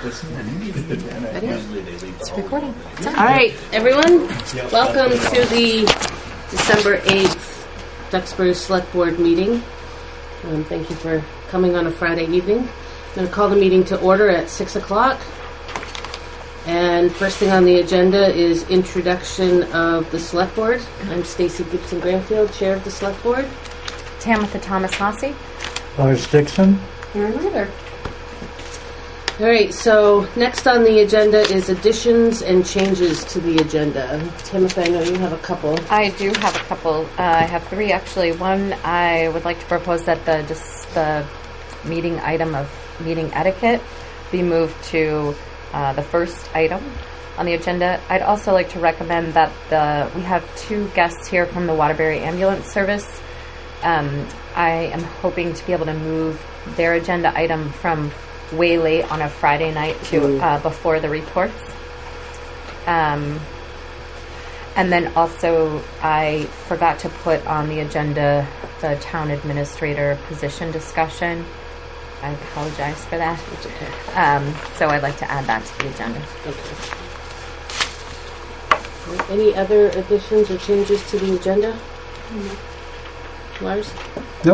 It's recording. All right, everyone. Welcome to the December 8th Duxbury Select Board meeting. Thank you for coming on a Friday evening. I'm going to call the meeting to order at 6 o'clock. And first thing on the agenda is introduction of the Select Board. I'm Stacy Gibson-Granfield, Chair of the Select Board. Tamitha Thomas-Hasse. Lars Dixon. Aaron Ryder. All right, so next on the agenda is additions and changes to the agenda. Tamitha, I know you have a couple. I do have a couple. I have three, actually. One, I would like to propose that the meeting item of meeting etiquette be moved to the first item on the agenda. I'd also like to recommend that we have two guests here from the Waterbury Ambulance Service. I am hoping to be able to move their agenda item from way late on a Friday night to before the reports. And then also I forgot to put on the agenda the town administrator position discussion. I apologize for that. It's okay. So I'd like to add that to the agenda. Okay. Any other additions or changes to the agenda? Lars? Nope.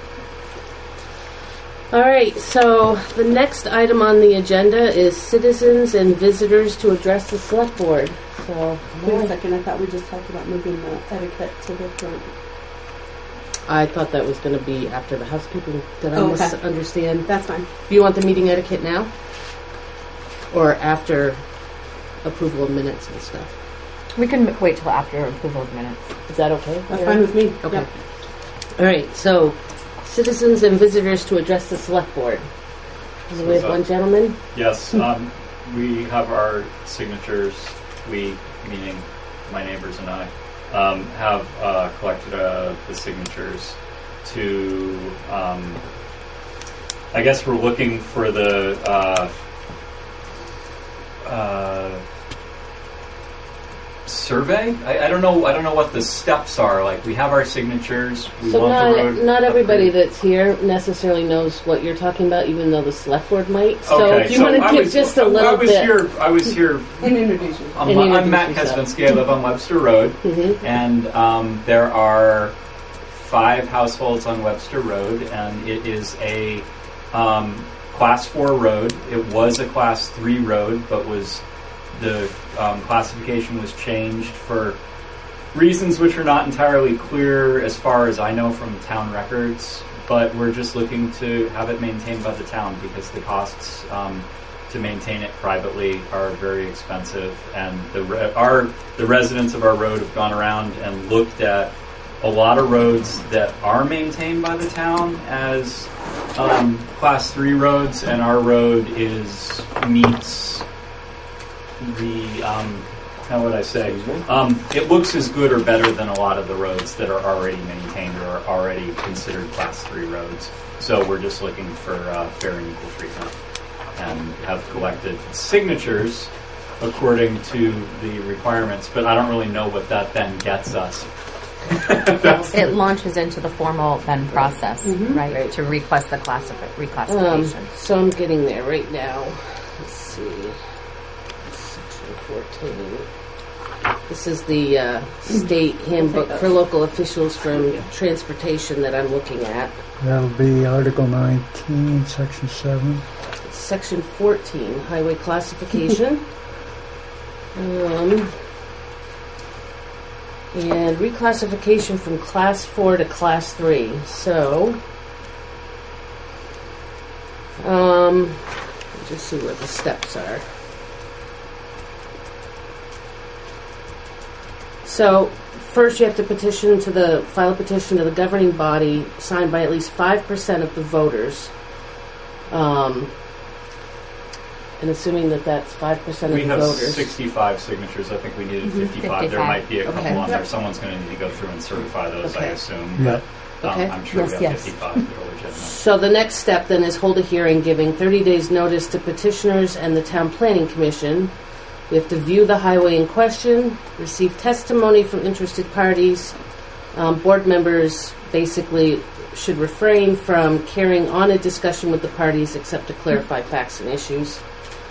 All right, so the next item on the agenda is citizens and visitors to address the select board. So, wait a second, I thought we just talked about moving the etiquette to the front. I thought that was going to be after the housekeeping. Did I misunderstand? That's fine. Do you want the meeting etiquette now? Or after approval of minutes and stuff? We can wait till after approval of minutes. Is that okay? That's fine with me. Okay. Yep. All right, so citizens and visitors to address the select board. So we have one gentleman. Yes, we have our signatures. We, meaning my neighbors and I, have collected the signatures to. I guess we're looking for the survey. I don't know. I don't know what the steps are. Like, we have our signatures. We So want the road not everybody approved. that's here necessarily knows what you're talking about, even though the select board might. So Okay, if you want to give just a little bit. I was here. And introduce you. I'm Matt Kesvinsky. I live on Webster Road, and there are 5 households on Webster Road, and it is a Class 4 road. It was a Class 3 road, but the classification was changed for reasons which are not entirely clear as far as I know from town records, but we're just looking to have it maintained by the town because the costs to maintain it privately are very expensive, and the residents of our road have gone around and looked at a lot of roads that are maintained by the town as Class 3 roads, and our road meets the how would I say? It looks as good or better than a lot of the roads that are already maintained or are already considered Class 3 roads. So we're just looking for fair and equal treatment, and have collected signatures according to the requirements. But I don't really know what that then gets us. It launches into the formal then process, right, to request the reclassification. So I'm getting there right now. Let's see. Section 14. This is the state handbook for local officials from transportation that I'm looking at. That'll be Article 19, Section 7. It's Section 14, highway classification. And reclassification from Class 4 to Class 3. So, let's just see what the steps are. So, first you have to file a petition to the governing body signed by at least 5% of the voters. And assuming that that's 5% of the We have voters. 65 signatures. I think we needed 55. There might be a couple on there. Someone's going to need to go through and certify those, I assume. Yeah. Okay. I'm sure we have 55 that are legitimate. So the next step then is hold a hearing giving 30 days notice to petitioners and the Town Planning Commission. We have to view the highway in question, receive testimony from interested parties. Board members basically should refrain from carrying on a discussion with the parties except to clarify facts and issues.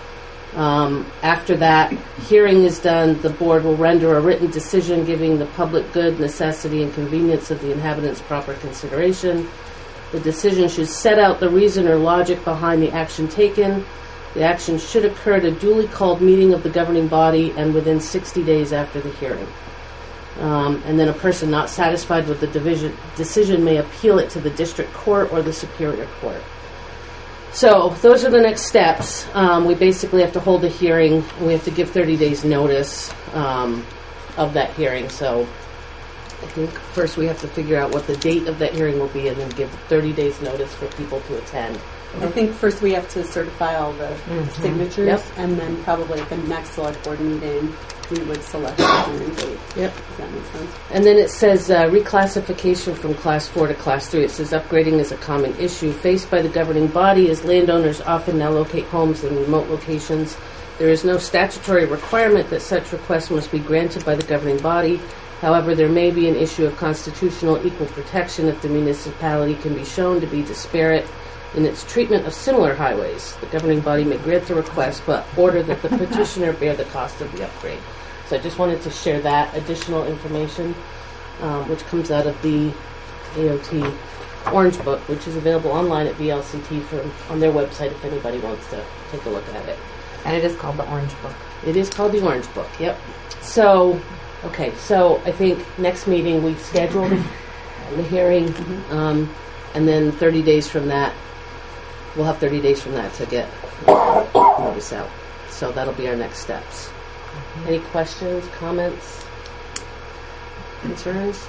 After that hearing is done, the board will render a written decision giving the public good, necessity, and convenience of the inhabitants proper consideration. The decision should set out the reason or logic behind the action taken. The action should occur at a duly called meeting of the governing body and within 60 days after the hearing. And then a person not satisfied with the decision may appeal it to the district court or the superior court. So those are the next steps. We basically have to hold a hearing, and we have to give 30 days notice of that hearing. So I think first we have to figure out what the date of that hearing will be and then give 30 days notice for people to attend. I think first we have to certify all the signatures, Yep. and then probably at the next select board meeting, we would select the hearing date. Yep. Does that make sense? And then it says reclassification from Class 4 to Class 3. It says upgrading is a common issue faced by the governing body as landowners often now locate homes in remote locations. There is no statutory requirement that such requests must be granted by the governing body. However, there may be an issue of constitutional equal protection if the municipality can be shown to be disparate in its treatment of similar highways. The governing body may grant the request, but order that the petitioner bear the cost of the upgrade. So I just wanted to share that additional information, which comes out of the AOT Orange Book, which is available online at VLCT on their website if anybody wants to take a look at it. And it is called the Orange Book. It is called the Orange Book, yep. So, okay, so I think next meeting we schedule the hearing, and then 30 days from that, we'll have 30 days from that to get notice out. So that'll be our next steps. Any questions, comments, concerns?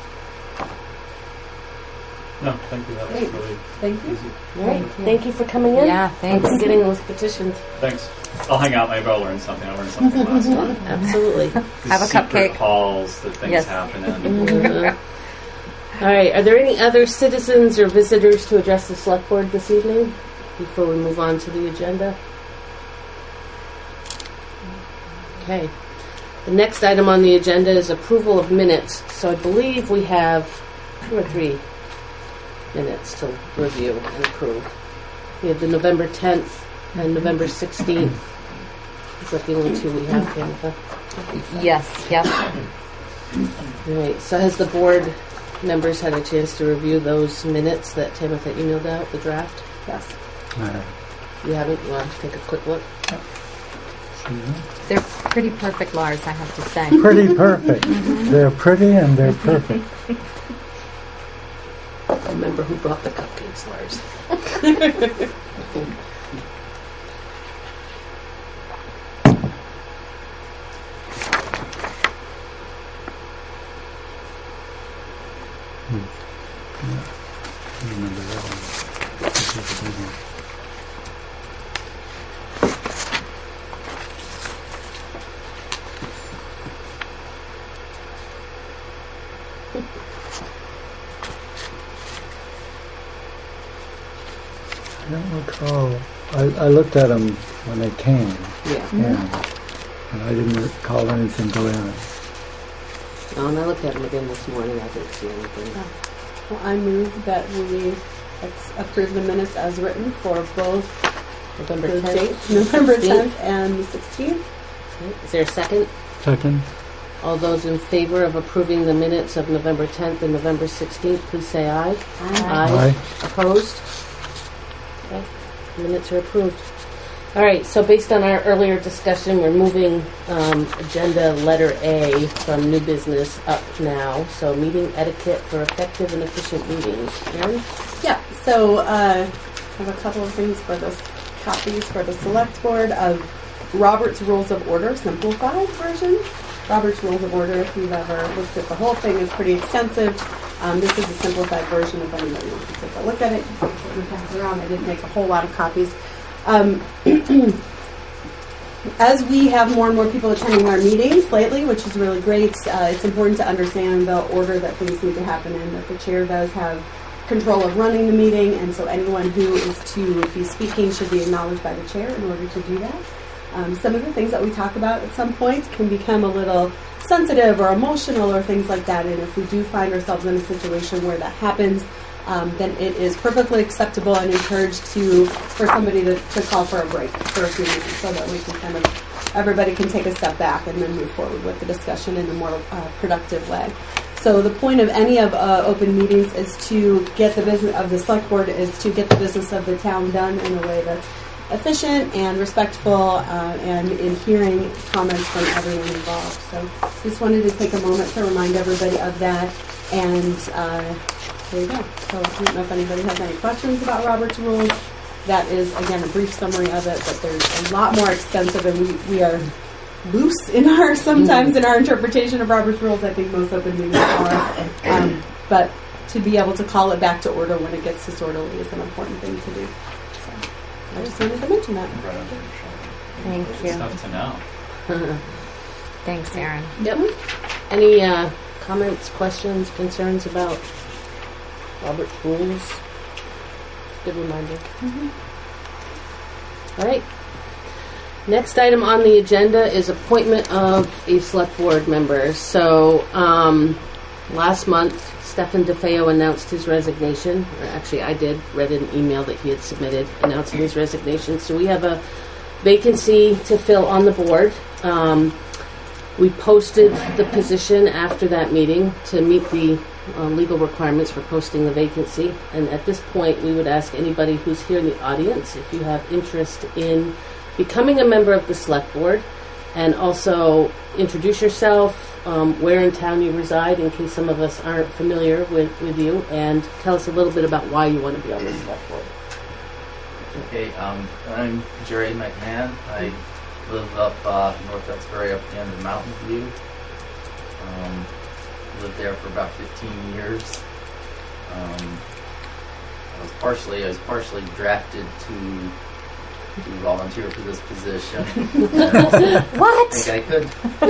No, thank you. That was Great. really Thank you. easy. All right, thank you for coming in. Yeah, thanks. And getting those petitions. Thanks. I'll hang out. Maybe I'll learn something. I learned something last time. Absolutely. Have a Secret cupcake. halls that things Yes. happen in. All right, are there any other citizens or visitors to address the select board this evening before we move on to the agenda? Okay. The next item on the agenda is approval of minutes. So I believe we have 2 or 3 minutes to review and approve. We have the November 10th and November 16th. Is that the only 2 we have, Tamika? Yes, yep. All right, so has the board members had a chance to review those minutes that Tamika emailed out, the draft? Yes. You haven't? You want to take a quick look? They're pretty perfect, Lars, I have to say. Pretty perfect. They're pretty and they're perfect. Remember who brought the cupcakes, Lars. Remember that one. This is the big one. I don't recall. I looked at them when they came, Yeah. and I didn't recall anything going on. And I looked at them again this morning. I didn't see anything. Well, I move that we approve the minutes as written for both November the 10th. dates, November 16th. 10th and the 16th. Is there a second? Second? All those in favor of approving the minutes of November 10th and November 16th, please say aye. Aye. Opposed? Okay. Minutes are approved. All right, so based on our earlier discussion, we're moving agenda letter A from new business up now. So meeting etiquette for effective and efficient meetings. Erin? Yeah, so I have a couple of things for the copies for the select board of Robert's Rules of Order, simplified version. Robert's Rules of Order, if you've ever looked at the whole thing, is pretty extensive. This is a simplified version if anybody wants to take a look at it. You can pass it around. I didn't make a whole lot of copies. As we have more and more people attending our meetings lately, which is really great, it's important to understand the order that things need to happen in, that the chair does have control of running the meeting, and so anyone who is to be speaking should be acknowledged by the chair in order to do that. Some of the things that we talk about at some point can become a little sensitive or emotional or things like that, and if we do find ourselves in a situation where that happens, then it is perfectly acceptable and encouraged for somebody to call for a break for a few minutes so that we can kind of, everybody can take a step back and then move forward with the discussion in a more productive way. So the point of any of open meetings is to get the business of the select board is to get the business of the town done in a way that's efficient and respectful and in hearing comments from everyone involved. So just wanted to take a moment to remind everybody of that. And there you go. So I don't know if anybody has any questions about Robert's Rules. That is, again, a brief summary of it, but there's a lot more extensive, and we are loose in our sometimes in our interpretation of Robert's Rules. I think most open meetings are. But to be able to call it back to order when it gets disorderly is an important thing to do. So I just wanted to mention that. Thank It's you. tough to know. Thanks, Erin. Yep. Any comments, questions, concerns about Robert's Rules? Good reminder. All right. Next item on the agenda is appointment of a select board member. So last month, Stefan DeFeo announced his resignation. Or actually, I read an email that he had submitted announcing his resignation. So we have a vacancy to fill on the board. We posted the position after that meeting to meet the legal requirements for posting the vacancy. And at this point, we would ask anybody who's here in the audience if you have interest in becoming a member of the select board, and also introduce yourself, where in town you reside, in case some of us aren't familiar with you, and tell us a little bit about why you want to be on the select board. Okay, I'm Jerry McMahon. I live up North Duxbury, up the end of Mountain View. Lived there for about 15 years. I was partially drafted to volunteer for this position. What? I think I could.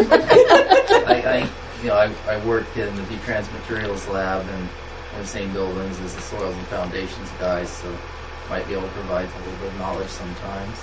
I work in the Trans Materials Lab and in the same buildings as the Soils and Foundations guys, so might be able to provide a little bit of knowledge sometimes.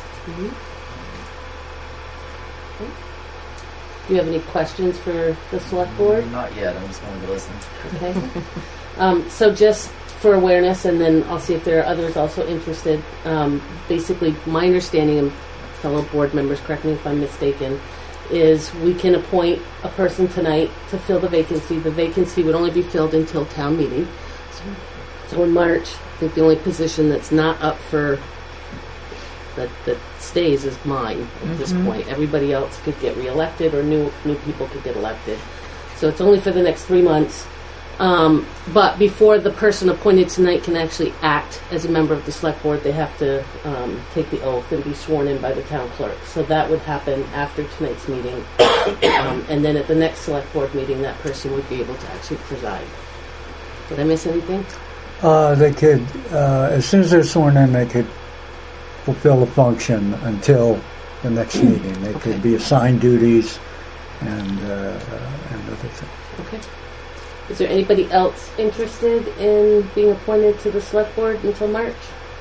Do you have any questions for the select board? Not yet. I'm just going to listen. Okay. So just for awareness, and then I'll see if there are others also interested. Basically, my understanding, and fellow board members, correct me if I'm mistaken, is we can appoint a person tonight to fill the vacancy. The vacancy would only be filled until town meeting. So in March, I think the only position that's not up for that stays is mine at this point. Everybody else could get reelected, or new people could get elected. So it's only for the next 3 months. But before the person appointed tonight can actually act as a member of the select board, they have to take the oath and be sworn in by the town clerk. So that would happen after tonight's meeting. And then at the next select board meeting, that person would be able to actually preside. Did I miss anything? They could, as soon as they're sworn in, they could fulfill the function until the next meeting. They could be assigned duties and other things. Okay. Is there anybody else interested in being appointed to the select board until March?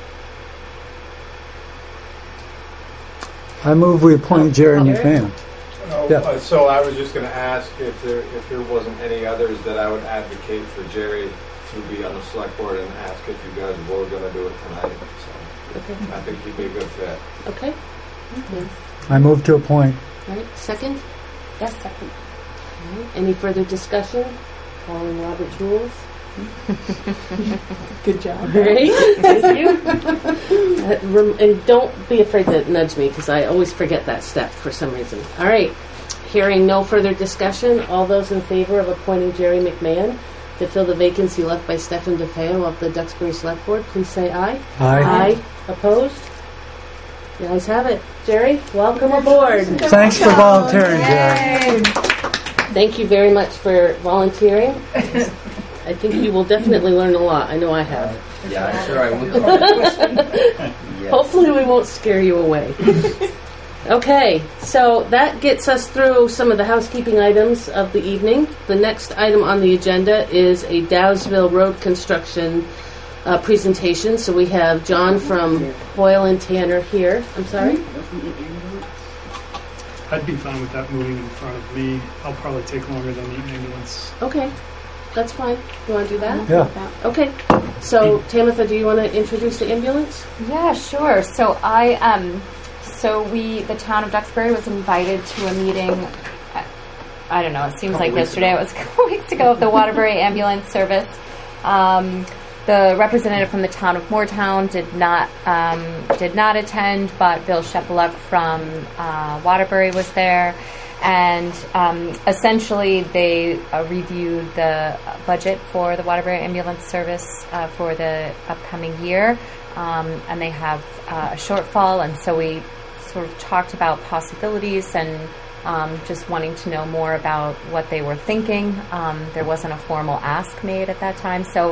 I move we appoint Jerry McMahon. Yeah. So I was just going to ask if there wasn't any others that I would advocate for Jerry to be on the select board, and ask if you guys were going to do it tonight. So Okay. I think he'd be a good fit. Okay. Yes. I move to appoint. All right. Second? Yes, second. All right. Any further discussion? Following Robert's rules? Good job. All right. Thank you. And don't be afraid to nudge me, because I always forget that step for some reason. All right. Hearing no further discussion, all those in favor of appointing Jerry McMahon to fill the vacancy left by Stefan DeFeo of the Duxbury Select Board, please say aye. Aye. Opposed? You guys have it. Jerry, welcome aboard. Thanks for volunteering, Jerry. Thank you very much for volunteering. I think you will definitely learn a lot. I know I have. Yeah, I'm sure I will. Yes. Hopefully we won't scare you away. Okay, so that gets us through some of the housekeeping items of the evening. The next item on the agenda is a Dowsville Road construction presentation. So we have John from Hoyle and Tanner here. I'm sorry? I'd be fine with that moving in front of me. I'll probably take longer than the ambulance. Okay. that's fine. You want to do that? Yeah. Okay. So, Tamitha, do you want to introduce the ambulance? Yeah, sure. So the town of Duxbury was invited to a meeting. I don't know. It seems like yesterday. It was a couple weeks ago of the Waterbury Ambulance Service. The representative from the town of Moortown did not attend, but Bill Shepeluk from Waterbury was there, and essentially they reviewed the budget for the Waterbury Ambulance Service for the upcoming year, and they have a shortfall, and so we sort of talked about possibilities and just wanting to know more about what they were thinking. There wasn't a formal ask made at that time, so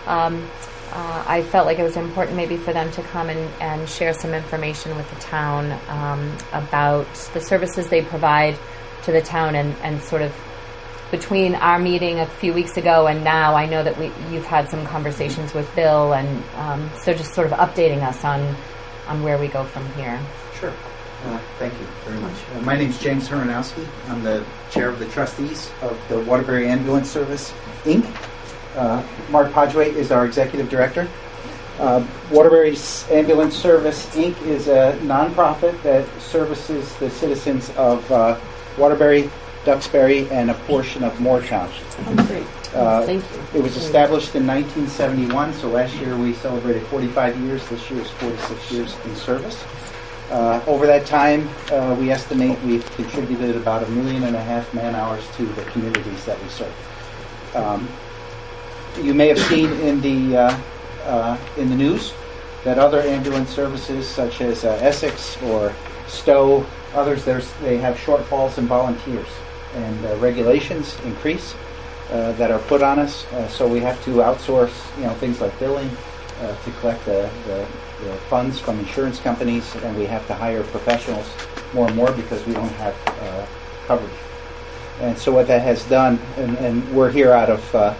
I felt like it was important maybe for them to come and share some information with the town about the services they provide to the town, and sort of between our meeting a few weeks ago and now, I know that you've had some conversations with Bill, and so just sort of updating us on where we go from here. Sure. Thank you very much. My name is James Hronowski. I'm the chair of the trustees of the Waterbury Ambulance Service, Inc. Mark Padre is our executive director. Waterbury Ambulance Service, Inc. is a nonprofit that services the citizens of Waterbury, Duxbury, and a portion of Moortown. Oh, great. Thank you. It was established in 1971, so last year we celebrated 45 years. This year is 46 years in service. Over that time, we estimate we've contributed about 1.5 million man-hours to the communities that we serve. You may have seen in the news that other ambulance services, such as Essex or Stowe, others, they have shortfalls in volunteers, and regulations increase that are put on us. So we have to outsource, things like billing to collect the funds from insurance companies, and we have to hire professionals more and more because we don't have coverage. And so what that has done, and we're here out of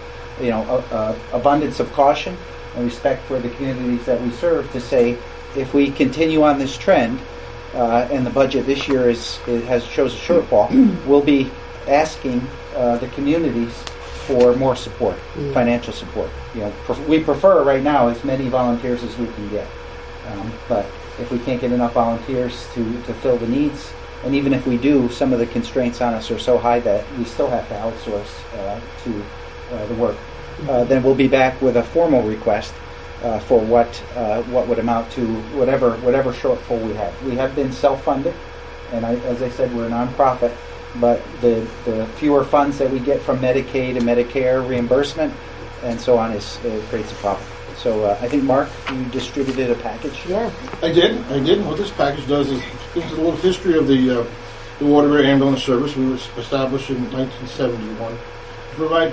abundance of caution and respect for the communities that we serve, to say if we continue on this trend and the budget this year shows a shortfall, we'll be asking the communities for more support, financial support. We prefer right now as many volunteers as we can get, but if we can't get enough volunteers to fill the needs, and even if we do, some of the constraints on us are so high that we still have to outsource to the work. Then we'll be back with a formal request for what would amount to whatever shortfall we have. We have been self-funded, and as I said, we're a nonprofit, but the fewer funds that we get from Medicaid and Medicare reimbursement and so on creates a problem. So I think, Mark, you distributed a package. Yeah. I did. What this package does is gives a little history of the Waterbury Ambulance Service. We were established in 1971 to provide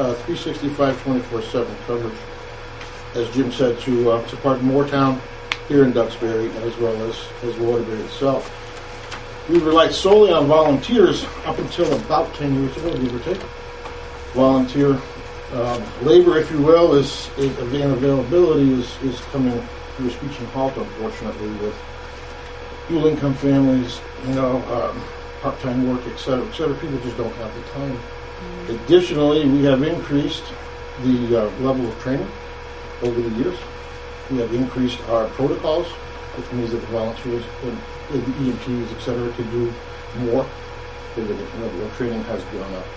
365 24/7 coverage, as Jim said, to part Moortown here in Duxbury, as well as Waterbury itself. We relied solely on volunteers up until about 10 years ago, give or take. Volunteer labor, if you will, availability is coming to a screeching halt, unfortunately, with dual income families, part-time work, et cetera, et cetera. People just don't have the time. Additionally, we have increased the level of training over the years. We have increased our protocols, which means that the volunteers and the EMTs, et cetera, can do more. The level of training has gone up.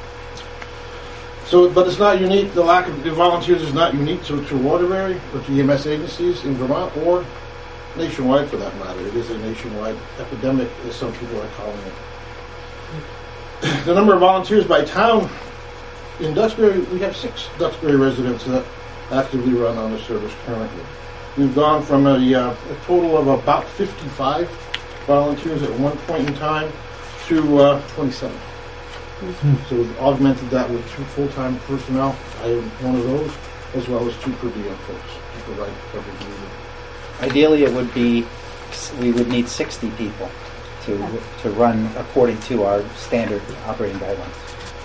So, but it's not unique. The lack of volunteers is not unique to Waterbury or to EMS agencies in Vermont or nationwide, for that matter. It is a nationwide epidemic, as some people are calling it. The number of volunteers by town in Duxbury, we have 6 Duxbury residents that actively run on the service currently. We've gone from a total of about 55 volunteers at one point in time to 27. So we've augmented that with 2 full-time personnel. I am one of those, as well as 2 per diem folks to provide coverage needed. Ideally, we would need 60 people to run according to our standard operating guidelines.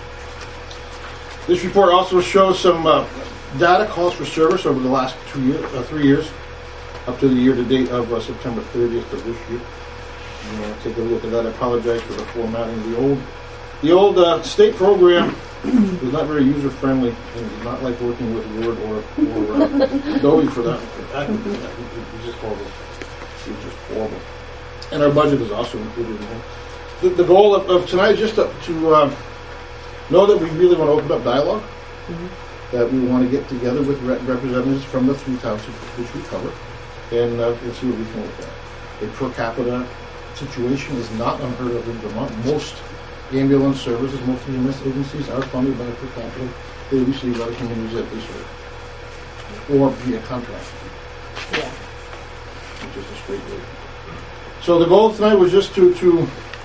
This report also shows some data calls for service over the last 3 years, up to the year-to-date of September 30th of this year. You want to take a look at that. I apologize for the formatting. The old state program It was not very user-friendly, and it was not like working with Word or Adobe for that. It was just horrible. It was just horrible. And our budget is also included in there. The goal of tonight is just to know that we really want to open up dialogue, that we want to get together with representatives from the 3 townships which we cover, and see what we can look at. A per capita situation is not unheard of in Vermont. Most ambulance services, most EMS agencies are funded by per capita they receive by the communities that they serve, or via contract. Yeah. Which is a straight rate. So the goal tonight was just to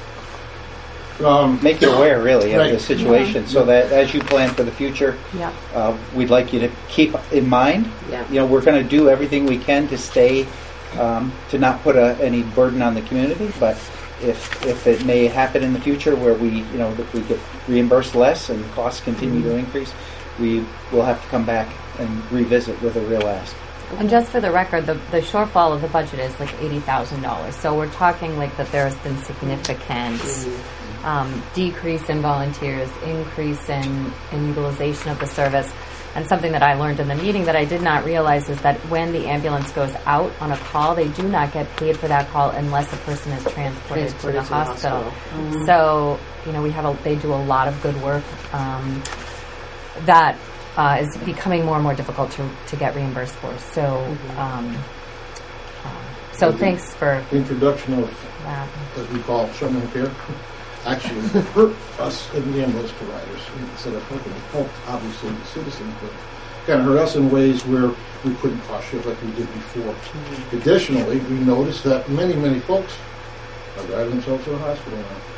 make you aware, really, of Right. the situation, so that as you plan for the future, we'd like you to keep in mind. Yeah. You know, we're going to do everything we can to stay, to not put any burden on the community. But if it may happen in the future where if we get reimbursed less and costs continue to increase, we will have to come back and revisit with a real ask. And just for the record, the shortfall of the budget is like $80,000. So we're talking like that there has been significant decrease in volunteers, increase in utilization of the service. And something that I learned in the meeting that I did not realize is that when the ambulance goes out on a call, they do not get paid for that call unless a person is transported to the hospital. So, they do a lot of good work that is becoming more and more difficult to get reimbursed for. So, thanks for introduction of that. As we call Sherman Care, actually hurt us in the ambulance providers instead of helped obviously the citizens, but kind of hurt us in ways where we couldn't cost shift like we did before. Additionally, we noticed that many folks are driving themselves to the hospital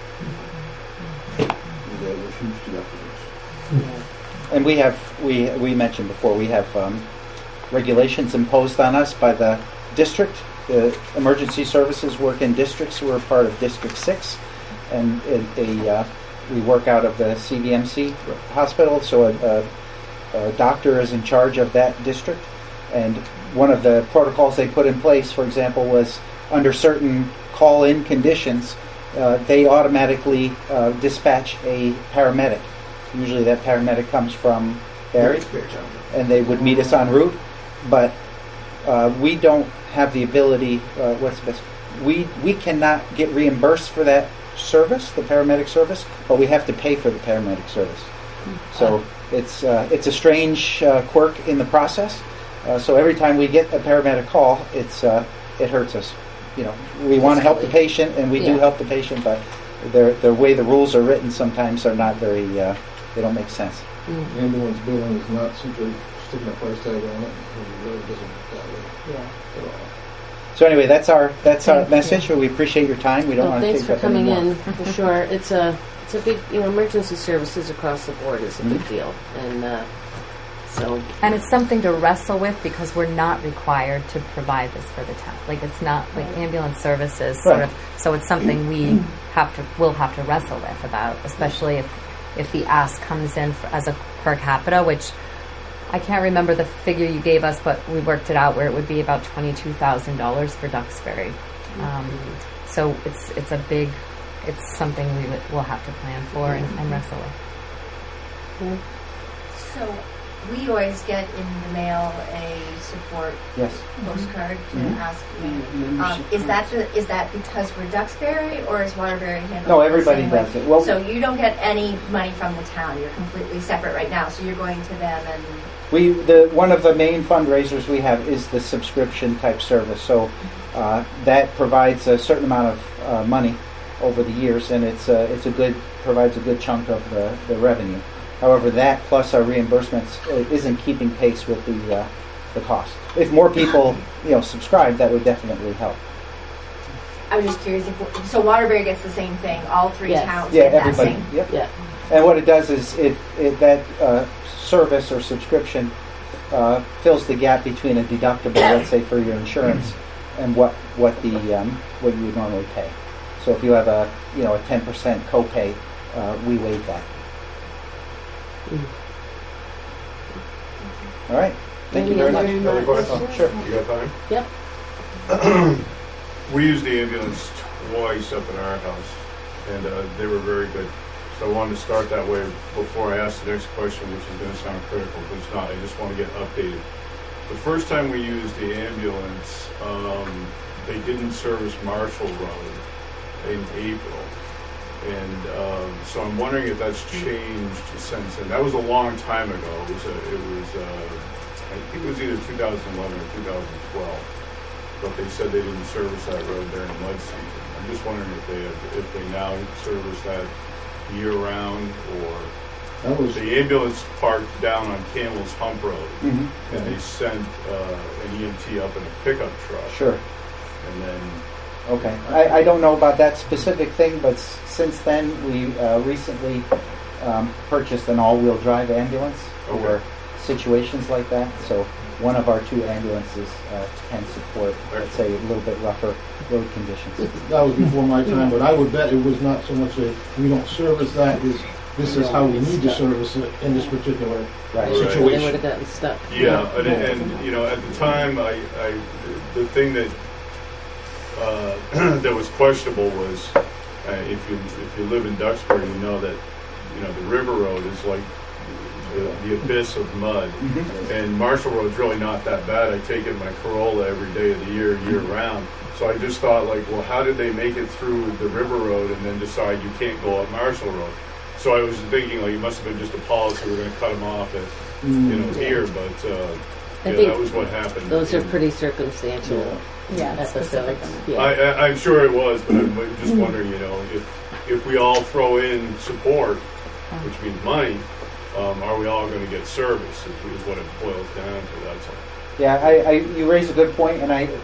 now. They were huge deductibles. And we mentioned before, we have regulations imposed on us by the district. The emergency services work in districts. We're part of District 6, and we work out of the CVMC hospital, so a doctor is in charge of that district. And one of the protocols they put in place, for example, was under certain call-in conditions, they automatically dispatch a paramedic. Usually that paramedic comes from Barrie, and they would meet us en route. But we don't have the ability, we cannot get reimbursed for that service, the paramedic service, but we have to pay for the paramedic service. So it's a strange quirk in the process. So every time we get a paramedic call, it hurts us. We want to help the patient, and we do help the patient, but the way the rules are written sometimes are not very, they don't make sense. Ambulance billing is not simply sticking a price tag on it. It really doesn't work that way at all. So anyway, that's our message. We appreciate your time. We don't want to thanks take for up coming any more. in, for sure. It's a big, emergency services across the board is a big deal. And And it's something to wrestle with because we're not required to provide this for the town. Like it's not like ambulance services sort of. So it's something we'll have to wrestle with about, especially if the ask comes in as a per capita, which I can't remember the figure you gave us, but we worked it out where it would be about $22,000 for Duxbury. So it's something we'll have to plan for and wrestle with. So we always get in the mail a support postcard to ask me. Is that because we're Duxbury, or is Waterbury handled? No, everybody the same does way? it. Well, so you don't get any money from the town. You're completely separate right now. So you're going to them and. One of the main fundraisers we have is the subscription type service. So that provides a certain amount of money over the years, and provides a good chunk of the revenue. However, that plus our reimbursements isn't keeping pace with the cost. If more people subscribe, that would definitely help. I was just curious so Waterbury gets the same thing. All three towns yeah, get everybody. that same. Yep. Yeah. And what it does is that service or subscription fills the gap between a deductible, let's say for your insurance, and what you would normally pay. So if you have a 10% copay, we waive that. All right. Thank you very much. Very much. Sure. You got time? Yep. We used the ambulance twice up in our house, and they were very good So I wanted to start that way before I ask the next question, which is going to sound critical, but it's not. I just want to get updated. The first time we used the ambulance, they didn't service Marshall Road in April. And so I'm wondering if that's changed since then. That was a long time ago. I think it was either 2011 or 2012. But they said they didn't service that road during mud season. I'm just wondering if they now service that year round, or the ambulance parked down on Camel's Hump Road, and they sent an EMT up in a pickup truck. Sure. And then. Okay. I don't know about that specific thing, but since then we recently purchased an all-wheel drive ambulance for situations like that. So one of our 2 ambulances can support, let's say, a little bit rougher road conditions. That was before my time, but I would bet it was not so much a we don't service that, this is how we need to service it in this particular situation. They would have gotten stuck. Yeah, and you know, at the time, the thing that that was questionable was if you live in Duxbury, you know that the River Road is like the abyss of mud, and Marshall Road's really not that bad. I take it in my Corolla every day of the year round. So I just thought, like, well, how did they make it through the River Road and then decide you can't go up Marshall Road? So I was thinking, like, it must have been just a policy. We're going to cut them off at here, but that was what happened. Those are pretty circumstantial. Episodes. Yeah. I'm sure it was, but I'm just wondering, if we all throw in support, which means money, are we all going to get service? Is what it boils down to. That's all. Yeah, you raise a good point, and I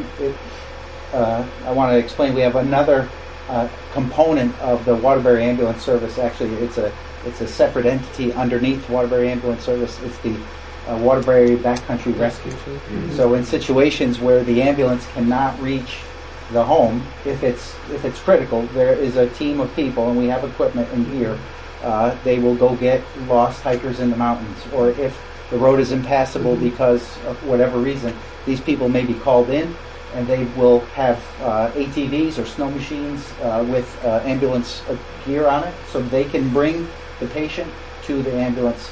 want to explain. We have another component of the Waterbury Ambulance Service. Actually, it's a separate entity underneath Waterbury Ambulance Service. It's the Waterbury Backcountry Rescue. So in situations where the ambulance cannot reach the home, if it's critical, there is a team of people, and we have equipment and gear. They will go get lost hikers in the mountains, or if the road is impassable because of whatever reason, these people may be called in, and they will have ATVs or snow machines with ambulance gear on it, so they can bring the patient to the ambulance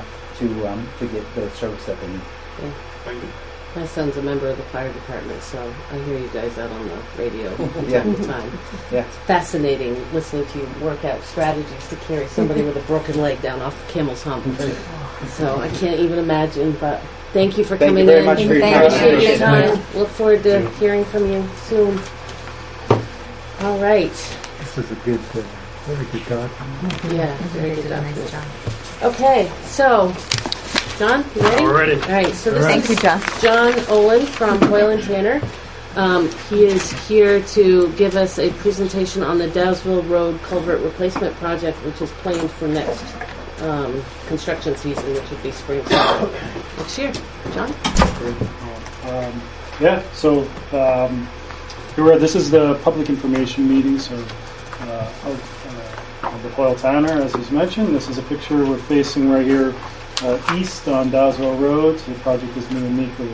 to get the service that they need. Yeah. Thank you. My son's a member of the fire department, so I hear you guys out on the radio from time to time. Yeah. It's fascinating listening to you work out strategies to carry somebody with a broken leg down off Camel's Hump. So I can't even imagine, but thank you for coming in. Thank you very much for your time. Appreciate your time. Look forward to hearing from you soon. All right. This is a good, very good document. Yeah, very good document. Nice job. Okay, so John, you ready? We're ready. All right, so this Thank you, John. John Olin from Hoyle and Tanner. He is here to give us a presentation on the Dowsville Road Culvert Replacement Project, which is planned for next construction season, which would be spring next year. John? This is the public information meeting, so of the Hoyle Tanner, as was mentioned. This is a picture we're facing right here east on Dowsville Road. So the project is new in Meeker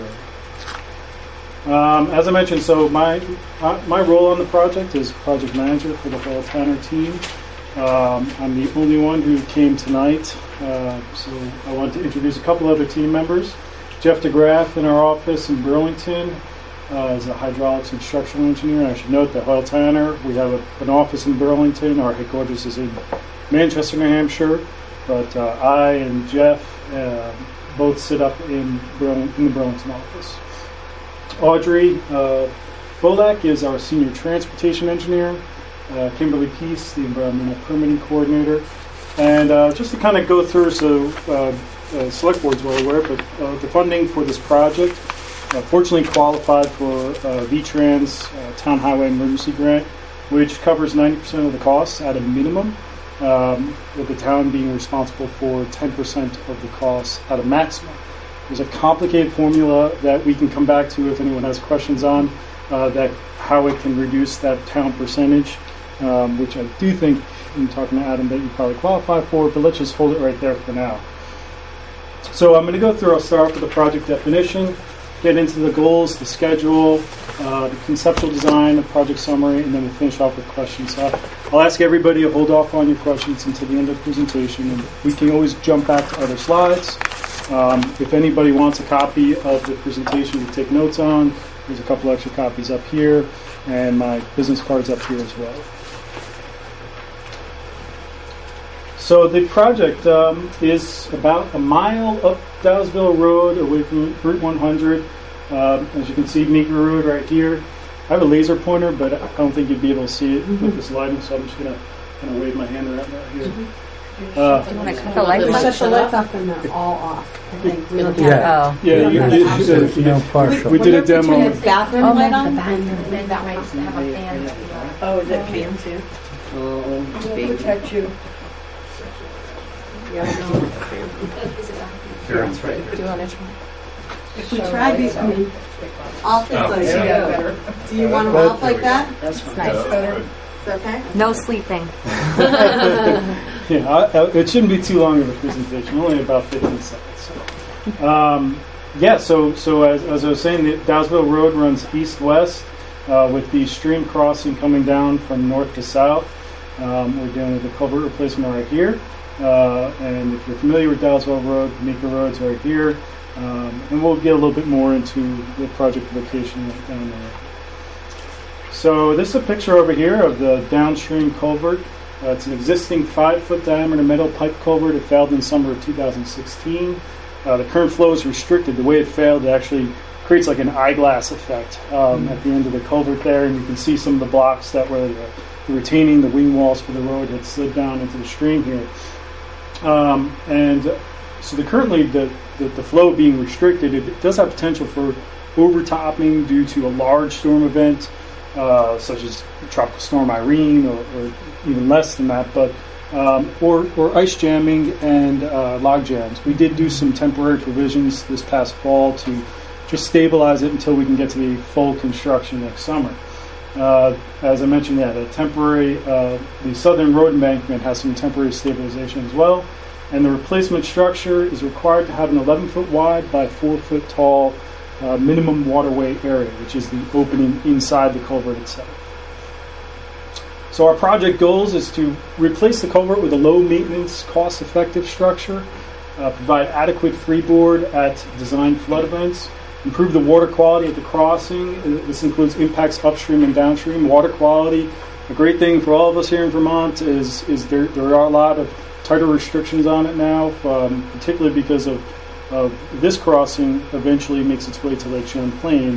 Road. As I mentioned, so my role on the project is project manager for the Hoyle Tanner team. I'm the only one who came tonight, so I want to introduce a couple other team members. Jeff DeGraff in our office in Burlington is a hydraulics and structural engineer. And I should note that Hoyle Tanner, we have an office in Burlington. Our headquarters is in Manchester, New Hampshire. But I and Jeff both sit up in the Burlington office. Audrey Bolak is our senior transportation engineer. Kimberly Peace, the environmental permitting coordinator. And just to kind of go through, so select board's well aware, but the funding for this project fortunately qualified for VTrans Town Highway Emergency Grant, which covers 90% of the costs at a minimum, with the town being responsible for 10% of the costs at a maximum. There's a complicated formula that we can come back to if anyone has questions on that how it can reduce that town percentage, which I do think, in talking to Adam, that you probably qualify for, but let's just hold it right there for now. So I'm going to go through, I'll start off with the project definition. get into the goals, the schedule, the conceptual design, the project summary, and then we'll finish off with questions. So I'll ask everybody to hold off on your questions until the end of the presentation, and we can always jump back to other slides. If anybody wants a copy of the presentation to take notes on, there's a couple extra copies up here, and my business card's up here as well. So the project is about a mile up Dowsville Road away from Route 100. As you can see, Meeker Road right here. I have a laser pointer, but I don't think you'd be able to see it with this lighting, so I'm just going to wave my hand around right here. Do you want to cut the lights off? Shut the lights off and they're all off, I think. We don't Yeah. have Yeah, No partial. we did a demo. Turn the bathroom light on? And then that might have a fan. Oh, is it fan too? We'll protect you. Karen's right. Do you want to try? If we tried these, I mean, off is like, better. do you want them off like that? That's nice. Is that okay? No sleeping. Yeah, it shouldn't be too long of a presentation, only about 15 seconds. So as I was saying, the Dowsville Road runs east-west with the stream crossing coming down from north to south. We're doing the culvert replacement right here. And if you're familiar with Dowsville Road, Meeker Road's right here. And we'll get a little bit more into the project location down there. So this is a picture over here of the downstream culvert. It's an existing 5-foot diameter metal pipe culvert. It failed in summer of 2016. The current flow is restricted. The way it failed, it actually creates like an eyeglass effect at the end of the culvert there, and you can see some of the blocks that were retaining the wing walls for the road had slid down into the stream here. So currently the flow being restricted, it does have potential for overtopping due to a large storm event, such as Tropical Storm Irene, or even less than that, but or ice jamming and log jams. We did do some temporary provisions this past fall to just stabilize it until we can get to the full construction next summer. As I mentioned, the southern road embankment has some temporary stabilization as well, and the replacement structure is required to have an 11-foot wide by 4-foot tall minimum waterway area, which is the opening inside the culvert itself. So our project goals is to replace the culvert with a low-maintenance, cost-effective structure, provide adequate freeboard at design flood events, improve the water quality at the crossing. This includes impacts upstream and downstream. Water quality, a great thing for all of us here in Vermont is there are a lot of tighter restrictions on it now, particularly because of this crossing eventually makes its way to Lake Champlain.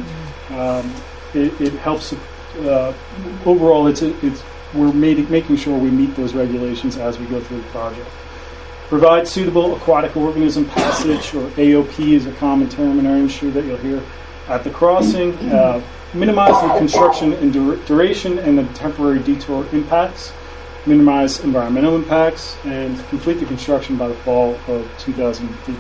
It helps. Overall, we're making sure we meet those regulations as we go through the project. Provide suitable aquatic organism passage, or AOP is a common term in our industry that you'll hear at the crossing. Minimize the construction and duration and the temporary detour impacts. Minimize environmental impacts, and complete the construction by the fall of 2018.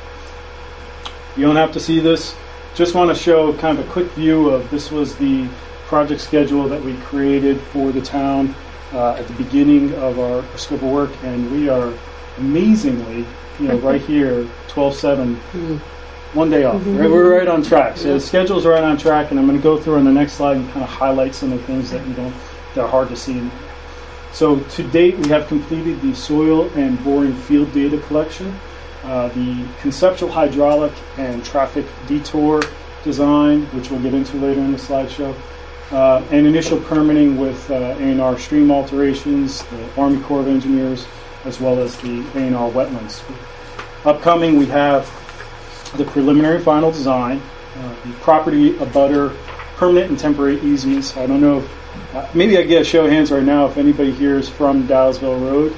You don't have to see this. Just want to show kind of a quick view of this was the project schedule that we created for the town at the beginning of our scope of work, and we are amazingly, right here, 12/7, one day off. Right? We're right on track. So the schedule's right on track, and I'm going to go through on the next slide and kind of highlight some of the things that that are hard to see. So to date, we have completed the soil and boring field data collection, the conceptual hydraulic and traffic detour design, which we'll get into later in the slideshow, and initial permitting with A&R stream alterations, the Army Corps of Engineers, as well as the A&R wetlands. Upcoming, we have the preliminary final design, the property abutter permanent and temporary easements. I don't know if, maybe I get a show of hands right now if anybody here is from Dowsville Road.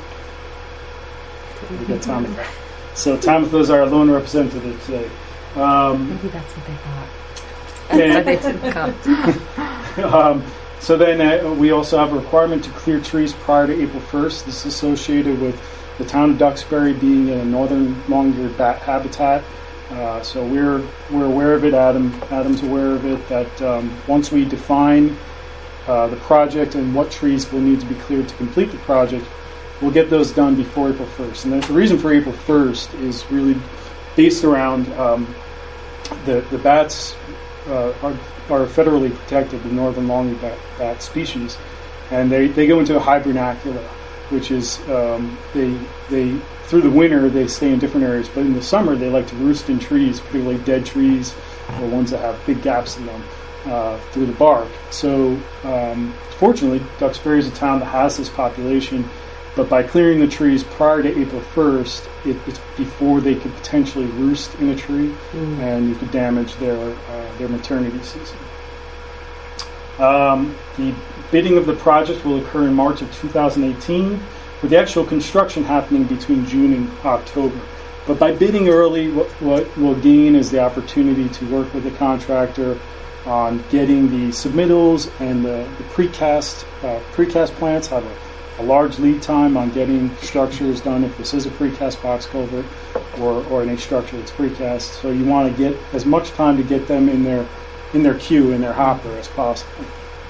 We got Tamitha. So Tamitha is our lone representative today. Maybe that's what they thought. So then we also have a requirement to clear trees prior to April 1st. This is associated with the town of Duxbury being in a northern long-eared bat habitat. So we're aware of it. Adam's aware of it. That once we define the project and what trees will need to be cleared to complete the project, we'll get those done before April 1st. And the reason for April 1st is really based around the bats are federally protected, the northern longleaf bat species, and they go into a hibernacula, which is they through the winter they stay in different areas, but in the summer they like to roost in trees, particularly dead trees or ones that have big gaps in them through the bark. So fortunately, Duxbury is a town that has this population, but by clearing the trees prior to April 1st, it's before they could potentially roost in a tree, and you could damage their maternity season. The bidding of the project will occur in March of 2018, with the actual construction happening between June and October. But by bidding early, what we'll gain is the opportunity to work with the contractor on getting the submittals, and the precast plants have a large lead time on getting structures done if this is a precast box culvert or any structure that's precast. So you want to get as much time to get them in their queue, in their hopper as possible.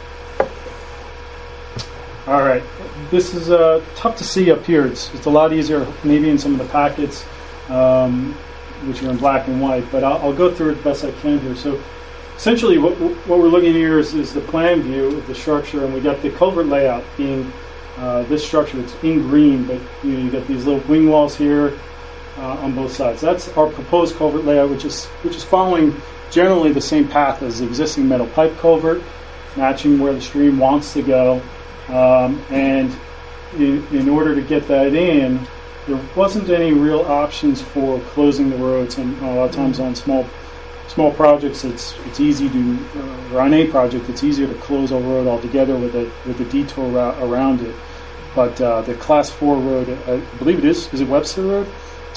All right, this is tough to see up here. It's a lot easier maybe in some of the packets, which are in black and white, but I'll go through it the best I can here. So essentially what we're looking at here is the plan view of the structure, and we got the culvert layout being this structure that's in green, but you got these little wing walls here on both sides. That's our proposed culvert layout, which is following generally the same path as the existing metal pipe culvert, matching where the stream wants to go. And in order to get that in, there wasn't any real options for closing the roads, and a lot of times on small projects, it's easy to, or on a project, it's easier to close a road altogether with a detour route around it. But the Class 4 road, I believe it is it Webster Road?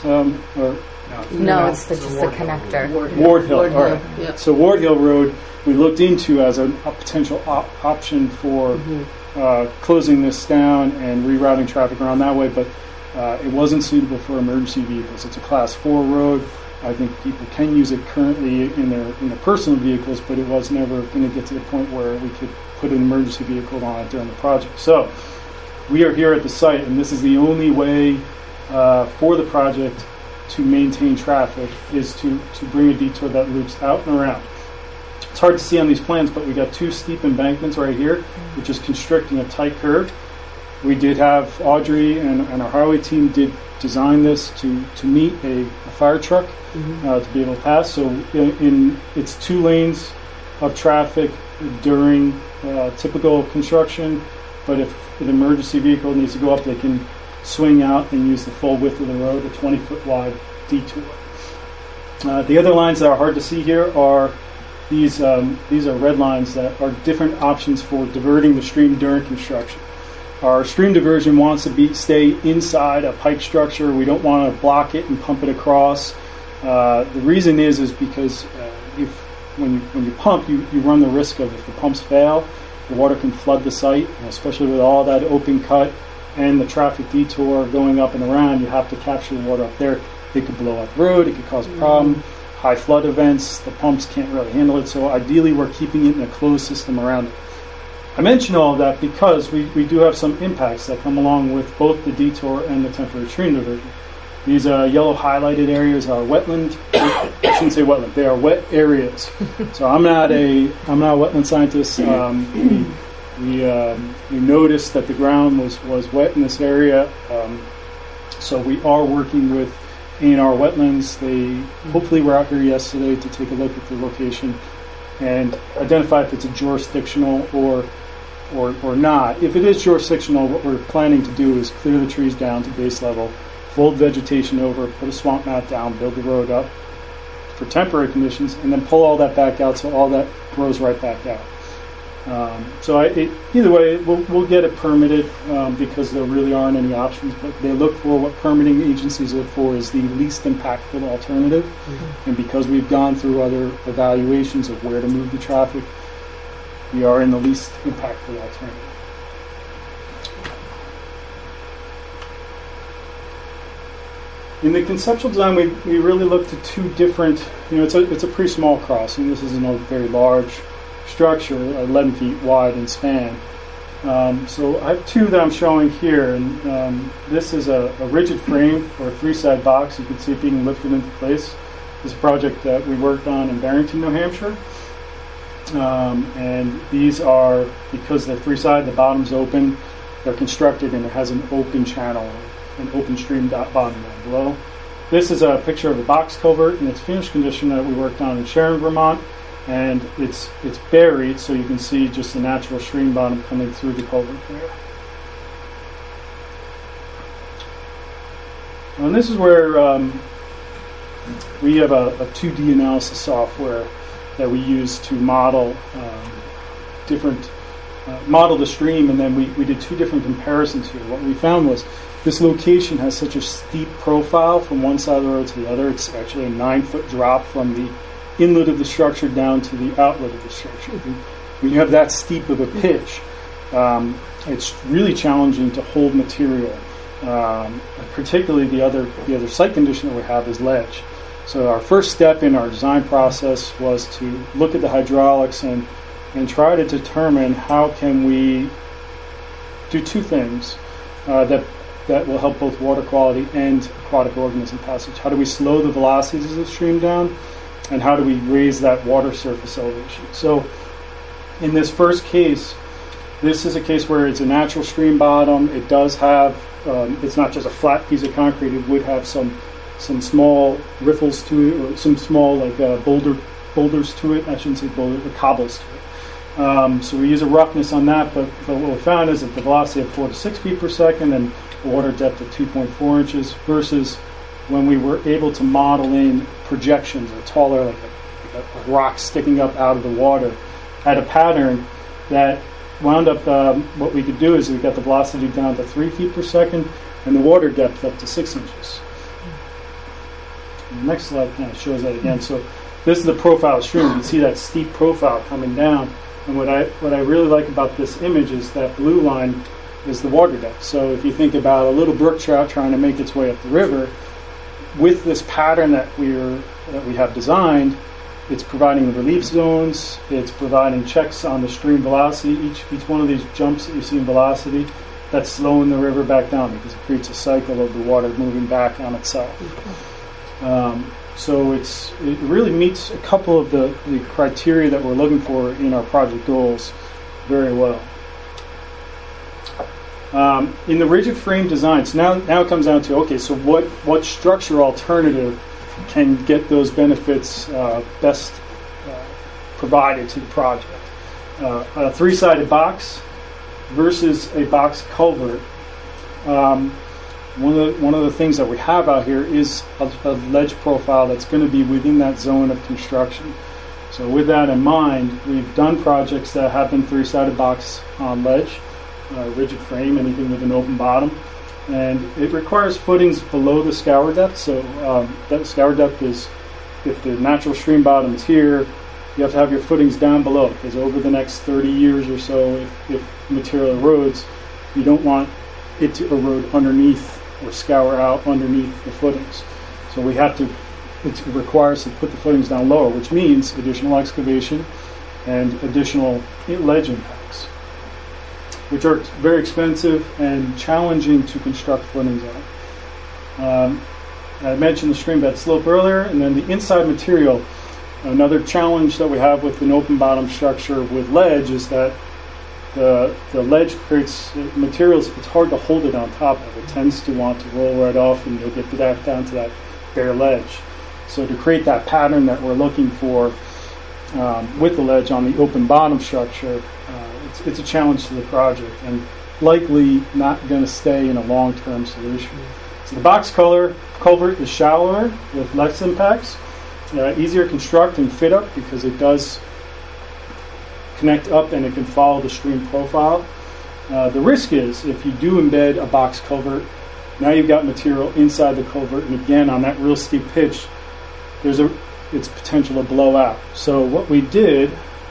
No, it's just the connector. Ward Hill. All right. Yep. So Ward Hill Road, we looked into as a potential option for closing this down and rerouting traffic around that way, but it wasn't suitable for emergency vehicles. It's a Class 4 road. I think people can use it currently in their personal vehicles, but it was never going to get to the point where we could put an emergency vehicle on it during the project. So we are here at the site, and this is the only way for the project to maintain traffic is to bring a detour that loops out and around. It's hard to see on these plans, but we got two steep embankments right here, which is constricting a tight curve. We did have Audrey and our highway team did design this to meet a fire truck to be able to pass. So it's 2 lanes of traffic during typical construction, but if an emergency vehicle needs to go up, they can swing out and use the full width of the road, a 20-foot wide detour. The other lines that are hard to see here are these are red lines that are different options for diverting the stream during construction. Our stream diversion wants to stay inside a pipe structure. We don't want to block it and pump it across. The reason is because when you pump, you run the risk of, if the pumps fail, the water can flood the site, especially with all that open cut and the traffic detour going up and around. You have to capture the water up there. It could blow up the road. It could cause a problem. High flood events, the pumps can't really handle it. So ideally, we're keeping it in a closed system around it. I mention all of that because we do have some impacts that come along with both the detour and the temporary stream diversion. These yellow highlighted areas are wetland. I shouldn't say wetland. They are wet areas. So I'm not a wetland scientist. We noticed that the ground was wet in this area. So we are working with A&R Wetlands. They hopefully were out here yesterday to take a look at the location and identify if it's a jurisdictional or not. If it is jurisdictional, what we're planning to do is clear the trees down to base level, fold vegetation over, put a swamp mat down, build the road up for temporary conditions, and then pull all that back out so all that grows right back out. Either way, we'll get it permitted because there really aren't any options, but they look for, what permitting agencies look for is the least impactful alternative. And because we've gone through other evaluations of where to move the traffic, we are in the least impactful alternative. In the conceptual design, we really looked at 2 different, it's a pretty small crossing. This isn't a very large structure, 11 feet wide in span. So I have 2 that I'm showing here, and this is a rigid frame or a 3-side box. You can see it being lifted into place. is a project that we worked on in Barrington, New Hampshire. And these are, because they're three-sided, the bottom's open, they're constructed and it has an open channel, an open stream bottom down below. This is a picture of a box culvert in its finished condition that we worked on in Sharon, Vermont. And it's buried, so you can see just the natural stream bottom coming through the culvert there. And this is where we have a 2D analysis software that we use to model model the stream, and then we did two different comparisons here. What we found was this location has such a steep profile from one side of the road to the other. It's actually a 9-foot drop from the inlet of the structure down to the outlet of the structure. When you have that steep of a pitch, it's really challenging to hold material. Particularly the other site condition that we have is ledge. So our first step in our design process was to look at the hydraulics and try to determine how can we do two things that will help both water quality and aquatic organism passage. How do we slow the velocities of the stream down, and how do we raise that water surface elevation? So in this first case, this is a case where it's a natural stream bottom. It does have, it's not just a flat piece of concrete. It would have some small riffles to it, or some small boulders to it. I shouldn't say boulders, but cobbles to it. So we use a roughness on that, but what we found is that the velocity of 4 to 6 feet per second and the water depth of 2.4 inches versus when we were able to model in projections, or taller, like a rock sticking up out of the water, had a pattern that wound up, what we could do is we got the velocity down to 3 feet per second and the water depth up to 6 inches. The next slide kind of shows that again. So this is the profile of stream. You can see that steep profile coming down. And what I really like about this image is that blue line is the water depth. So if you think about a little brook trout trying to make its way up the river, with this pattern that we have designed, it's providing the relief zones, it's providing checks on the stream velocity. Each one of these jumps that you see in velocity, that's slowing the river back down because it creates a cycle of the water moving back on itself. So it really meets a couple of the criteria that we're looking for in our project goals very well. In the rigid frame design, so now it comes down to, okay, so what structure alternative can get those benefits best provided to the project? A three-sided box versus a box culvert. One of the things that we have out here is a ledge profile that's going to be within that zone of construction. So with that in mind, we've done projects that have been three-sided box on ledge, rigid frame, anything with an open bottom. And it requires footings below the scour depth. So that scour depth is, if the natural stream bottom is here, you have to have your footings down below, because over the next 30 years or so, if material erodes, you don't want it to erode underneath or scour out underneath the footings. So it requires to put the footings down lower, which means additional excavation and additional ledge impacts, which are very expensive and challenging to construct footings on. I mentioned the stream bed slope earlier, and then the inside material. Another challenge that we have with an open bottom structure with ledge is that the ledge creates materials, it's hard to hold it on top of. It tends to want to roll right off, and you'll get back down to that bare ledge. So to create that pattern that we're looking for with the ledge on the open bottom structure, it's a challenge to the project and likely not going to stay in a long-term solution. So the box culvert is shallower with less impacts, easier to construct and fit up because it does connect up and it can follow the stream profile. The risk is if you do embed a box culvert, now you've got material inside the culvert, and again on that real steep pitch, it's potential to blow out. So what we did,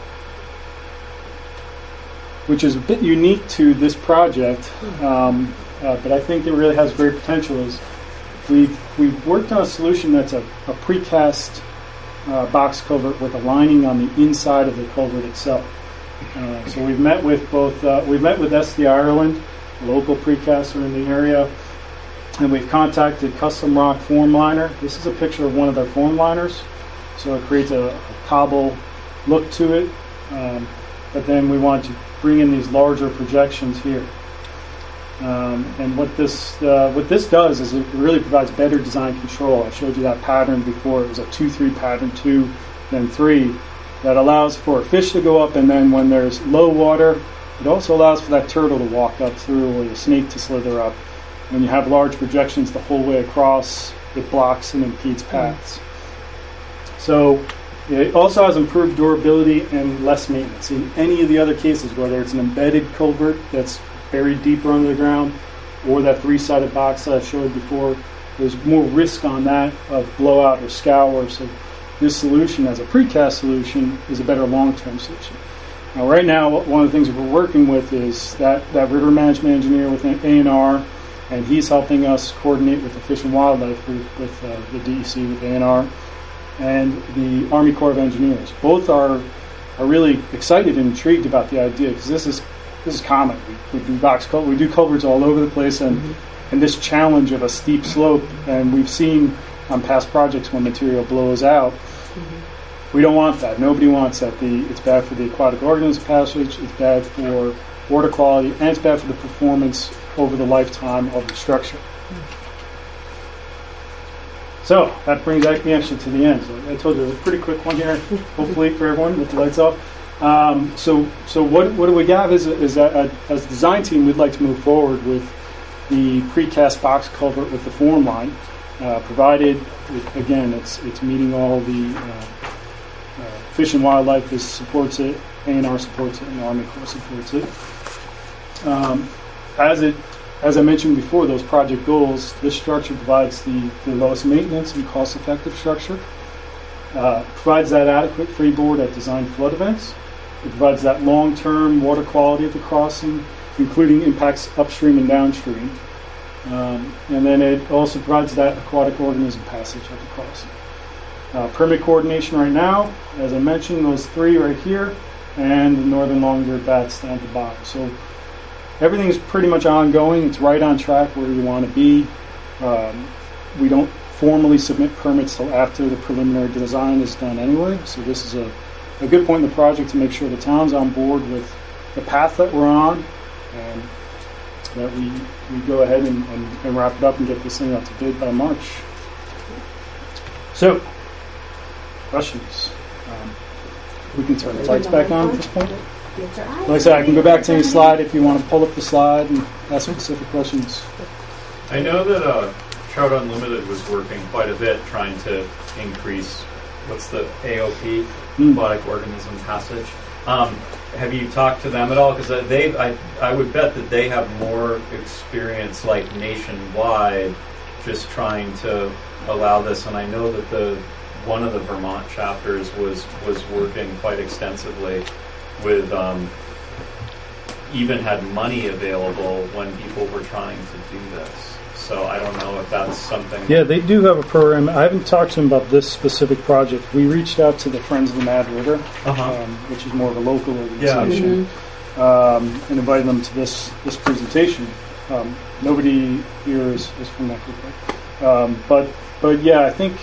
which is a bit unique to this project, but I think it really has great potential, is we've worked on a solution that's a precast box culvert with a lining on the inside of the culvert itself. So we've met with both. We've met with SD Ireland, a local precaster in the area, And we've contacted Custom Rock Form Liner. This is a picture of one of their form liners. So it creates a cobble look to it. But then we want to bring in these larger projections here. And what this does is it really provides better design control. I showed you that pattern before. It was a 2-3 pattern, 2, then 3. That allows for a fish to go up, and then when there's low water, it also allows for that turtle to walk up through or the snake to slither up. When you have large projections the whole way across, it blocks and impedes paths. So it also has improved durability and less maintenance. In any of the other cases, whether it's an embedded culvert that's buried deeper under the ground or that 3-sided box that I showed before, there's more risk on that of blowout or scour. So this solution as a precast solution is a better long-term solution. Now, right now, one of the things that we're working with is that river management engineer with A&R, and he's helping us coordinate with the Fish and Wildlife Group, with the DEC, with A&R, and the Army Corps of Engineers. Both are really excited and intrigued about the idea, because this is common. We do we do culverts all over the place, and this challenge of a steep slope, and we've seen on past projects when material blows out. We don't want that. Nobody wants that. It's bad for the aquatic organism passage, it's bad for water quality, and it's bad for the performance over the lifetime of the structure. So that brings me actually to the end. So I told you it was a pretty quick one here, hopefully for everyone with the lights off. So what do we have is that as a design team, we'd like to move forward with the precast box culvert with the form line, provided again it's meeting all the Fish and Wildlife supports it, A&R supports it, and the Army Corps supports it. As I mentioned before, those project goals, this structure provides the lowest maintenance and cost-effective structure. Provides that adequate freeboard at design flood events. It provides that long-term water quality of the crossing, including impacts upstream and downstream. And then it also provides that aquatic organism passage of the crossing. Permit coordination right now, as I mentioned, those 3 right here, and the northern long-eared bats down at the bottom. So everything's pretty much ongoing. It's right on track where you want to be. We don't formally submit permits till after the preliminary design is done anyway. So this is a good point in the project to make sure the town's on board with the path that we're on, and that we go ahead and wrap it up and get this thing out to bid by March. So, questions? We can turn the lights back on at this point. Like I said, I can go back to any slide if you want to pull up the slide and ask specific questions. I know that Trout Unlimited was working quite a bit trying to increase, what's the AOP, aquatic organism passage. Have you talked to them at all? Because I would bet that they have more experience, like nationwide, just trying to allow this. And I know that one of the Vermont chapters was working quite extensively with even had money available when people were trying to do this. So I don't know if that's something. Yeah, they do have a program. I haven't talked to them about this specific project. We reached out to the Friends of the Mad River, which is more of a local organization, and invited them to this presentation. Nobody here is from that group, right? But yeah, I think.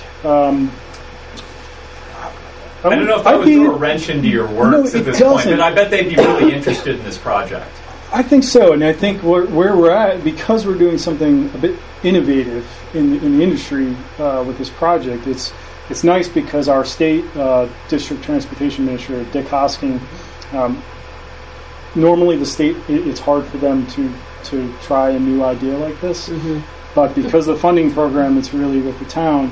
I don't know if that would throw a wrench into your works at this point, but I bet they'd be really interested in this project. I think so, and I think where we're at, because we're doing something a bit innovative in the industry with this project, it's nice because our state district transportation minister, Dick Hosking, normally the state, it's hard for them to try a new idea like this, but because of the funding program, it's really with the town.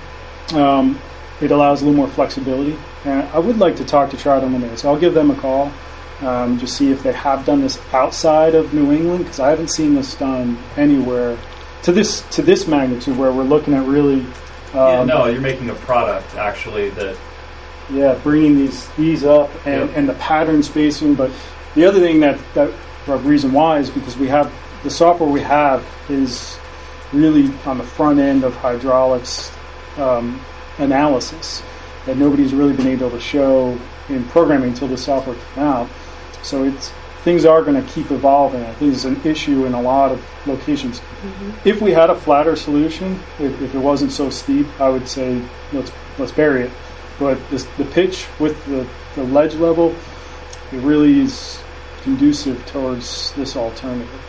It allows a little more flexibility. And I would like to talk to Trout Unlimited, so I'll give them a call, just see if they have done this outside of New England, because I haven't seen this done anywhere to this magnitude where we're looking at really. You're making a product actually that. Yeah, bringing these up and the pattern spacing, but the other thing that reason why is because we have the software we have is really on the front end of hydraulics. Analysis that nobody's really been able to show in programming until the software came out. So things are going to keep evolving. I think it's an issue in a lot of locations. If we had a flatter solution, if it wasn't so steep, I would say let's bury it. But the pitch with the ledge level, it really is conducive towards this alternative.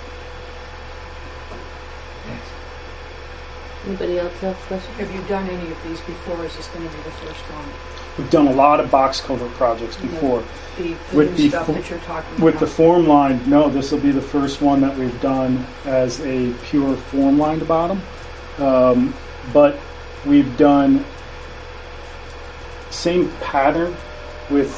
Anybody else have questions? Have you done any of these before? Or is this going to be the first one? We've done a lot of box culvert projects before. The with new the stuff that you're talking about. With the form line, no, this will be the first one that we've done as a pure form line to bottom. But we've done same pattern with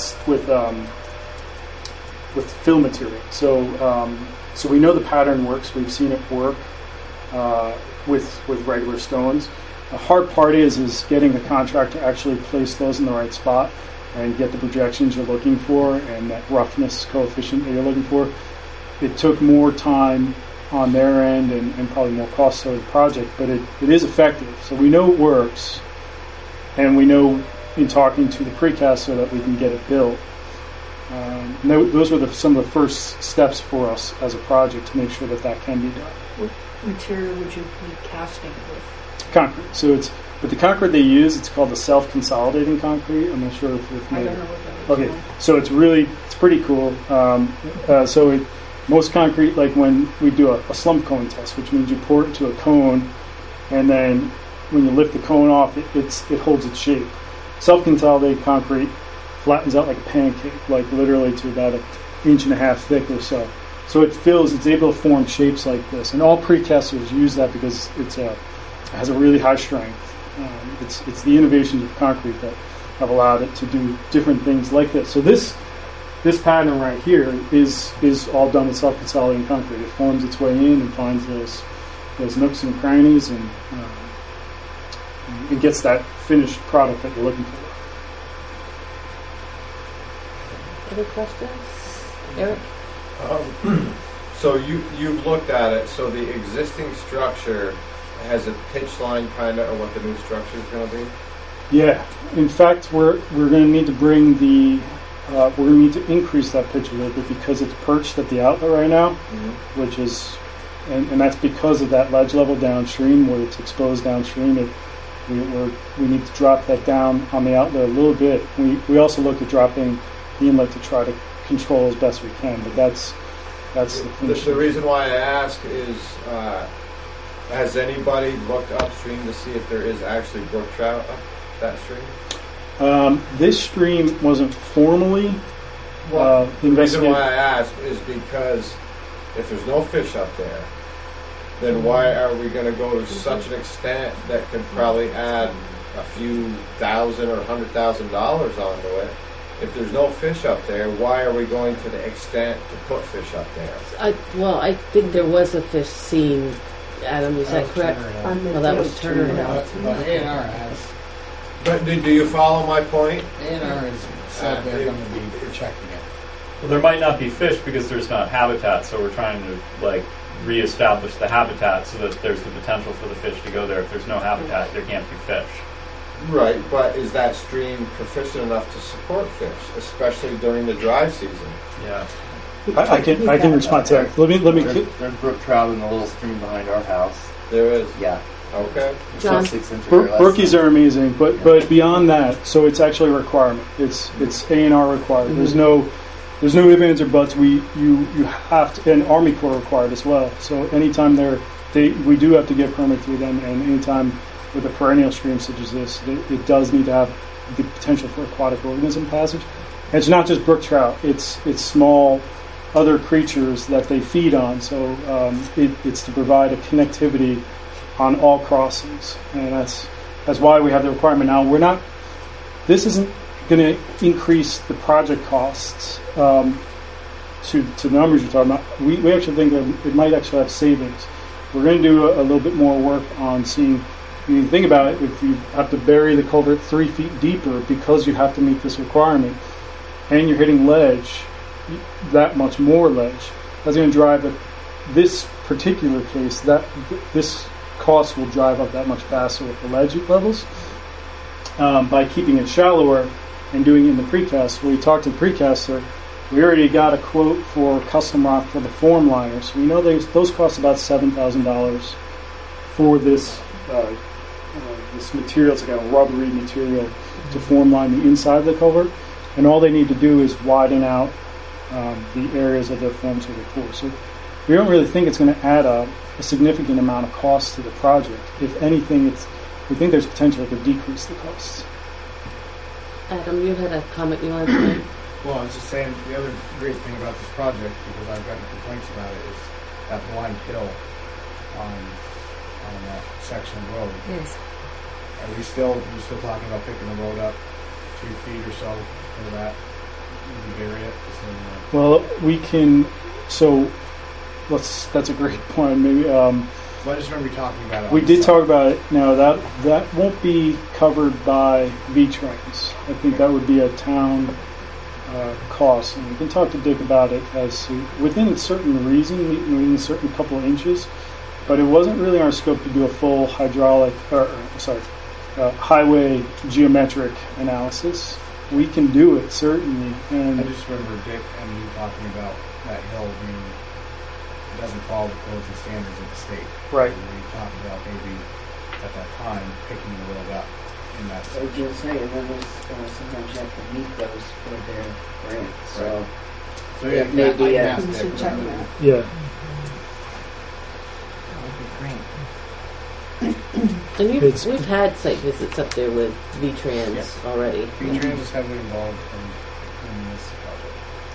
fill material. So we know the pattern works. We've seen it work with regular stones. The hard part is getting the contractor to actually place those in the right spot and get the projections you're looking for and that roughness coefficient that you're looking for. It took more time on their end and probably more cost to the project, but it is effective. So we know it works, and we know in talking to the precaster that we can get it built. Those were some of the first steps for us as a project to make sure that can be done. What material would you be casting with? Concrete. But the concrete they use, it's called the self-consolidating concrete. I'm not sure if you're familiar. I don't know what that is. Okay, so it's pretty cool. Most concrete, like when we do a slump cone test, which means you pour it into a cone, and then when you lift the cone off, it holds its shape. Self-consolidated concrete flattens out like a pancake, like literally to about 1.5 inches thick or so. So it's able to form shapes like this, and all precasters use that because it has a really high strength. It's the innovations of concrete that have allowed it to do different things like this. So this pattern right here is all done with self-consolidating concrete. It forms its way in and finds those nooks and crannies, and it gets that finished product that you're looking for. Other questions? Eric? So you've looked at it. So the existing structure has a pitch line kind of, or what the new structure is going to be? Yeah. In fact, we're going to need to bring we're going to need to increase that pitch a little bit because it's perched at the outlet right now, which is, and that's because of that ledge level downstream where it's exposed downstream. We need to drop that down on the outlet a little bit. We also look at dropping the inlet to try to control as best we can, but that's the finish. The reason why I ask is, has anybody looked upstream to see if there is actually brook trout up that stream? This stream wasn't formally The reason investigated. why I ask is because if there's no fish up there, then why are we going to go to such an extent that could probably add a few thousand or $100,000 onto it? If there's no fish up there, why are we going to the extent to put fish up there? I think there was a fish seen, Adam, is that correct? Well, that was Turner House. But A&R has. But do you follow my point? A&R has said they're going to be checking it. Well, there might not be fish because there's not habitat, so we're trying to reestablish the habitat so that there's the potential for the fish to go there. If there's no habitat, there can't be fish. Right, but is that stream proficient enough to support fish, especially during the dry season? Yeah. I can respond to that. Let me. There's brook trout in the little stream behind our house. There is. Yeah. Okay. John? Brookies are amazing, but beyond that, so it's actually a requirement. It's A&R required. There's no ifs, ands, or buts. You have to, and Army Corps required as well. So anytime we do have to get permit through them, and anytime with a perennial stream such as this, it does need to have the potential for aquatic organism passage. And it's not just brook trout; it's small other creatures that they feed on. So it's to provide a connectivity on all crossings, and that's why we have the requirement. Now this isn't going to increase the project costs to the numbers you're talking about. We actually think that it might actually have savings. We're going to do a little bit more work on seeing. You think about it, if you have to bury the culvert 3 feet deeper because you have to meet this requirement, and you're hitting ledge, that much more ledge, that's going to drive this particular case, this cost will drive up that much faster with the ledge levels. By keeping it shallower and doing it in the precast, we talked to the precaster, We already got a quote for custom rock for the form liner, so we know those cost about $7,000 for this this material. It's like a rubbery material to form line the inside of the culvert, and all they need to do is widen out the areas of the forms of the pour. So we don't really think it's going to add a significant amount of cost to the project. If anything, we think there's potential to decrease the costs. Adam, you had a comment you wanted to make? Well, I was just saying, the other great thing about this project, because I've gotten complaints about it, is that blind hill on that section of road. Yes. Are we still talking about picking the road up 2 feet or so for that area? Well, we can. So that's a great point. Maybe. Well, I just remember you talking about it. We did talk about it. Now that won't be covered by V-Trans. I think that would be a town cost, and we can talk to Dick about it as to, within a certain reason, within a certain couple of inches. But it wasn't really our scope to do a full highway geometric analysis. We can do it certainly. And I just remember Dick and you talking about that hill being. Doesn't follow the codes and standards of the state. Right. And we talked about maybe at that time picking the road up in that I section. was going to say, and then there's sometimes you have to meet those for their grants. So yeah, maybe we should check that. Yeah. And we've had site visits up there with V-Trans already. V-Trans is heavily involved in this project.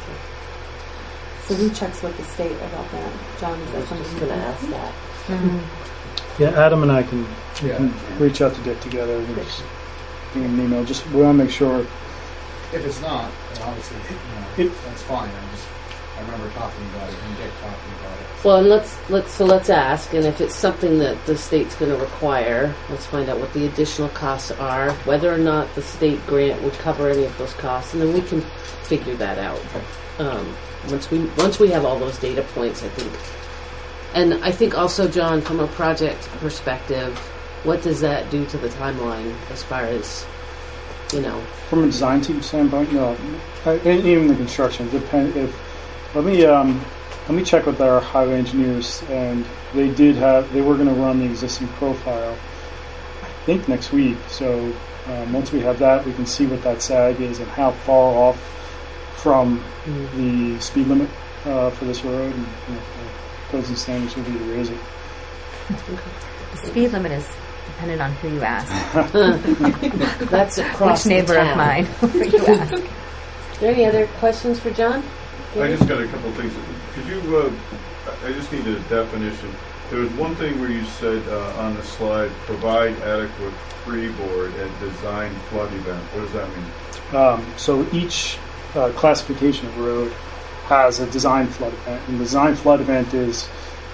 So who checks with the state about that? John, is that something going to ask that? Yeah, Adam and I can reach out to Dick together and just give him an email. Just we want to make sure. If it's not, then obviously that's fine. I remember talking about it and Dick talking about it. Well, and let's ask, and if it's something that the state's going to require, let's find out what the additional costs are, whether or not the state grant would cover any of those costs, and then we can figure that out. Once we have all those data points, I think. And I think also, John, from a project perspective, what does that do to the timeline as far as, From a design team standpoint, no. And even the construction. Let me check with our highway engineers, and they were going to run the existing profile, I think next week. So once we have that, we can see what that sag is and how far off from the speed limit for this road, and codes and standards will be to raise it. The speed limit is dependent on who you ask. That's across which neighbor the town. of mine you ask. Are there any other questions for John? I just got a couple of things. Could you? I just need a definition. There was one thing where you said on the slide, provide adequate freeboard and design flood event. What does that mean? So each classification of road has a design flood event, and the design flood event is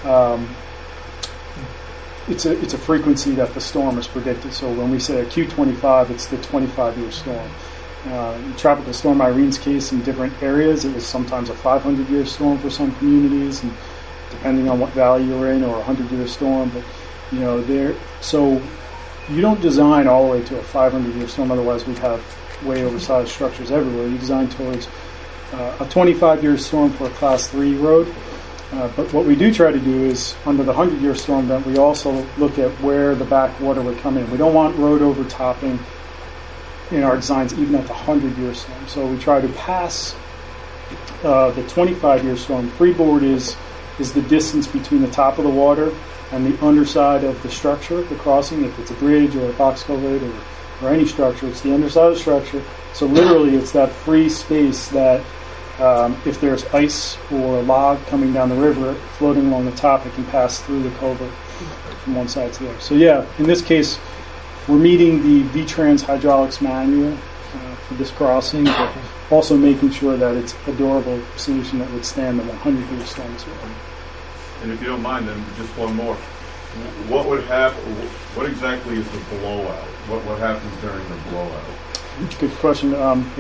it's a frequency that the storm is predicted. So when we say a Q25, it's the 25-year storm. In Tropical Storm Irene's case, in different areas, it was sometimes a 500-year storm for some communities, and depending on what valley you're in, or a 100-year storm. But so you don't design all the way to a 500-year storm. Otherwise, we'd have way oversized structures everywhere. You design towards a 25-year storm for a Class 3 road. But what we do try to do is, under the 100-year storm event, we also look at where the backwater would come in. We don't want road overtopping in our designs, even at the 100-year storm. So we try to pass the 25-year storm. Freeboard is the distance between the top of the water and the underside of the structure, the crossing. If it's a bridge or a box culvert or any structure, it's the underside of the structure. So literally, it's that free space that if there's ice or a log coming down the river, floating along the top, it can pass through the culvert from one side to the other. So yeah, in this case, we're meeting the V-Trans hydraulics manual for this crossing, but also making sure that it's a durable solution that would stand the 100-year storm as well. And if you don't mind, then just one more. What would happen? What exactly is the blowout? What happens during the blowout? Good question.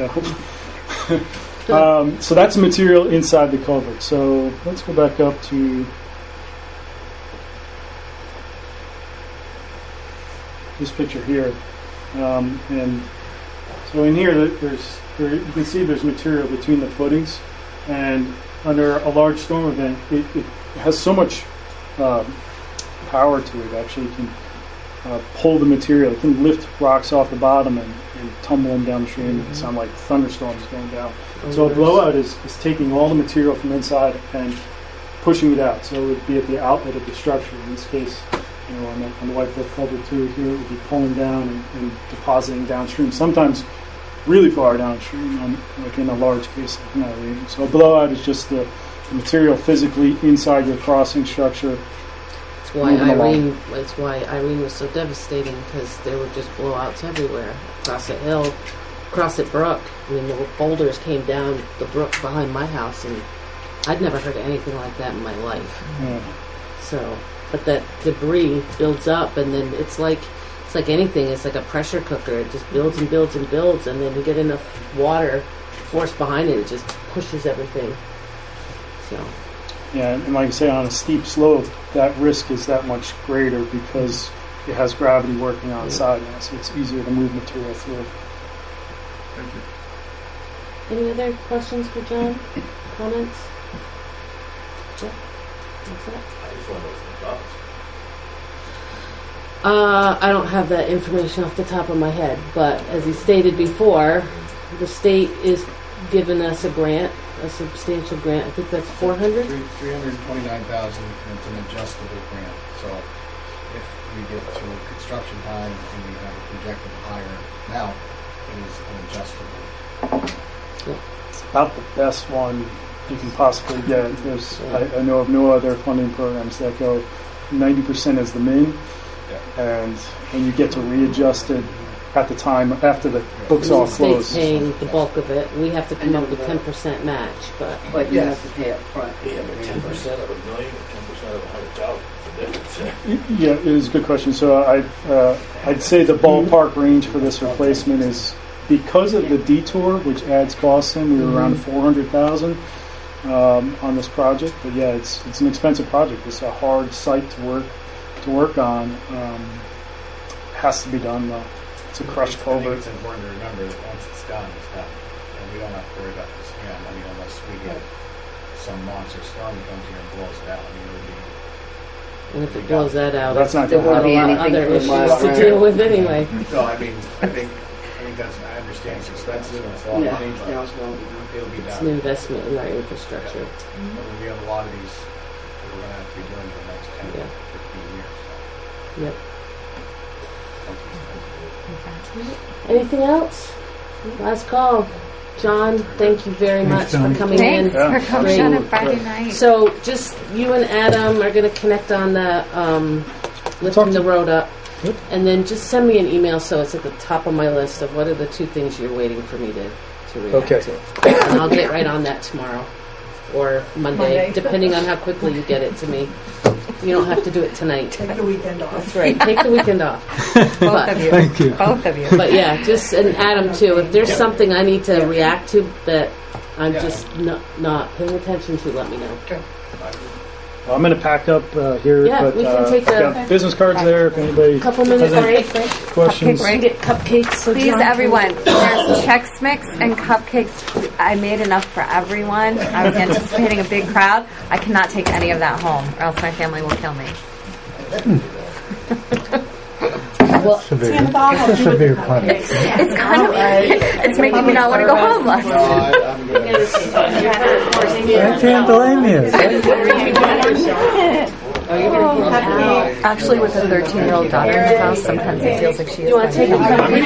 So that's material inside the culvert. So let's go back up to this picture here, and so in here, you can see there's material between the footings. And under a large storm event, it has so much power to it. Actually, it can pull the material. It can lift rocks off the bottom and tumble them downstream. It sound like thunderstorms going down. So a blowout is taking all the material from inside and pushing it out. So it would be at the outlet of the structure. In this case, on the White Brook Culvert 2 here, it would be pulling down and depositing downstream. Sometimes really far downstream, like in a large case like an Irene. So a blowout is just the material physically inside your crossing structure. That's why Irene was so devastating, because there were just blowouts everywhere. Across the hill, across at Brook. I mean, the boulders came down the brook behind my house, and I'd never heard of anything like that in my life. Yeah. So, but that debris builds up, and then it's like anything. It's like a pressure cooker. It just builds and builds and builds, and then you get enough water force behind it. It just pushes everything. So. Yeah, and like I say, on a steep slope, that risk is that much greater because it has gravity working on side now, so it's easier to move material through. Thank you. Any other questions for John? Comments? Yeah. That's it. I just want to know some thoughts. I don't have that information off the top of my head, but as he stated before, the state is giving us a grant, a substantial grant. I think that's $400. $329,000, and it's an adjustable grant. So if we get to construction time and we have a projected higher amount, it is an adjustable. Yeah. It's about the best one you can possibly get. I know of no other funding programs that go 90% as the min, and you get to readjust it at the time after the books all close. The state's paying the bulk of it. We have to come up with 10% match, but you have to pay up front. Yeah, but 10% of $1 million or 10% of 100,000 is the difference. Yeah, it is a good question. So I'd say the ballpark range for this replacement is, because of the detour, which adds costs in, we were around $400,000 on this project. But yeah, it's an expensive project. It's a hard site to work on. Has to be done though. It's a crushed culvert. I think it's important to remember that once it's done, and we don't have to worry about this again. I mean, unless we get some monster storm that comes here and blows it out. I mean, it would be. And if it blows that out, that's not there won't be other issues to deal with anyway. No, I mean, I think that's. I understand it's expensive and it's a lot of money, but it'll be done. It's an investment in our infrastructure. We have a lot of these that we're going to have to be doing for the next 10, 15 years. So. Yep. Anything else? Last call. John, thank you very much for coming in. Thanks for coming on a Friday night. So, just you and Adam are going to connect on the lifting the road up, and then just send me an email so it's at the top of my list of what are the 2 things you're waiting for me to react to. And I'll get right on that tomorrow or Monday, depending on how quickly you get it to me. You don't have to do it tonight. Take the weekend off. That's right. Take the weekend off. Both of you. Thank you. Both of you. But yeah, and Adam too. If there's something I need to react to that I'm just not paying attention to, let me know. Well, I'm going to pack up here, Yeah, but we can take got business cards there if anybody couple minutes has any break. questions. We get cupcakes. So Please, John everyone, there's Chex Mix and cupcakes. I made enough for everyone. I was anticipating a big crowd. I cannot take any of that home, or else my family will kill me. Well, severe punishment. It's kind of, it's making me not want to go home less. I can't blame you. Actually, with a 13-year-old daughter in the house, sometimes it feels like she is. You want to take a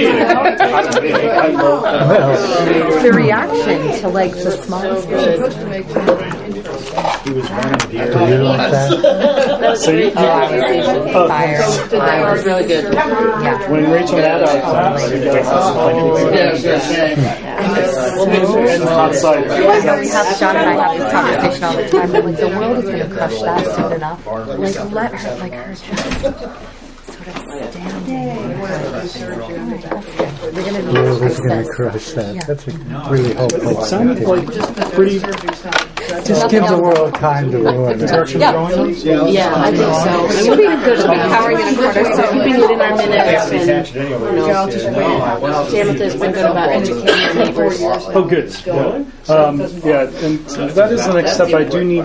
The reaction to like the smallest things. He was running deer. Do you like that? So you Fire. That was really good. Yeah. When Rachel had We'll be hot side. We have John and I have this conversation all the time. But like the world is going to crush that soon enough. Like let her, like her just sort of stand there. We're going to We're going to crush that. That's a really hopeful. It sounded like pretty Just give the world time to ruin it. Yeah, I think so. It would be good to be covering it in quarter, so keeping it in our minutes. And, Tamitha's been good about educating our neighbors. Oh, good. Yeah, and that is the next step. I do need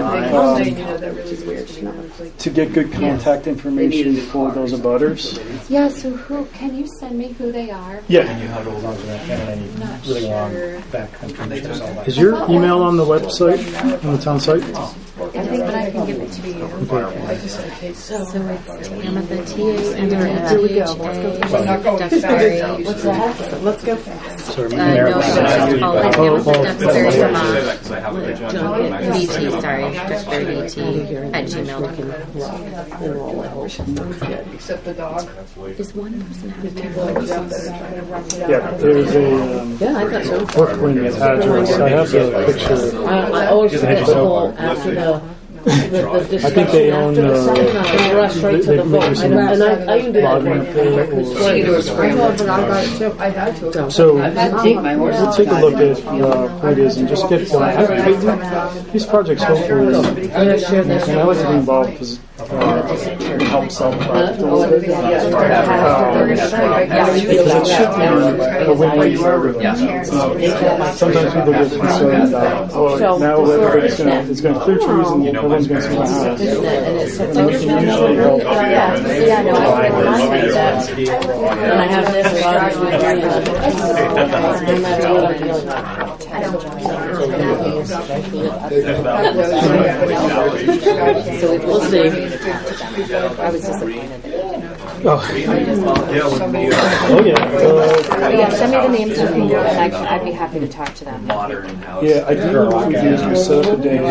to get good contact information for those abutters. Yeah, so who can you send me who they are? Yeah. And you have to hold on to that and any really long backcountry. Is your email on the website, on the town site? I think that I can give it to you. So it's Tamitha, Duxbury. What's that? Let's go fast. Sorry, No, Duxbury VT, sorry, Duxbury VT at Gmail. Except the dog. Is one person having Yeah, there's a Brooklyn address. I have the picture. I always forget the whole after the I think they own rush right to the vote. I can do that one. So we'll take a look at what it is and just get these projects hopefully. And I like to be involved because it helps out the project a little bit. Because it should be a win-win for everybody. Sometimes people get concerned about, now everybody's it's going to clear trees and everyone's going to see my house. And usually help. And I have this so we'll see. I was disappointed. Oh yeah. Yeah, send me the names of people, and I'd be happy to talk to them. Yeah, I think what we do is we set up a day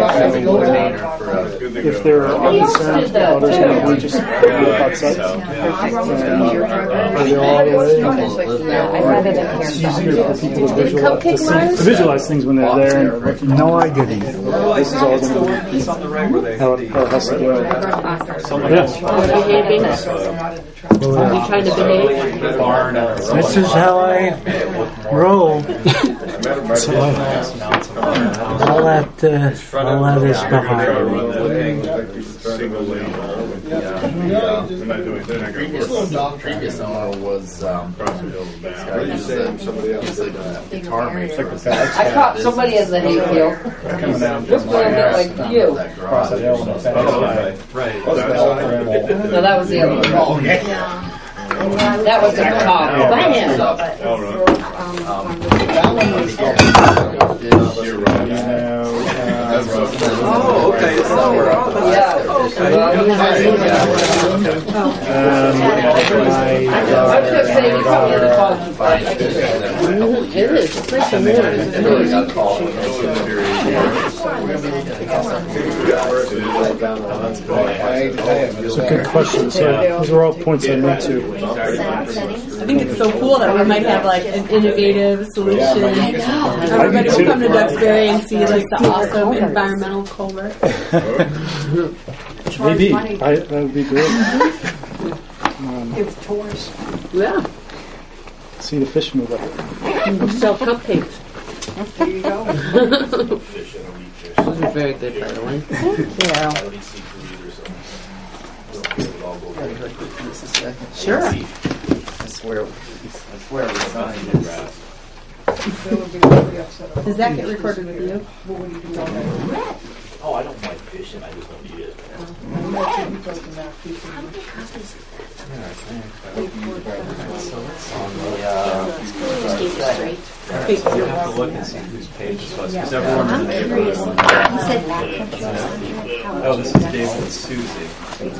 if there are concerns about others, we just do outside. Are they all the way? It's easier for people to visualize things when they're there. And No, I didn't. this is all going to be how it has to go. Behaving. Are you trying to behave? This is how I roll. So all that is behind me. Previous owner was guitar maker. I caught somebody as a hayfield. This one a bit like you. Right. No, that was the other one. That was the top. Oh, okay. It is. It's nice and It's a good question. So those are all points I need to. I think it's so cool that we might have like an innovative solution. Everybody will come to Duxbury and see like the awesome environmental culvert. Maybe. That would be great. Give tours. Yeah. See the fish move up. Sell cupcakes. There you go. Those are very good, by the way. Sure. I swear we signed it. Does that get recorded with you? Oh, I don't mind fishing, I just don't need it. You have to look and see whose page this was, because everyone in the neighborhood. Oh, this is David and Susie.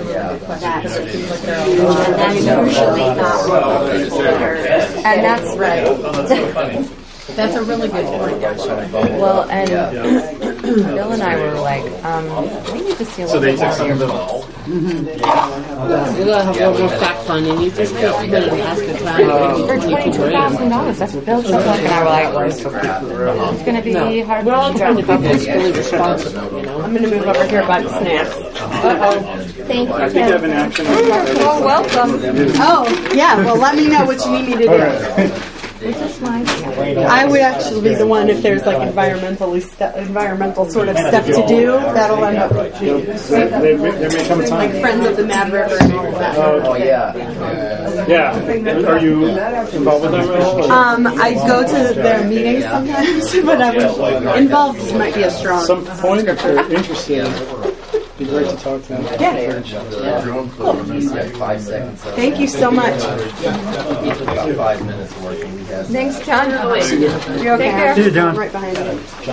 And that's right. Oh, that's so funny. That's a really good point. Well, and Bill and I were like, we need to see a So little they bit took some of more. them. We're going to have a little more fact finding. You just put it in ask a time. For $22,000, that's what Bill took. And I were like, it's going to be hard. We're all trying to be fiscally responsible, you know. I'm going to move over here by the snacks. Thank you. I think I have an action. Well, welcome. Oh, yeah. Well, let me know what you need me to do. I would actually be the one if there's like environmental sort of stuff to do. That'll end up There may come a time. like Friends of the Mad River and all of that. Oh, yeah. Yeah. Are you involved with them at all? I go to their meetings sometimes, but I would involved might be a strong. Some point if you're interested. It'd be great to talk to them. Yeah. Cool. 5 seconds. Thank you so much. About 5 minutes of working. Thanks, John. You're okay. Take care. See you, John. Right behind you.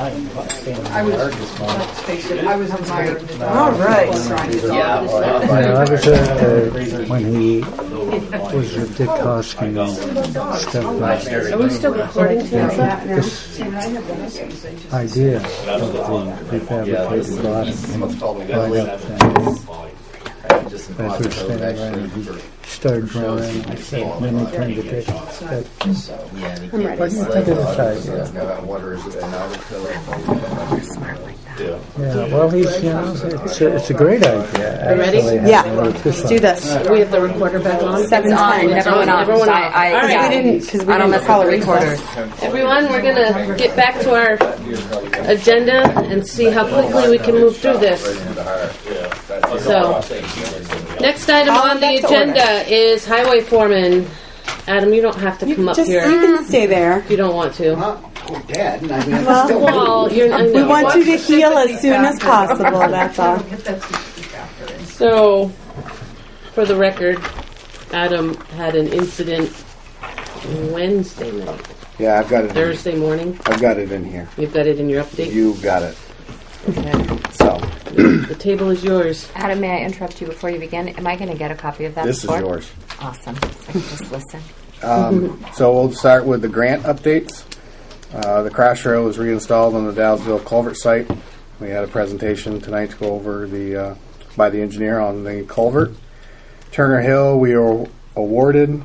I was admired. All right. Yeah, I was when he was with Dick Hoskins stuff. Are we still recording today? This idea of the prefabricated bottom as we're standing around, he started drawing, and then he turned to Dick. What do you think of this idea? Yeah, well, it's a great idea. Are you ready? Yeah, let's do this. We have the recorder back on. 7:10. Everyone on. Everyone on. I All right. We didn't because we I don't didn't mess call with it the recorders. Everyone, we're going to get back to our agenda and see how quickly we can move through this. So, next item on the agenda is highway foreman. Adam, you don't have to come up here. You can stay there. If you don't want to. Oh, Dad. I mean, Well, we want you to heal as soon as possible, that's all. So, for the record, Adam had an incident Wednesday night. Yeah, I've got it. Thursday morning. I've got it in here. You've got it in your update? You got it. Okay. So. The table is yours. Adam, may I interrupt you before you begin? Am I going to get a copy of that? This is yours. Awesome. So I can just listen. So we'll start with the grant updates. The crash rail was reinstalled on the Dowsville culvert site. We had a presentation tonight to go over by the engineer on the culvert. Turner Hill, we were awarded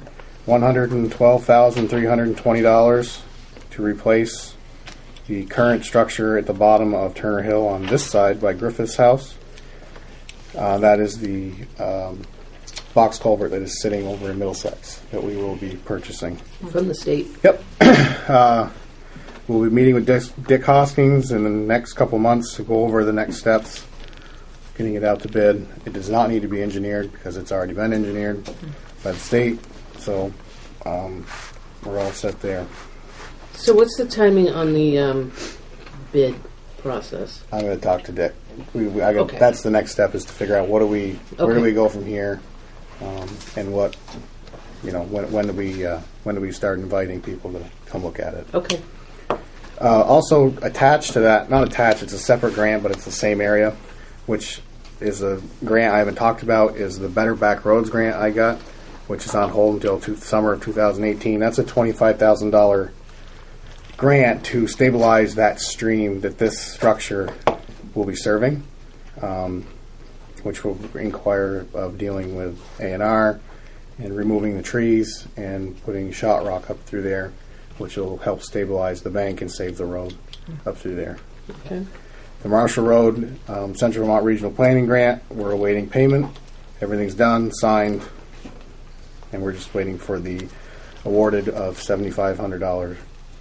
$112,320 to replace the current structure at the bottom of Turner Hill on this side by Griffith's house. That is the box culvert that is sitting over in Middlesex that we will be purchasing. From the state. Yep. We'll be meeting with Dick Hoskins in the next couple months to go over the next steps, getting it out to bid. It does not need to be engineered because it's already been engineered by the state, so we're all set there. So what's the timing on the bid process? I'm going to talk to Dick. Okay. That's the next step, is to figure out where do we go from here, and what, when do we start inviting people to come look at it. Okay. Also attached to that, not attached, it's a separate grant, but it's the same area, which is a grant I haven't talked about, is the Better Back Roads grant I got, which is on hold until summer of 2018. That's a $25,000 grant to stabilize that stream that this structure will be serving, which will require of dealing with A&R and removing the trees and putting shot rock up through there, which will help stabilize the bank and save the road up through there. Okay. The Marshall Road Central Vermont Regional Planning Grant, we're awaiting payment. Everything's done, signed, and we're just waiting for the awarded of $7,500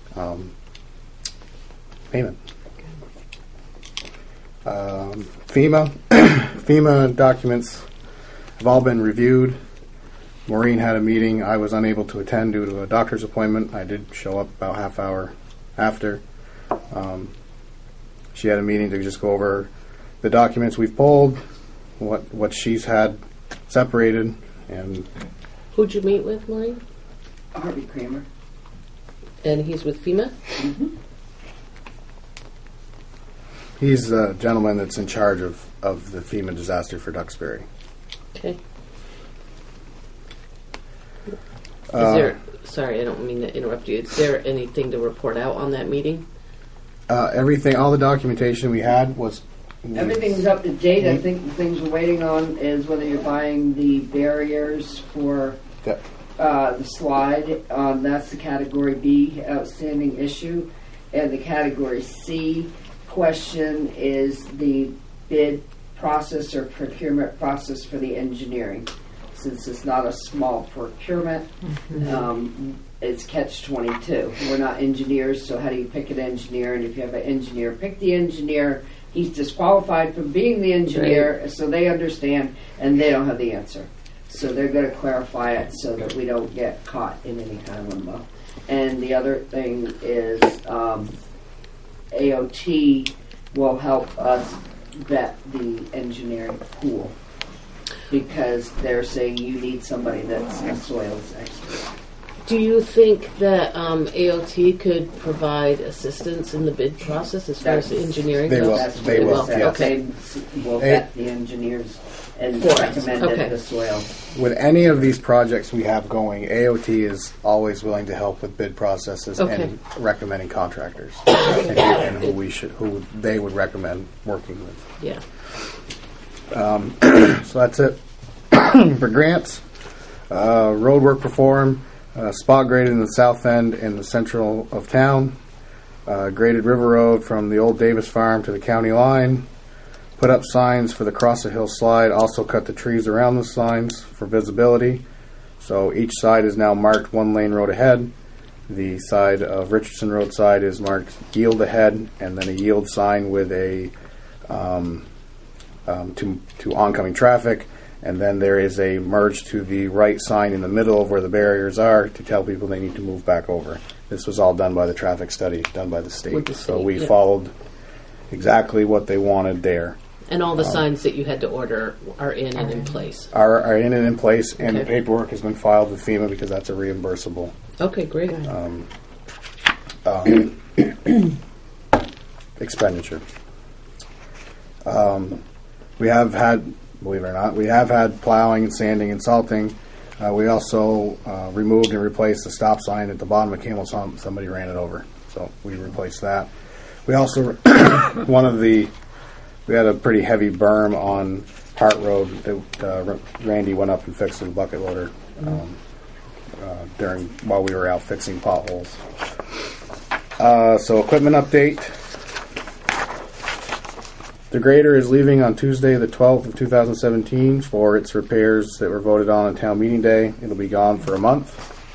payment. FEMA documents have all been reviewed. Maureen had a meeting. I was unable to attend due to a doctor's appointment. I did show up about half hour after. She had a meeting to just go over the documents we've pulled, what she's had separated, and Who'd you meet with, Maureen? Harvey Kramer. And he's with FEMA? Mm-hmm. he's the gentleman that's in charge of the FEMA disaster for Duxbury. Okay. Is there, sorry, I don't mean to interrupt you. Is there anything to report out on that meeting? Everything, all the documentation we had was... Everything's up to date. I think the things we're waiting on is whether you're buying the barriers for the slide. That's the Category B outstanding issue. And the Category C question is the bid process or procurement process for the engineering. since it's not a small procurement, it's catch-22. We're not engineers, so how do you pick an engineer? And if you have an engineer, pick the engineer. He's disqualified from being the engineer, so they understand, and they don't have the answer. So they're going to clarify it so that we don't get caught in any kind of limbo. And the other thing is AOT will help us vet the engineering pool, because they're saying you need somebody that's a soils expert. Do you think that AOT could provide assistance in the bid process as far as the engineering goes? They will. Yes. They will vet the engineers and recommend the soil. With any of these projects we have going, AOT is always willing to help with bid processes and recommending contractors and who they would recommend working with. Yeah. So that's it for grants. Road work performed. Spot graded in the south end and the central of town. Graded River Road from the old Davis Farm to the county line. Put up signs for the Cross the Hill slide. Also cut the trees around the signs for visibility. So each side is now marked 1 lane road ahead. The side of Richardson Road side is marked yield ahead, and then a yield sign with a to oncoming traffic. And then there is a merge to the right sign in the middle of where the barriers are to tell people they need to move back over. This was all done by the traffic study done by the state. So we followed exactly what they wanted there. And all the signs that you had to order are in and in place. Are in and in place, and the paperwork has been filed with FEMA because that's a reimbursable. Okay, great. Expenditure. We have had, believe it or not, we have had plowing and sanding and salting. We also removed and replaced the stop sign at the bottom of Camel's Hump. Somebody ran it over, so we replaced that. We also, we had a pretty heavy berm on Hart Road that Randy went up and fixed with a bucket loader while we were out fixing potholes. So equipment update. The grader is leaving on Tuesday, the 12th of 2017 for its repairs that were voted on town meeting day. It'll be gone for a month.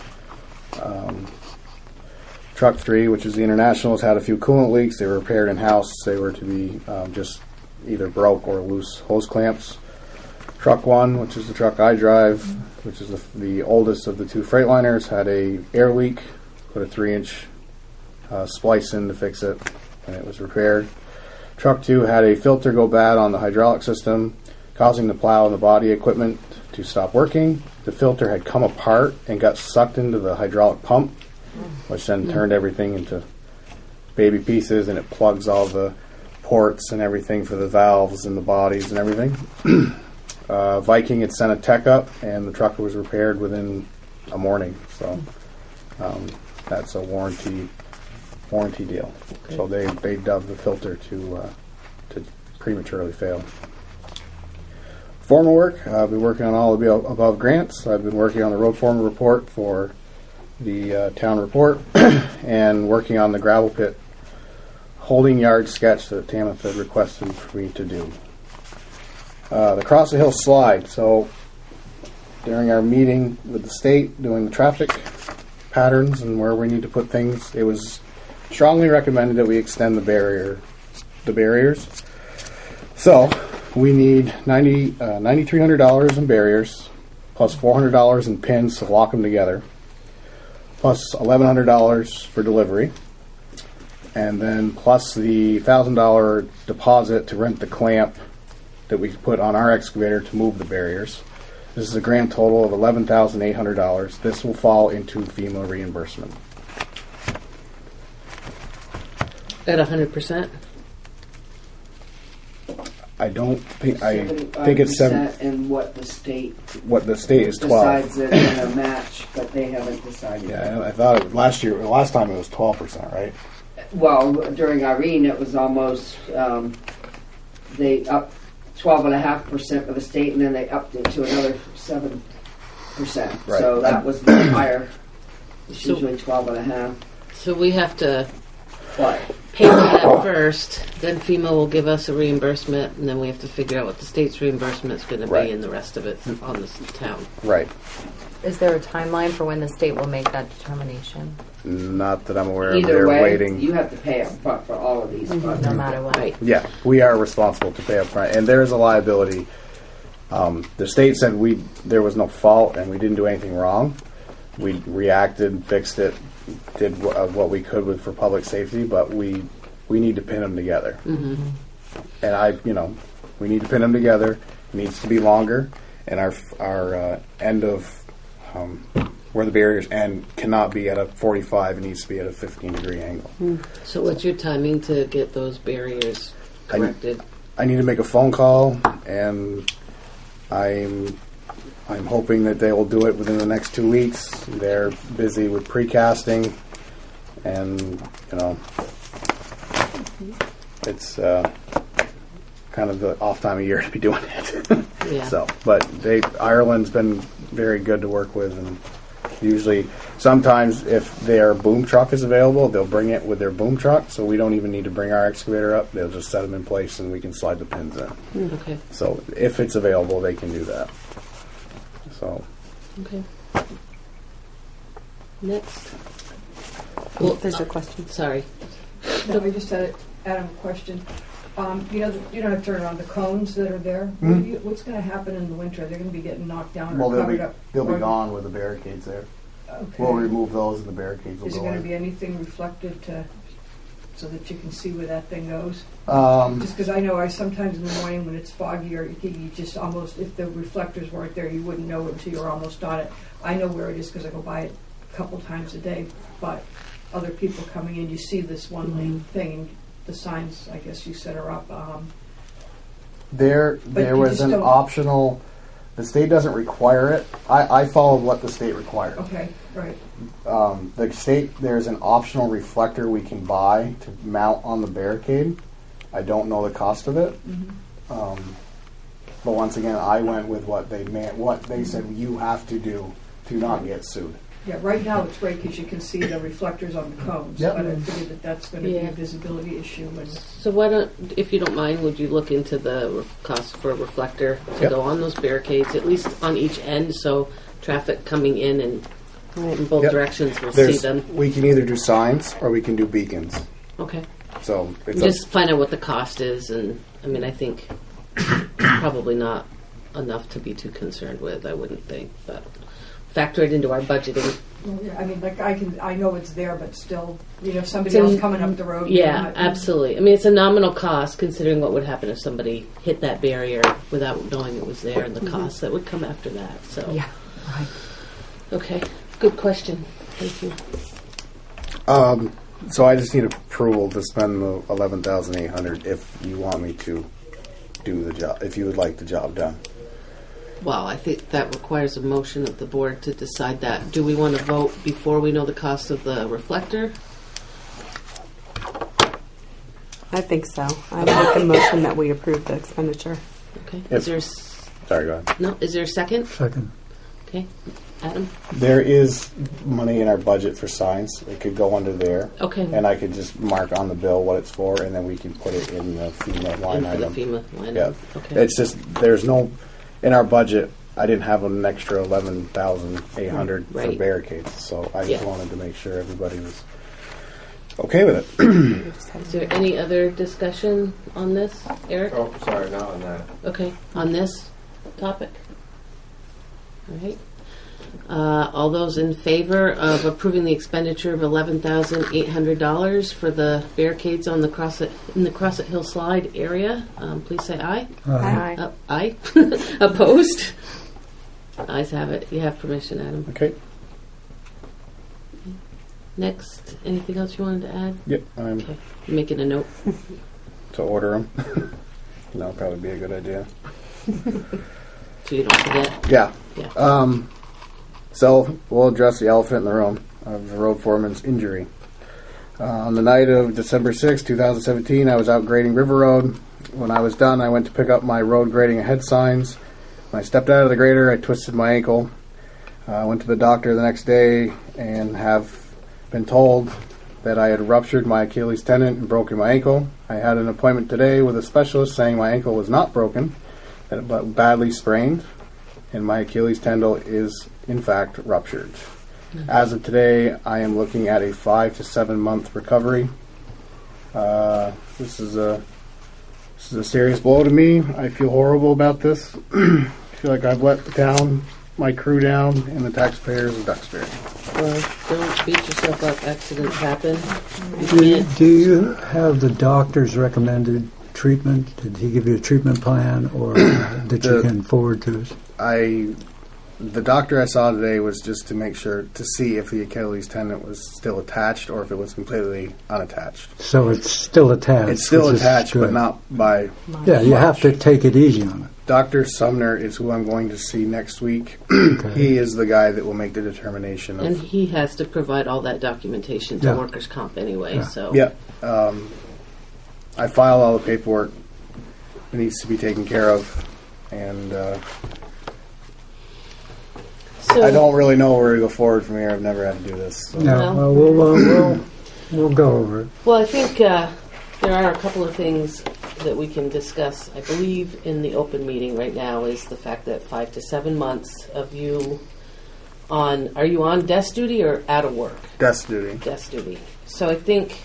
Truck 3, which is the International, has had a few coolant leaks. They were repaired in-house. They were to be just either broke or loose hose clamps. Truck 1, which is the truck I drive, which is the oldest of the 2 Freightliners, had a air leak. Put a 3-inch splice in to fix it, and it was repaired. Truck 2 had a filter go bad on the hydraulic system, causing the plow and the body equipment to stop working. The filter had come apart and got sucked into the hydraulic pump, which then turned everything into baby pieces, and it plugs all the ports and everything for the valves and the bodies and everything. Viking had sent a tech up, and the truck was repaired within a morning. So that's a warranty deal. Okay. So they dubbed the filter to prematurely fail. Formal work. I've been working on all of the above grants. I've been working on the road foreman report for the town report and working on the gravel pit holding yard sketch that Tamith had requested for me to do. The Cross the Hill slide. So during our meeting with the state doing the traffic patterns and where we need to put things, it was strongly recommended that we extend the barriers. So we need $9,300 in barriers, plus $400 in pins to lock them together, plus $1,100 for delivery, and then plus the $1,000 deposit to rent the clamp that we put on our excavator to move the barriers. This is a grand total of $11,800. This will fall into FEMA reimbursement. At 100%? I don't think. I think it's 7. And what the state. What the state is 12. Decides they're going to match, but they haven't decided. Yeah, I thought it was last time it was 12%, right? Well, during Irene, it was almost they upped 12.5% for the state, and then they upped it to another 7%. Right. So that was higher. It's usually 12.5. So we have to. What? pay for that first, then FEMA will give us a reimbursement, and then we have to figure out what the state's reimbursement is going to Right. be, and the rest of it on the town. Right. Is there a timeline for when the state will make that determination? Not that I'm aware of. Either They're way, waiting. you have to pay up front for all of these projects. No matter what. Right. Yeah, we are responsible to pay up front, and there is a liability. The state said there was no fault and we didn't do anything wrong. We reacted, fixed it, did what we could for public safety, but we need to pin them together. Mm-hmm. And we need to pin them together. It needs to be longer, and our end of where the barriers end cannot be at a 45. It needs to be at a 15-degree angle. So what's your timing to get those barriers corrected? I need to make a phone call, and I'm hoping that they will do it within the next 2 weeks. They're busy with precasting, and it's kind of the off time of year to be doing it. Yeah. So, but Ireland's been very good to work with, and usually, sometimes if their boom truck is available, they'll bring it with their boom truck, so we don't even need to bring our excavator up. They'll just set them in place, and we can slide the pins in. Okay. So if it's available, they can do that. So. Okay. Next. Well, there's a question. Sorry. No, I just had Adam a question. You don't have to turn around the cones that are there. Mm-hmm. What's going to happen in the winter? They're going to be getting knocked down Well, or covered up. they'll be Or- gone with the barricades there. Okay. We'll remove those, and the barricades will Is there go going to in. be anything reflected so that you can see where that thing goes? Just because I know sometimes in the morning when it's foggy, or you just almost, if the reflectors weren't there, you wouldn't know it until you're almost on it. I know where it is because I go by it a couple times a day, but other people coming in, you see this one lane thing, and the signs, I guess you set her up. There you was just an don't- optional. The state doesn't require it. I followed what the state required. Okay, right. The state, there's an optional reflector we can buy to mount on the barricade. I don't know the cost of it. But once again, I went with what they said you have to do to not get sued. Yeah, right now it's great because you can see the reflectors on the cones. Yep. But I figured that that's going to be Yeah. a visibility issue. And So why don't, if you don't mind, would you look into the cost for a reflector to Yep. go on those barricades, at least on each end, so traffic coming in and in both Yep. directions will see There's- them? We can either do signs or we can do beacons. Okay. So it's Just find out what the cost is, and I mean, I think probably not enough to be too concerned with. I wouldn't think, but factor it into our budgeting. well, yeah, I mean, like I know it's there, but still, if somebody It's else an- coming up the road. Yeah, absolutely. I mean, it's a nominal cost considering what would happen if somebody hit that barrier without knowing it was there, and the costs that would come after that. So Yeah, right. Okay, good question. Thank you. So I just need approval to spend the $11,800 if you want me to do the job. If you would like the job done. Well, I think that requires a motion of the board to decide that. Do we want to vote before we know the cost of the reflector? I think so. I make a motion that we approve the expenditure. Okay. If- Is there Sorry, go ahead. no? Is there a second? Second. Okay, Adam. There is money in our budget for signs. It could go under there. Okay. And I could just mark on the bill what it's for, and then we can put it in the FEMA line In for the item. FEMA line Yeah. item. Okay. It's just, there's no, in our budget, I didn't have an extra $11,800 for Right. barricades, so I just Yeah. wanted to make sure everybody was okay with it. Is there any other discussion on this, Eric? Oh, sorry, not on that. Okay, on this topic? All right. All those in favor of approving the expenditure of $11,800 for the barricades on the in the Crosset Hill Slide area, please say aye. Aye. Aye. Opposed? Ayes have it. You have permission, Adam. Okay. Next, anything else you wanted to add? Yep, I'm Okay, you're making a note. to order them. That'll probably be a good idea. So you don't forget. Yeah. Yeah. So we'll address the elephant in the room of the road foreman's injury. On the night of December 6, 2017, I was out grading River Road. When I was done, I went to pick up my road grading ahead signs. When I stepped out of the grader, I twisted my ankle. I went to the doctor the next day and have been told that I had ruptured my Achilles tendon and broken my ankle. I had an appointment today with a specialist saying my ankle was not broken, but badly sprained, and my Achilles tendon is in fact ruptured. As of today, I am looking at a 5 to 7 month recovery. This is a serious blow to me. I feel horrible about this. I feel like I've let my crew down, and the taxpayers of Duxbury. Well, don't beat yourself up. Accidents happen. Do you have the doctor's recommended treatment? Did he give you a treatment plan, or that you can forward to us? The doctor I saw today was just to make sure, to see if the Achilles tendon was still attached or if it was completely unattached. So it's still attached. It's still attached, but not by Yeah, you have to take it easy on it. Dr. Sumner is who I'm going to see next week. Okay. He is the guy that will make the determination. And he has to provide all that documentation to workers' comp anyway. Yeah. So yeah. I filed all the paperwork that needs to be taken care of, and I don't really know where to go forward from here. I've never had to do this. So. No, we'll go over it. Well, I think there are a couple of things that we can discuss. I believe in the open meeting right now is the fact that 5 to 7 months of you are you on desk duty or out of work? Desk duty. Desk duty. So I think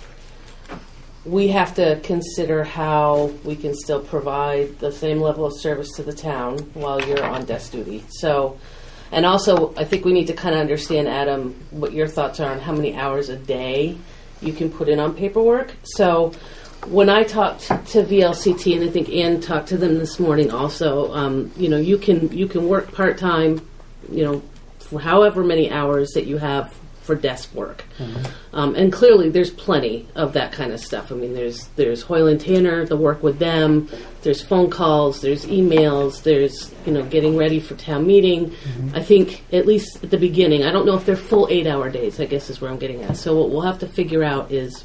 we have to consider how we can still provide the same level of service to the town while you're on desk duty. So, and also I think we need to kind of understand, Adam, what your thoughts are on how many hours a day you can put in on paperwork. So when I talked to VLCT, and I think Ann talked to them this morning also, you can work part-time, for however many hours that you have for desk work. Mm-hmm. And clearly there's plenty of that kind of stuff. I mean, there's Hoyle and Tanner, the work with them, there's phone calls, there's emails, there's, getting ready for town meeting. Mm-hmm. I think at least at the beginning, I don't know if they're full 8-hour days, I guess is where I'm getting at. So what we'll have to figure out is,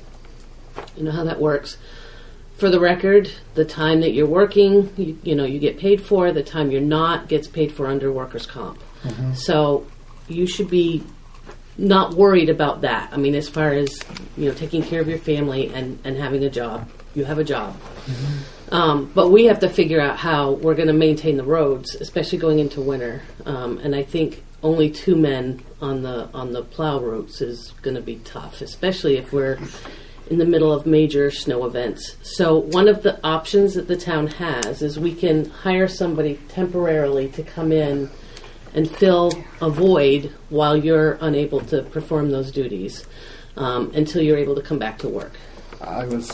how that works. For the record, the time that you're working, you get paid for. The time you're not gets paid for under workers' comp. Mm-hmm. So you should be not worried about that. I mean, as far as, taking care of your family and having a job. You have a job. Mm-hmm. But we have to figure out how we're going to maintain the roads, especially going into winter. And I think only 2 men on the plow routes is going to be tough, especially if we're in the middle of major snow events. So one of the options that the town has is we can hire somebody temporarily to come in and fill a void while you're unable to perform those duties until you're able to come back to work. I was,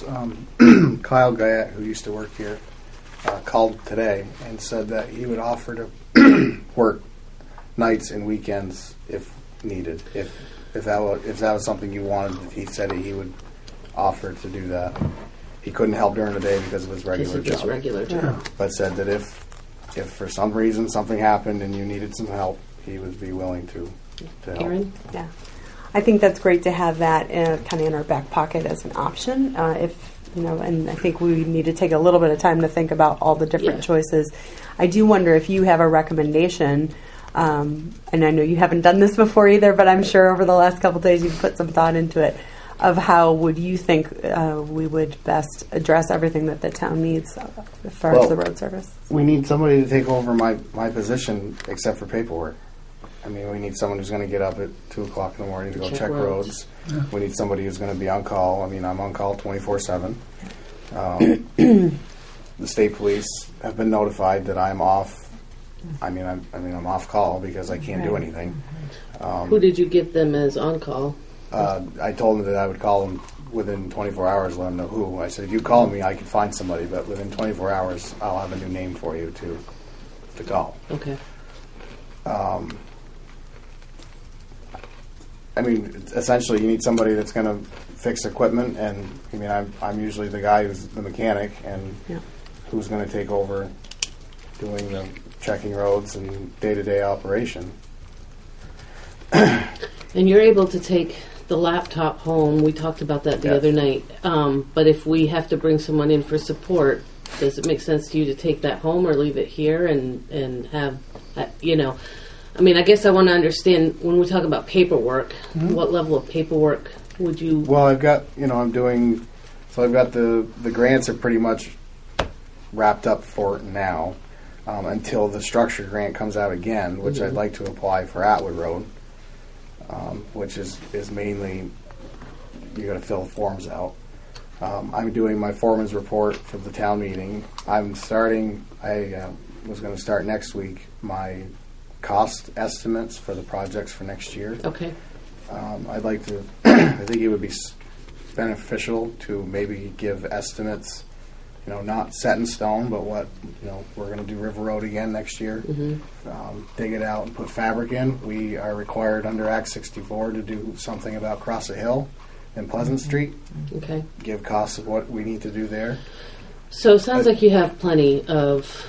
Kyle Guyette, who used to work here, called today and said that he would offer to work nights and weekends if needed. If that was something you wanted, he said he would offer to do that. He couldn't help during the day because of his regular job. Yeah. But said that if for some reason something happened and you needed some help, he would be willing to help. Erin? Yeah. I think that's great to have that kind of in our back pocket as an option. And I think we need to take a little bit of time to think about all the different choices. I do wonder if you have a recommendation, and I know you haven't done this before either, but I'm sure over the last couple of days you've put some thought into it, of how would you think we would best address everything that the town needs as far as the road service? We need somebody to take over my position except for paperwork. I mean, we need someone who's going to get up at 2 o'clock in the morning to go check roads. Yeah. We need somebody who's going to be on call. I mean, I'm on call 24/7. The state police have been notified that I'm off. I'm off call because I can't do anything. Who did you give them as on call? I told them that I would call them within 24 hours, let them know who. I said, if you call me, I can find somebody, but within 24 hours, I'll have a new name for you to call. Okay. I mean, essentially, you need somebody that's going to fix equipment, and I mean, I'm usually the guy who's the mechanic, and who's going to take over doing the checking roads and day-to-day operation. And you're able to take the laptop home. We talked about that the other night. But if we have to bring someone in for support, does it make sense to you to take that home or leave it here and have, I mean, I guess I want to understand when we talk about paperwork, what level of paperwork would you? Well, I've got, I'm doing, so I've got the grants are pretty much wrapped up for now until the structure grant comes out again, which I'd like to apply for Atwood Road, which is mainly, you got to fill the forms out. I'm doing my foreman's report for the town meeting. I was going to start next week my cost estimates for the projects for next year. Okay. I'd like to, I think it would be beneficial to maybe give estimates, not set in stone, but what, we're going to do River Road again next year. Dig it out and put fabric in. We are required under Act 64 to do something about Cross a Hill and Pleasant Street. Okay. Give costs of what we need to do there. So it sounds like you have plenty of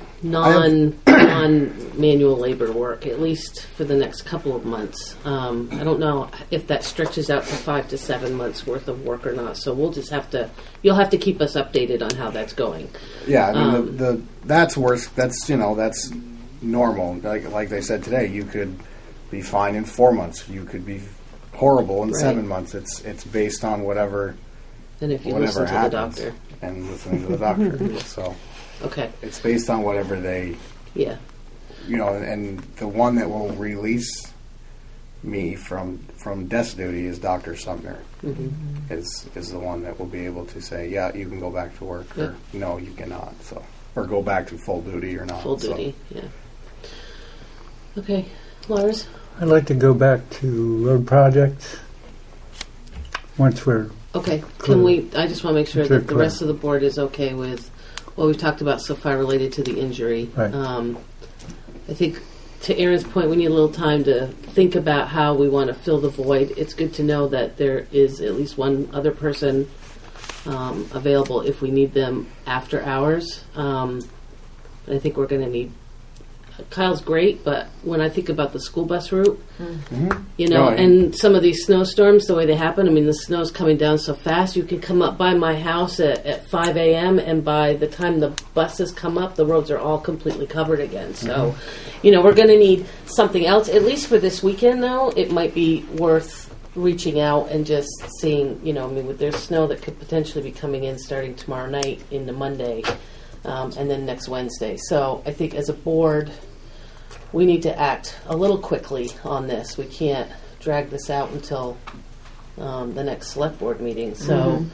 non-manual labor work, at least for the next couple of months. I don't know if that stretches out to 5 to 7 months worth of work or not. So we'll just you'll have to keep us updated on how that's going. Yeah, I mean, that's worse. That's, that's normal. Like they said today, you could be fine in 4 months. You could be horrible in 7 months. It's based on whatever. And if you whatever listen to happens, the doctor. And listening to the doctor. So. Okay. It's based on whatever they. Yeah. And the one that will release me from desk duty is Dr. Sumner. Is the one that will be able to say, yeah, you can go back to work, or no, you cannot. So, or go back to full duty or not. Full duty. Yeah. Okay, Lars. I'd like to go back to road projects once we're okay. clear. Can we? I just want to make sure Once we're that the clear. rest of the board is okay with what we've talked about so far related to the injury. Right. I think, to Aaron's point, we need a little time to think about how we want to fill the void. It's good to know that there is at least one other person available if we need them after hours. I think we're going to need. Kyle's great, but when I think about the school bus route, and some of these snowstorms, the way they happen, I mean, the snow's coming down so fast, you can come up by my house at 5 a.m., and by the time the buses come up, the roads are all completely covered again. So, we're going to need something else, at least for this weekend, though. It might be worth reaching out and just seeing, there's snow that could potentially be coming in starting tomorrow night into Monday. And then next Wednesday. So I think as a board, we need to act a little quickly on this. We can't drag this out until the next select board meeting. So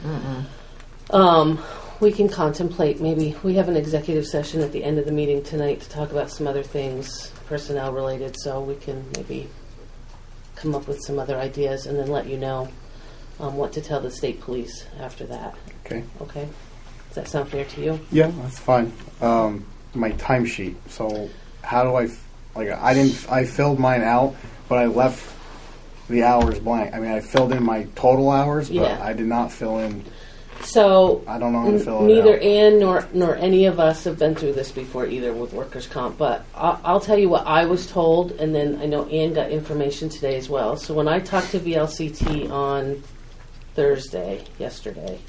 we can contemplate, maybe we have an executive session at the end of the meeting tonight to talk about some other things personnel related, so we can maybe come up with some other ideas and then let you know what to tell the state police after that. Okay. Okay. Does that sound fair to you? Yeah, that's fine. My timesheet. So how do I filled mine out, but I left the hours blank. I mean, I filled in my total hours, but I did not fill in. So I don't know how to fill it out. Neither Ann nor any of us have been through this before either with workers' comp, but I'll tell you what I was told, and then I know Ann got information today as well. So when I talked to VLCT on yesterday,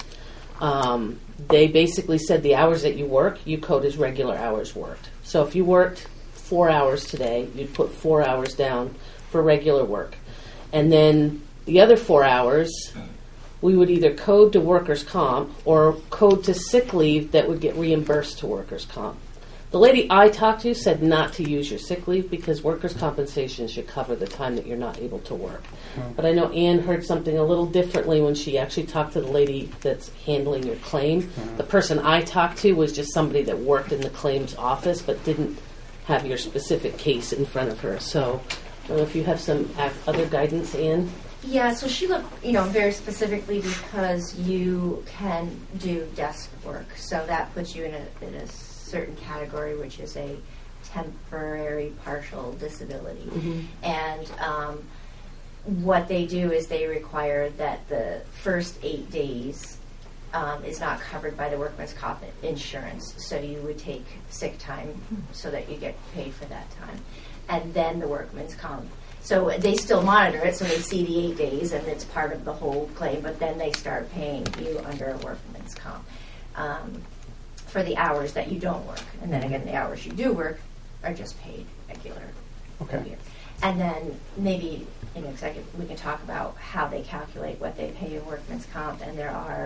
they basically said the hours that you work, you code as regular hours worked. So if you worked 4 hours today, you'd put 4 hours down for regular work. And then the other 4 hours, we would either code to workers' comp or code to sick leave that would get reimbursed to workers' comp. The lady I talked to said not to use your sick leave because workers' compensation should cover the time that you're not able to work. But I know Ann heard something a little differently when she actually talked to the lady that's handling your claim. The person I talked to was just somebody that worked in the claims office but didn't have your specific case in front of her. So I don't know if you have some other guidance, Ann? Yeah, so she looked, very specifically because you can do desk work. So that puts you in a certain category, which is a temporary partial disability. And what they do is they require that the first 8 days is not covered by the workman's comp insurance. So you would take sick time so that you get paid for that time. And then the workman's comp. So they still monitor it, so they see the 8 days, and it's part of the whole claim, but then they start paying you under a workman's comp for the hours that you don't work. And then again, the hours you do work are just paid regular. Okay. And then maybe in executive, we can talk about how they calculate what they pay in workman's comp, and there are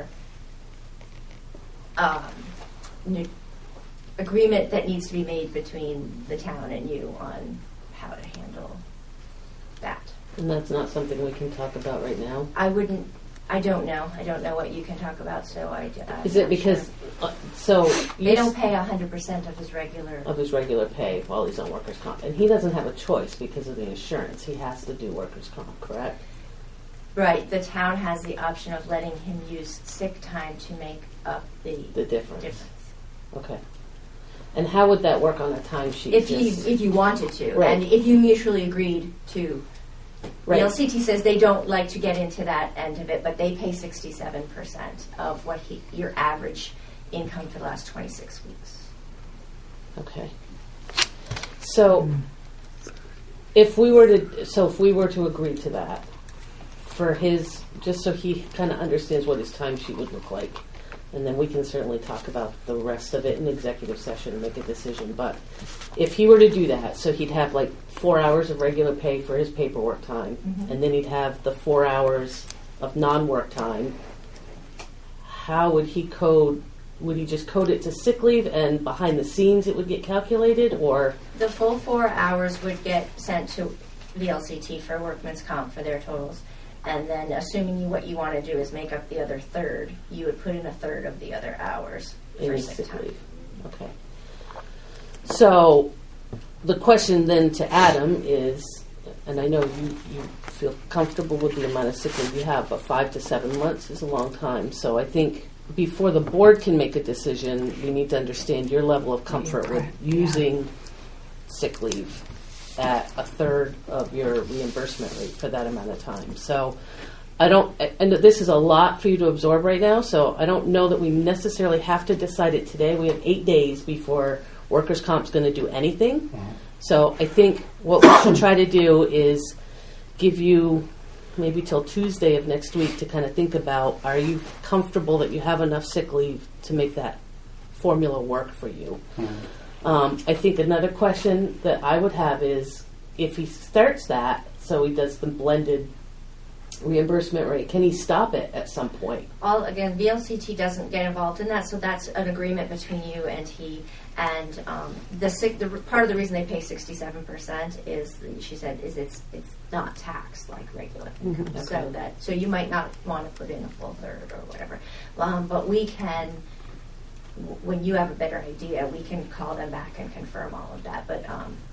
agreement that needs to be made between the town and you on how to handle that. And that's not something we can talk about right now? I don't know. I don't know what you can talk about, so I'm Is it because, sure. They don't pay 100% of his regular pay while he's on workers' comp. And he doesn't have a choice because of the insurance. He has to do workers' comp, correct? Right. The town has the option of letting him use sick time to make up the difference. Okay. And how would that work on a timesheet? If you wanted to, right. And if you mutually agreed to. Right. The LCT says they don't like to get into that end of it, but they pay 67% of what your average income for the last 26 weeks. Okay. So if we were to agree to that, for his, just so he kind of understands what his timesheet would look like, and then we can certainly talk about the rest of it in executive session and make a decision. But if he were to do that, so he'd have like 4 hours of regular pay for his paperwork time, and then he'd have the 4 hours of non-work time, how would he code? Would he just code it to sick leave and behind the scenes it would get calculated, or? The full 4 hours would get sent to the LCT for workman's comp for their totals. And then, assuming what you want to do is make up the other third, you would put in a third of the other hours for sick time. Okay. So, the question then to Adam is, and I know you feel comfortable with the amount of sick leave you have, but 5 to 7 months is a long time. So I think before the board can make a decision, we need to understand your level of comfort with using sick leave at a third of your reimbursement rate for that amount of time. So and this is a lot for you to absorb right now, so I don't know that we necessarily have to decide it today. We have 8 days before workers' comp's going to do anything. So I think what we should try to do is give you maybe till Tuesday of next week to kind of think about, are you comfortable that you have enough sick leave to make that formula work for you? I think another question that I would have is, if he starts that, so he does the blended reimbursement rate, can he stop it at some point? Again, VLCT doesn't get involved in that, so that's an agreement between you and he. And the part of the reason they pay 67% is, she said, is it's not taxed like regular income. Okay. So you might not want to put in a full third or whatever, but we can. When you have a better idea, we can call them back and confirm all of that. But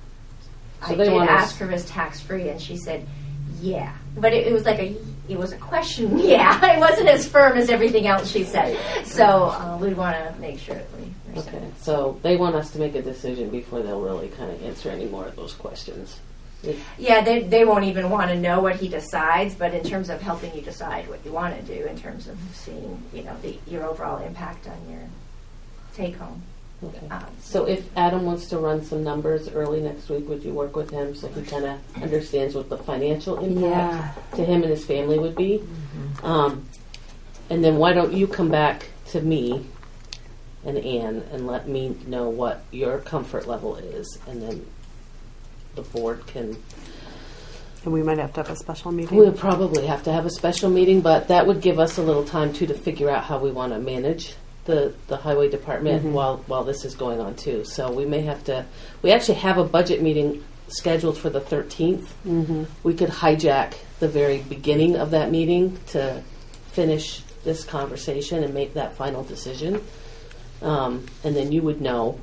I did ask her if it's tax-free, and she said, yeah. But it was like it was a question, yeah. It wasn't as firm as everything else she said. So we want to make sure that we understand. Okay, so they want us to make a decision before they'll really kind of answer any more of those questions. Yeah, they won't even want to know what he decides, but in terms of helping you decide what you want to do, in terms of seeing, your overall impact on your take home. Okay. So if Adam wants to run some numbers early next week, would you work with him so he kind of understands what the financial impact to him and his family would be? And then why don't you come back to me and Ann and let me know what your comfort level is, and then the board can... And we might have to have a special meeting. We'll probably have to have a special meeting, but that would give us a little time, too, to figure out how we want to manage the highway department while this is going on too. So we may have to, we actually have a budget meeting scheduled for the 13th. We could hijack the very beginning of that meeting to finish this conversation and make that final decision. And then you would know,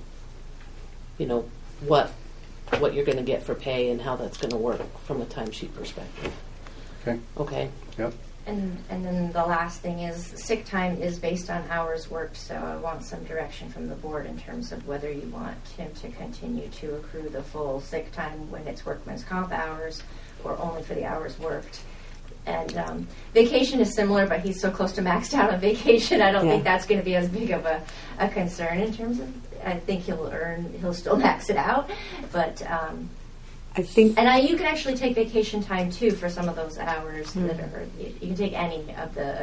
what you're going to get for pay and how that's going to work from a timesheet perspective. Okay. Yep. And then the last thing is, sick time is based on hours worked, so I want some direction from the board in terms of whether you want him to continue to accrue the full sick time when it's workman's comp hours, or only for the hours worked. And vacation is similar, but he's so close to maxed out on vacation, I don't think that's going to be as big of a concern in terms of, I think he'll still max it out, but... I think, and you can actually take vacation time too for some of those hours that are. You can take any of the.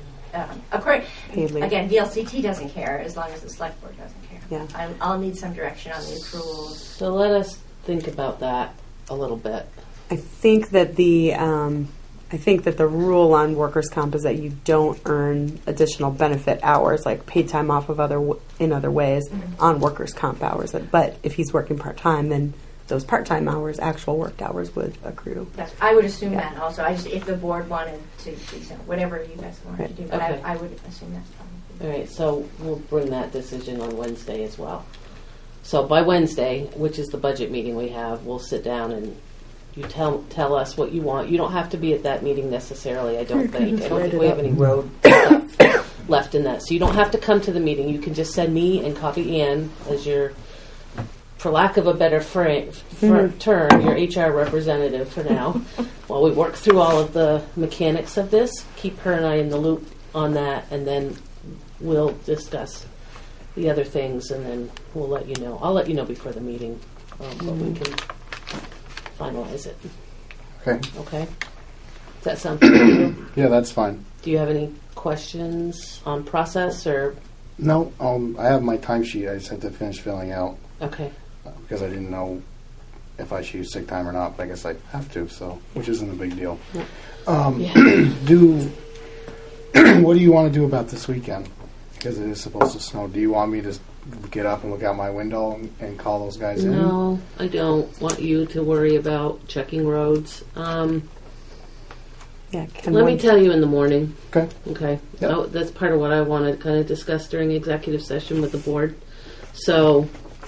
Again, VLCT doesn't care as long as the select board doesn't care. Yeah. I'll need some direction on the accruals. So let us think about that a little bit. I think that the rule on workers' comp is that you don't earn additional benefit hours, like paid time off of in other ways, on workers' comp hours. But if he's working part-time, then those part-time hours, actual worked hours, would accrue. I would assume that also. If the board wanted to, whatever you guys wanted to do, but Okay. I would assume that's probably. All right, so we'll bring that decision on Wednesday as well. So by Wednesday, which is the budget meeting we have, we'll sit down and you tell us what you want. You don't have to be at that meeting necessarily, I don't think. I don't think we have any road stuff left in that. So you don't have to come to the meeting. You can just send me and copy Ann as your, for lack of a better term, your HR representative for now. While we work through all of the mechanics of this, keep her and I in the loop on that, and then we'll discuss the other things, and then we'll let you know. I'll let you know before the meeting, but we can finalize it. Okay. Okay. Does that sound good to you? Yeah, that's fine. Do you have any questions on process or? No, I have my timesheet. I just had to finish filling out. Okay. Because I didn't know if I should use sick time or not, but I guess I have to, so, which isn't a big deal. What do you want to do about this weekend? Because it is supposed to snow. Do you want me to get up and look out my window and call those guys in? No, I don't want you to worry about checking roads. Let me tell you in the morning. Okay. Okay. Yep. Oh, that's part of what I want to kind of discuss during executive session with the board. So,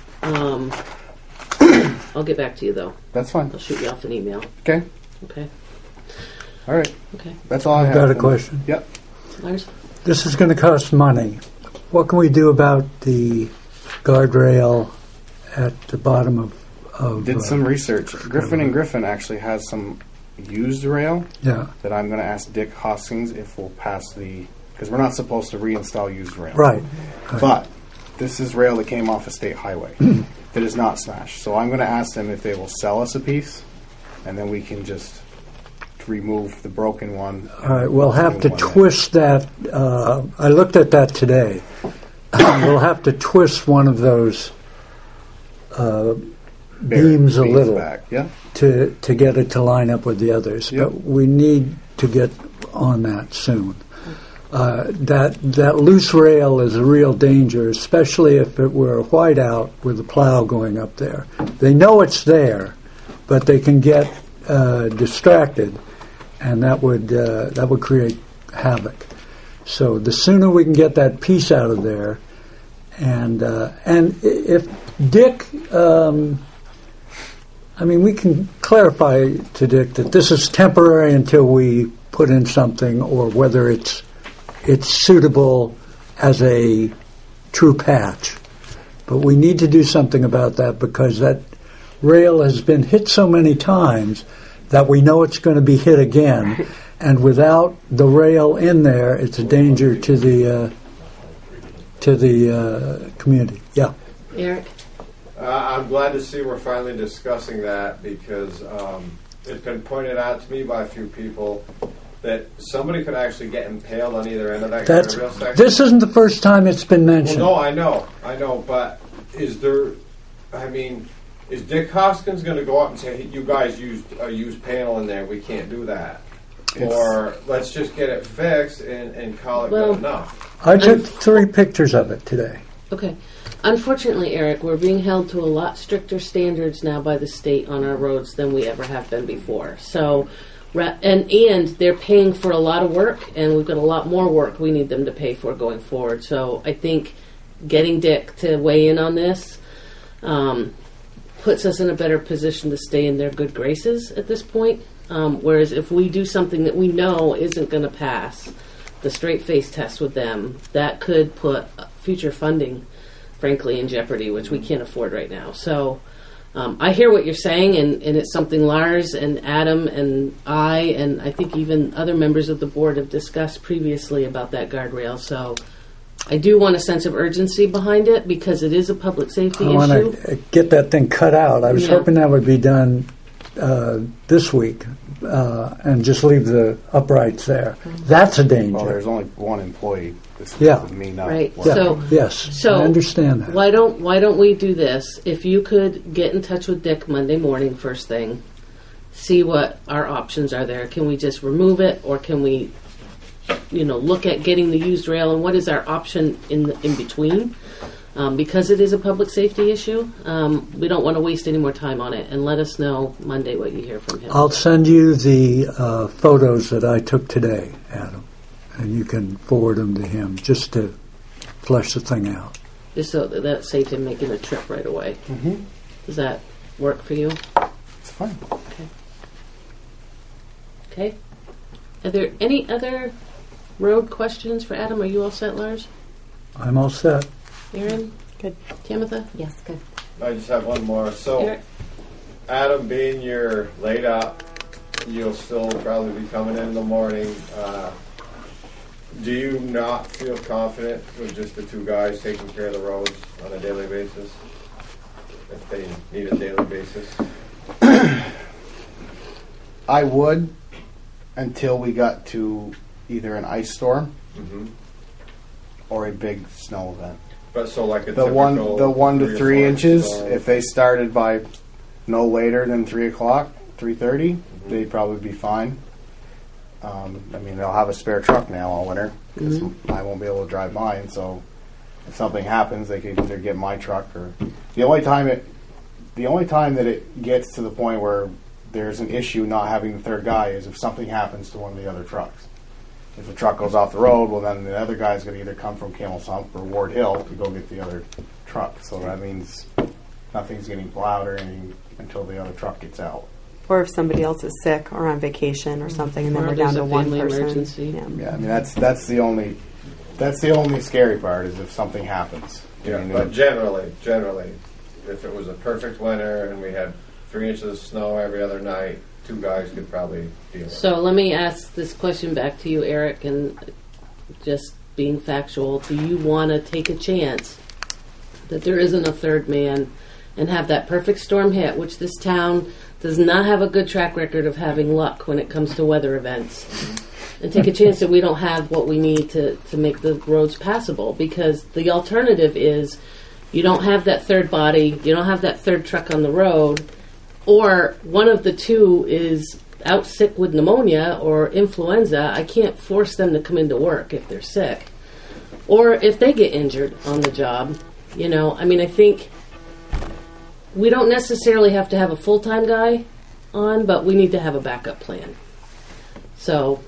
I'll get back to you though. That's fine. I'll shoot you off an email. Okay. Okay. All right. Okay. That's all I have. Got a question? Yep. Lars? This is going to cost money. What can we do about the guardrail at the bottom of Did some research. Griffin actually has some used rail. Yeah. That I'm going to ask Dick Hoskins if we'll pass because we're not supposed to reinstall used rail. Right. But this is rail that came off a state highway that is not smashed. So I'm going to ask them if they will sell us a piece, and then we can just remove the broken one. All right, we'll have to twist that. I looked at that today. We'll have to twist one of those beams a little back. Yeah. to get it to line up with the others. Yep. But we need to get on that soon. That loose rail is a real danger, especially if it were a whiteout with a plow going up there. They know it's there, but they can get distracted, and that would create havoc. So the sooner we can get that piece out of there, and if Dick, we can clarify to Dick that this is temporary until we put in something, or whether it's suitable as a true patch. But we need to do something about that, because that rail has been hit so many times that we know it's going to be hit again. And without the rail in there, it's a danger to the community. Yeah. Eric? I'm glad to see we're finally discussing that, because it's been pointed out to me by a few people that somebody could actually get impaled on either end of that guardrail section. This isn't the first time it's been mentioned. Well, no, I know, but is Dick Hoskins going to go up and say, hey, you guys used a used panel in there, we can't do that? Or let's just get it fixed and call it good enough? I took 3 pictures of it today. Okay. Unfortunately, Eric, we're being held to a lot stricter standards now by the state on our roads than we ever have been before. So, and they're paying for a lot of work, and we've got a lot more work we need them to pay for going forward. So I think getting Dick to weigh in on this puts us in a better position to stay in their good graces at this point. Whereas if we do something that we know isn't going to pass the straight face test with them, that could put future funding, frankly, in jeopardy, which we can't afford right now. So I hear what you're saying, and it's something Lars and Adam and I think even other members of the board have discussed previously about that guardrail. So I do want a sense of urgency behind it, because it is a public safety issue. I want to get that thing cut out. I was hoping that would be done this week, and just leave the uprights there. That's a danger. Well, there's only one employee. This is me now. Right. Yeah. So I understand that. Why don't we do this? If you could get in touch with Dick Monday morning, first thing, see what our options are there. Can we just remove it, or can we, look at getting the used rail, and what is our option in between? Because it is a public safety issue, we don't want to waste any more time on it. And let us know Monday what you hear from him. I'll send you the photos that I took today, Adam, and you can forward them to him just to flesh the thing out. Just so that saves him making a trip right away. Mm-hmm. Does that work for you? It's fine. Okay. Are there any other road questions for Adam? Are you all set, Lars? I'm all set. Erin? Good. Tamitha? Yes, good. I just have one more. So, Eric? Adam, being you're laid up, you'll still probably be coming in the morning. Do you not feel confident with just the two guys taking care of the roads on a daily basis? If they need a daily basis? I would, until we got to either an ice storm or a big snow event. But so like a the 1 to 3 inches, if they started by no later than 3 o'clock, 3:30, they'd probably be fine. They'll have a spare truck now all winter because I won't be able to drive mine. So if something happens, they could either get my truck or the only time that it gets to the point where there's an issue not having the third guy is if something happens to one of the other trucks. If the truck goes off the road, well, then the other guy's going to either come from Camel's Hump or Ward Hill to go get the other truck. So that means nothing's getting plowed or anything until the other truck gets out. Or if somebody else is sick or on vacation or something, and then Or we're down there's to a one family person. emergency. Yeah. That's the only scary part is if something happens. Yeah, but generally, if it was a perfect winter and we had 3 inches of snow every other night, two guys could probably deal with it. So let me ask this question back to you, Eric, and just being factual. Do you want to take a chance that there isn't a third man and have that perfect storm hit, which this town does not have a good track record of having luck when it comes to weather events, and take a chance that we don't have what we need to make the roads passable? Because the alternative is you don't have that third body, you don't have that third truck on the road, or one of the two is out sick with pneumonia or influenza. I can't force them to come into work if they're sick. Or if they get injured on the job. I think we don't necessarily have to have a full-time guy on, but we need to have a backup plan. So,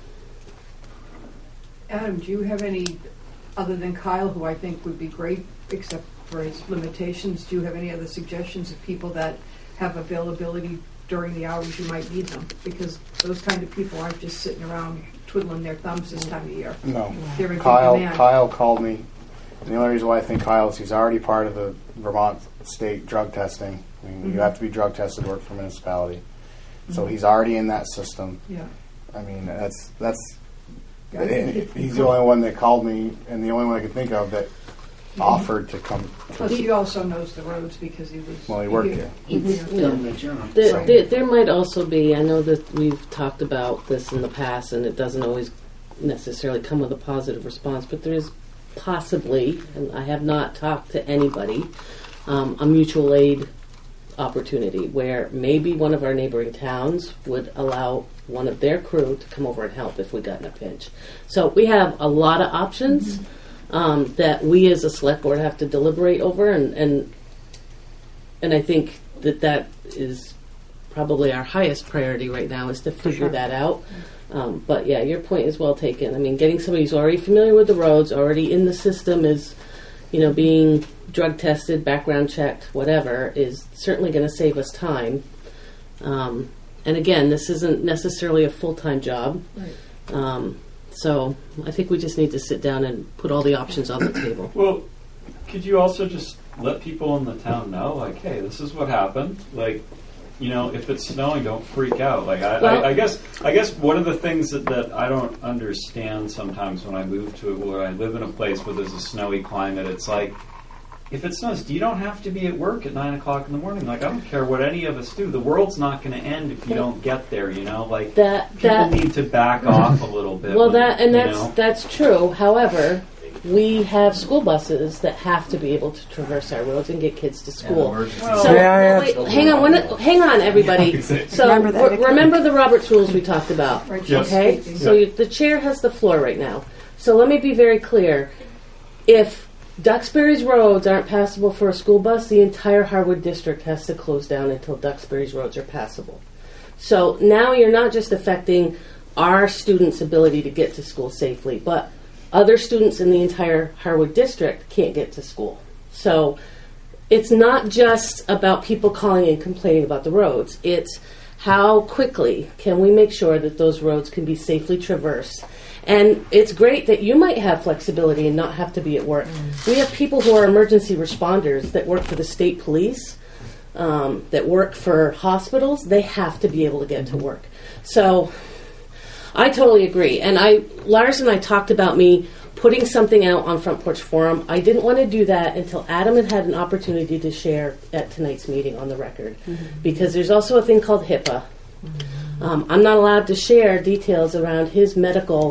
Adam, do you have any, other than Kyle, who I think would be great, except for his limitations, do you have any other suggestions of people that have availability during the hours you might need them? Because those kind of people aren't just sitting around twiddling their thumbs this time of year. No. They're in big Kyle demand. called me. And the only reason why I think Kyle is he's already part of the Vermont state drug testing. You have to be drug tested to work for a municipality. So he's already in that system. Yeah. He's the only one that called me, and the only one I could think of that offered to come. Well, he also knows the roads because he was. Well, he worked here. There might also be, I know that we've talked about this in the past, and it doesn't always necessarily come with a positive response, but there is possibly, and I have not talked to anybody, a mutual aid opportunity where maybe one of our neighboring towns would allow one of their crew to come over and help if we got in a pinch. So we have a lot of options that we as a select board have to deliberate over, and I think that is probably our highest priority right now is to figure that out. But yeah, your point is well taken. Getting somebody who's already familiar with the roads, already in the system, is, being drug tested, background checked, whatever, is certainly going to save us time. And again, this isn't necessarily a full-time job. Right. So I think we just need to sit down and put all the options on the table. Well, could you also just let people in the town know, hey, this is what happened? If it's snowing, don't freak out. I guess one of the things that I don't understand sometimes when I move to where I live in a place where there's a snowy climate, it's like, if it snows, you don't have to be at work at 9 o'clock in the morning. I don't care what any of us do. The world's not going to end if you don't get there. People need to back off a little bit. Well, that's true. However, we have school buses that have to be able to traverse our roads and get kids to school. So, wait, hang on, everybody. So remember the Roberts rules we talked about, okay? So the chair has the floor right now. So let me be very clear. If Duxbury's roads aren't passable for a school bus, the entire Harwood district has to close down until Duxbury's roads are passable. So now you're not just affecting our students' ability to get to school safely, but other students in the entire Harwood district can't get to school. So it's not just about people calling and complaining about the roads. It's how quickly can we make sure that those roads can be safely traversed. And it's great that you might have flexibility and not have to be at work. We have people who are emergency responders that work for the state police, that work for hospitals. They have to be able to get to work. So I totally agree. And Lars and I talked about me putting something out on Front Porch Forum. I didn't want to do that until Adam had an opportunity to share at tonight's meeting on the record. Because there's also a thing called HIPAA. I'm not allowed to share details around his medical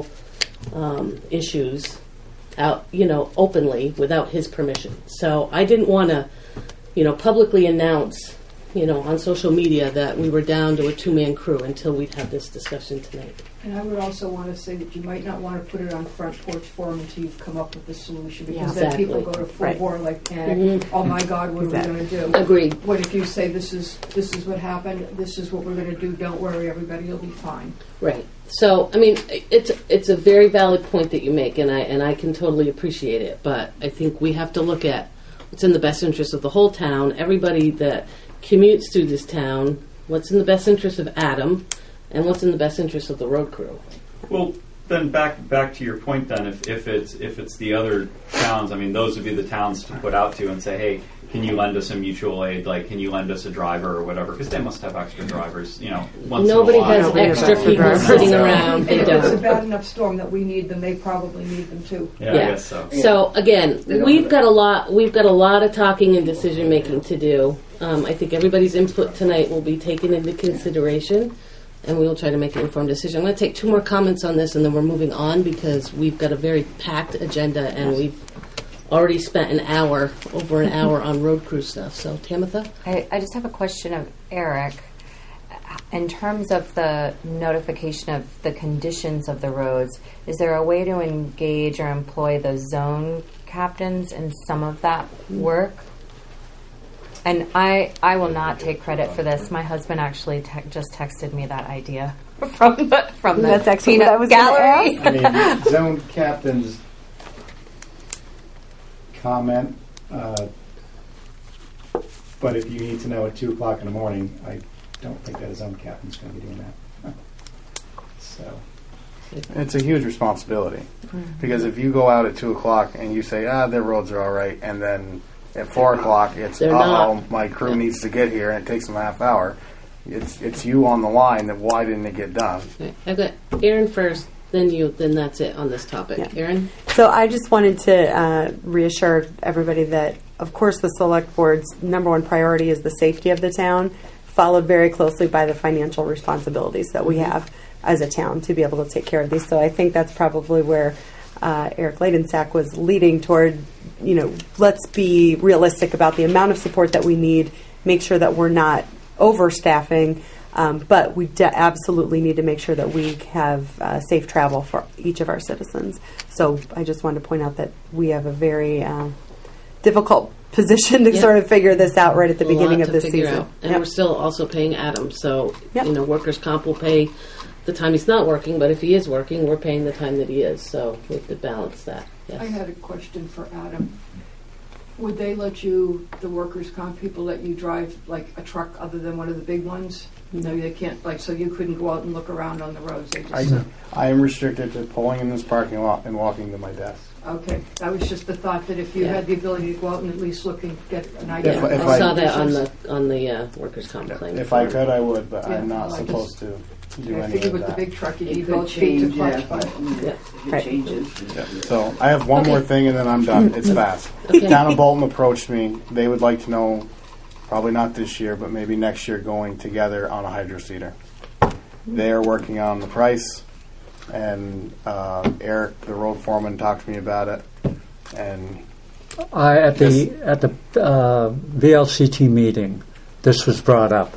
issues out, openly without his permission. So I didn't want to, publicly announce, on social media that we were down to a 2-man crew until we'd have this discussion tonight. And I would also want to say that you might not want to put it on Front Porch Forum until you've come up with the solution, because then people go to full bore like panic. Oh my God, what are we going to do? Agreed. What if you say this is what happened? This is what we're going to do. Don't worry, everybody will be fine. Right. So I mean, it's a very valid point that you make, and I can totally appreciate it. But I think we have to look at what's in the best interest of the whole town, everybody that commutes through this town, what's in the best interest of Adam, and what's in the best interest of the road crew. Well, then back to your point. Then, if it's the other towns, I mean, those would be the towns to put out to and say, hey, can you lend us a mutual aid? Like, can you lend us a driver or whatever? Because they must have extra drivers. Once nobody in a while. has extra people sitting around. They If don't. it's a bad enough storm that we need them, they probably need them too. Yeah, I guess so. So again, we've got a lot of talking and decision making to do. I think everybody's input tonight will be taken into consideration, and we will try to make an informed decision. I'm going to take 2 more comments on this, and then we're moving on because we've got a very packed agenda, and we've already spent over an hour on road crew stuff. So, Tamitha? I just have a question of Eric. In terms of the notification of the conditions of the roads, is there a way to engage or employ the zone captains in some of that work? And I will not take credit for this. My husband actually just texted me that idea from the That's actually what I was gallery. I mean, zone captains comment, but if you need to know at 2 o'clock in the morning, I don't think that a zone captain's going to be doing that. So it's a huge responsibility, because if you go out at 2 o'clock and you say, their roads are all right, and then at 4 o'clock it's, my crew needs to get here, and it takes them a half hour, it's you on the line that why didn't it get done? Okay. I've got Aaron first, then you, then that's it on this topic. Aaron? So I just wanted to reassure everybody that, of course, the select board's number one priority is the safety of the town, followed very closely by the financial responsibilities that we have as a town to be able to take care of these. So I think that's probably where Eric Ladensack was leading toward, let's be realistic about the amount of support that we need, make sure that we're not overstaffing, but we absolutely need to make sure that we have safe travel for each of our citizens. So I just wanted to point out that we have a very difficult position to sort of figure this out right at the beginning of this season. And we're still also paying Adam. So, workers' comp will pay the time he's not working, but if he is working, we're paying the time that he is. So we have to balance that. Yes. I had a question for Adam. Would they let you, the workers' comp people, let you drive like a truck other than one of the big ones? No, they can't. So you couldn't go out and look around on the roads. They just I am restricted to pulling in this parking lot and walking to my desk. Okay, that was just the thought that if you had the ability to go out and at least look and get an idea. If I saw that on the workers' comp claim. If I could, I would, but I'm not supposed to do any of that. I figured with the big truck, you need both feet to clutch, but it changes. So I have one more thing, and then I'm done. It's fast. Town of Bolton approached me. They would like to know, probably not this year, but maybe next year, going together on a hydro seeder. They are working on the price, and Eric, the road foreman, talked to me about it. And At the VLCT meeting, this was brought up.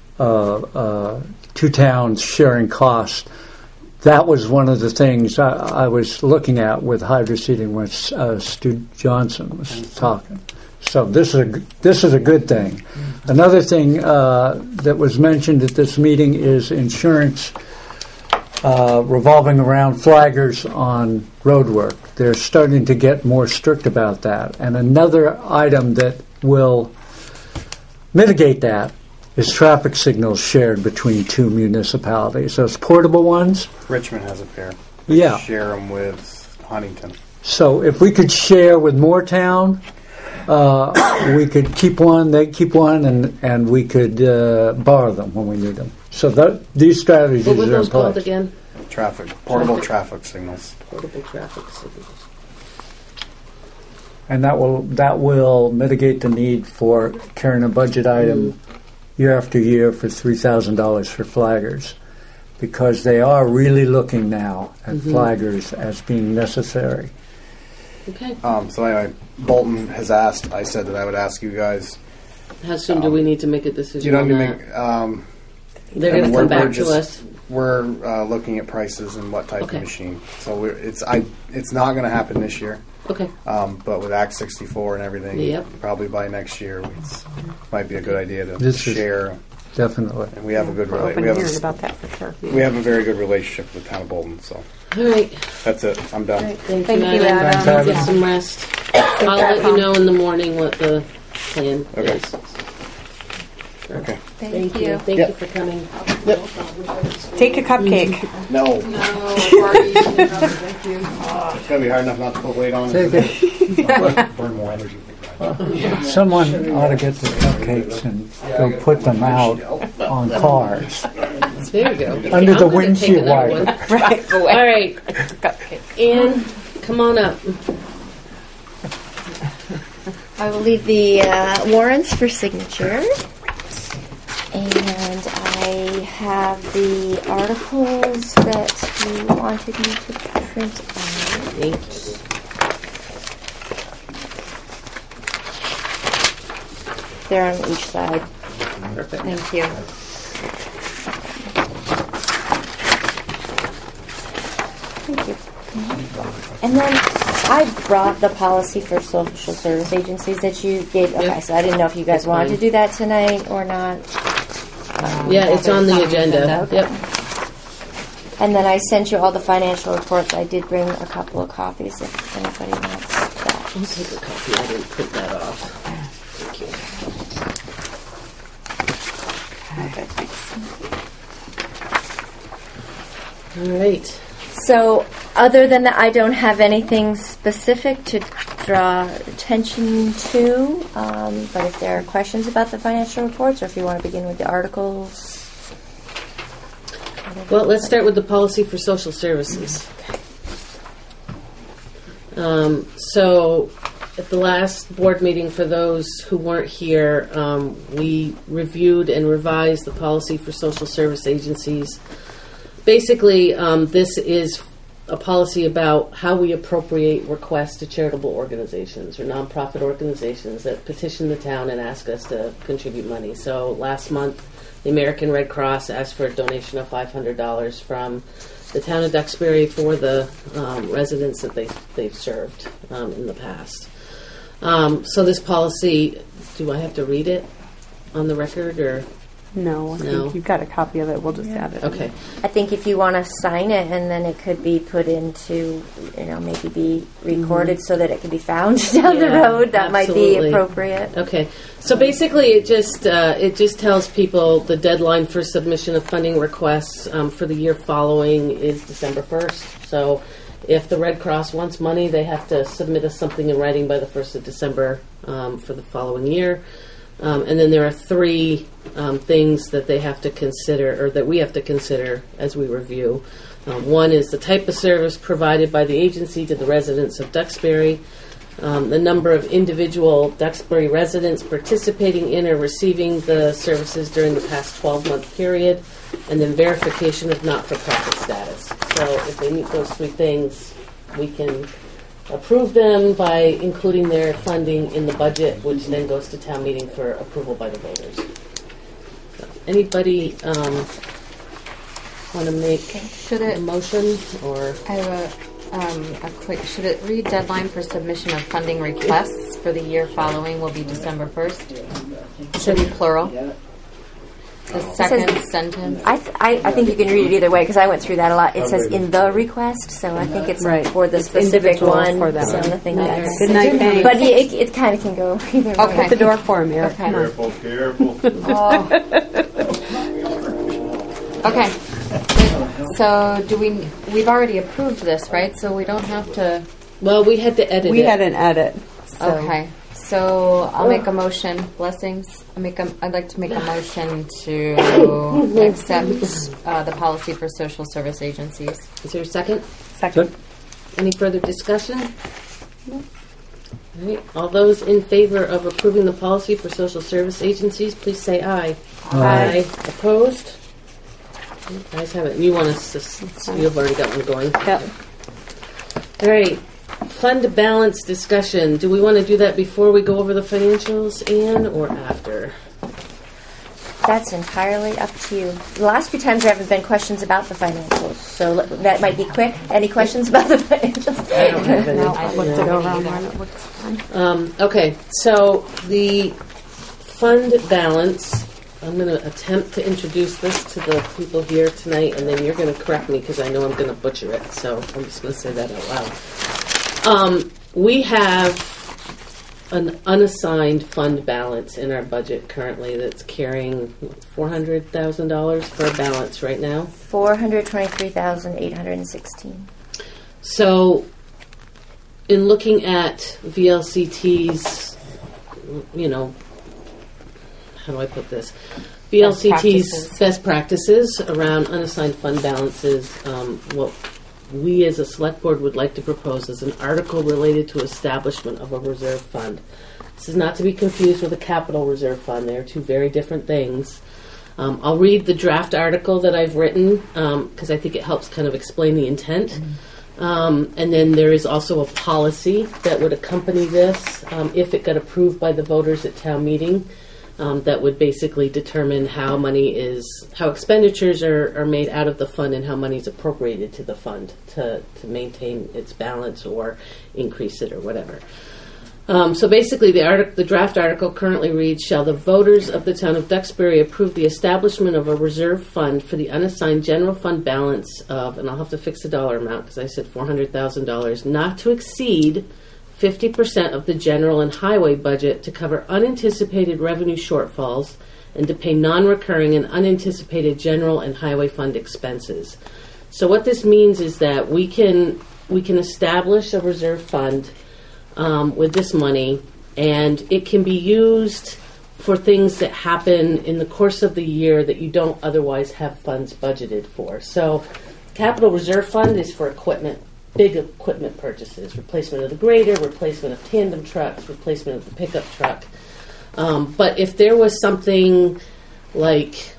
Two towns sharing costs. That was one of the things I was looking at with hydroseeding when Stu Johnson was talking. So this is a good thing. Another thing that was mentioned at this meeting is insurance revolving around flaggers on road work. They're starting to get more strict about that. And another item that will mitigate that is traffic signals shared between two municipalities. Those portable ones. Richmond has a pair. Yeah. Share them with Huntington. So if we could share with Moortown, we could keep one, they keep one, and we could borrow them when we need them. So these strategies are in place. What were those called again? Portable traffic signals. Portable traffic signals. And that will mitigate the need for carrying a budget item year after year for $3,000 for flaggers, because they are really looking now at flaggers as being necessary. Okay. So anyway, Bolton has asked. I said that I would ask you guys. How soon do we need to make a decision on that? They're going to come back to us. We're looking at prices and what type of machine. So it's not going to happen this year. Okay. But with Act 64 and everything, probably by next year, it might be a good idea to share. Definitely. And we have a good relationship about that for sure. We have a very good relationship with the town of Bolton. So. All right. That's it. I'm done. Right. Thank you, Adam. Get some rest. I'll let you know in the morning what the plan is. Okay. Thank you. Thank you for coming. Take a cupcake. No. Thank you. It's going to be hard enough not to put weight on Take it. Burn more energy. Someone ought to get the cupcakes and go put them out on cars. There you go. Under the windshield wiper. Right. All right. Ann, come on up. I will leave the warrants for signature. And I have the articles that you wanted me to print out. Thank you. They're on each side. Perfect. Thank you. Thank you. And then I brought the policy for social service agencies that you gave. Okay, so I didn't know if you guys wanted to do that tonight or not. Yeah, it's on the agenda. Okay. Yep. And then I sent you all the financial reports. I did bring a couple of copies if anybody wants that. I'll take a copy. I didn't print that off. Thank you. All right. So, other than that, I don't have anything specific to draw attention to. But if there are questions about the financial reports, or if you want to begin with the articles. Well, let's start with the policy for social services. So, at the last board meeting, for those who weren't here, we reviewed and revised the policy for social service agencies. Basically, this is a policy about how we appropriate requests to charitable organizations or nonprofit organizations that petition the town and ask us to contribute money. So last month, the American Red Cross asked for a donation of $500 from the town of Duxbury for the residents that they've served in the past. So this policy, do I have to read it on the record or? No, I think you've got a copy of it. We'll just add it. Okay. I think if you want to sign it, and then it could be put into, maybe be recorded so that it can be found down the road. That might be appropriate. Okay. So basically, it just tells people the deadline for submission of funding requests for the year following is December 1st. So if the Red Cross wants money, they have to submit us something in writing by the 1st of December for the following year. And then there are three things that they have to consider, or that we have to consider as we review. One is the type of service provided by the agency to the residents of Duxbury, the number of individual Duxbury residents participating in or receiving the services during the past 12-month period, and then verification of not-for-profit status. So if they meet those three things, we can approve them by including their funding in the budget, which then goes to town meeting for approval by the voters. So, anybody want to make a motion? Or I have a quick. Should it read deadline for submission of funding requests for the year following will be December 1st? Should be plural. The second sentence. I think you can read it either way because I went through that a lot. It says in the request, so I think it's for the specific one. For that so one. nothing that's Good night, thanks. But it kind of can go either way. Put the door for him, Eric. Okay. Careful, careful. Oh. Okay. So we've already approved this, right? So we don't have to. Well, we had to edit it. We had an edit. So. Okay. So I'll make a motion. Blessings. I'd like to make a motion to accept the policy for social service agencies. Is there a second? Second. Any further discussion? No. All right. All those in favor of approving the policy for social service agencies, please say aye. Aye. Opposed? You guys have it. You want us to? You've already got one going. Yep. All right. Fund balance discussion. Do we want to do that before we go over the financials, Anne, or after? That's entirely up to you. The last few times there haven't been questions about the financials, so that might be quick. Any questions about the financials? I don't have any. I looked it over online. It looks fine. Okay, so the fund balance, I'm going to attempt to introduce this to the people here tonight, and then you're going to correct me because I know I'm going to butcher it, so I'm just going to say that out loud. We have an unassigned fund balance in our budget currently that's carrying $400,000 for a balance right now. $423,816. So, in looking at VLCT's, how do I put this? VLCT's best practices around unassigned fund balances, what we as a select board would like to propose is an article related to establishment of a reserve fund. This is not to be confused with a capital reserve fund. They are two very different things. I'll read the draft article that I've written because I think it helps kind of explain the intent. And then there is also a policy that would accompany this if it got approved by the voters at town meeting. That would basically determine how expenditures are made out of the fund and how money is appropriated to the fund to maintain its balance or increase it or whatever. So basically the draft article currently reads, shall the voters of the town of Duxbury approve the establishment of a reserve fund for the unassigned general fund balance of, and I'll have to fix the dollar amount because I said $400,000, not to exceed 50% of the general and highway budget to cover unanticipated revenue shortfalls and to pay non-recurring and unanticipated general and highway fund expenses. So what this means is that we can establish a reserve fund with this money, and it can be used for things that happen in the course of the year that you don't otherwise have funds budgeted for. So capital reserve fund is for equipment. Big equipment purchases, replacement of the grader, replacement of tandem trucks, replacement of the pickup truck. But if there was something like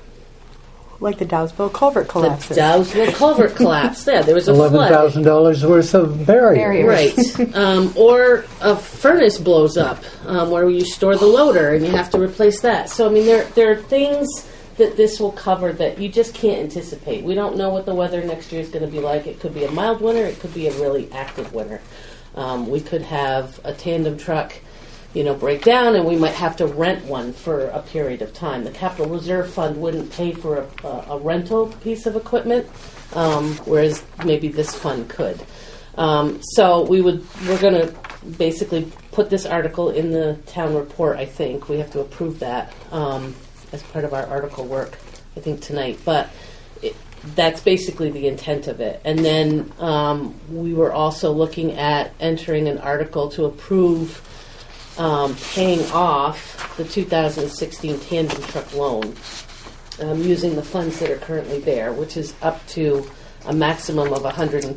the Dowsville culvert collapse. The Dowsville culvert collapse. Yeah, there was a flood. $11,000 worth of barriers. Right. Or a furnace blows up where you store the loader and you have to replace that. So, I mean, there are things that this will cover that you just can't anticipate. We don't know what the weather next year is going to be like. It could be a mild winter. It could be a really active winter. We could have a tandem truck, break down, and we might have to rent one for a period of time. The Capital Reserve Fund wouldn't pay for a rental piece of equipment, whereas maybe this fund could. So we're going to basically put this article in the town report, I think. We have to approve that as part of our article work, I think, tonight. But that's basically the intent of it. And then we were also looking at entering an article to approve paying off the 2016 tandem truck loan using the funds that are currently there, which is up to a maximum of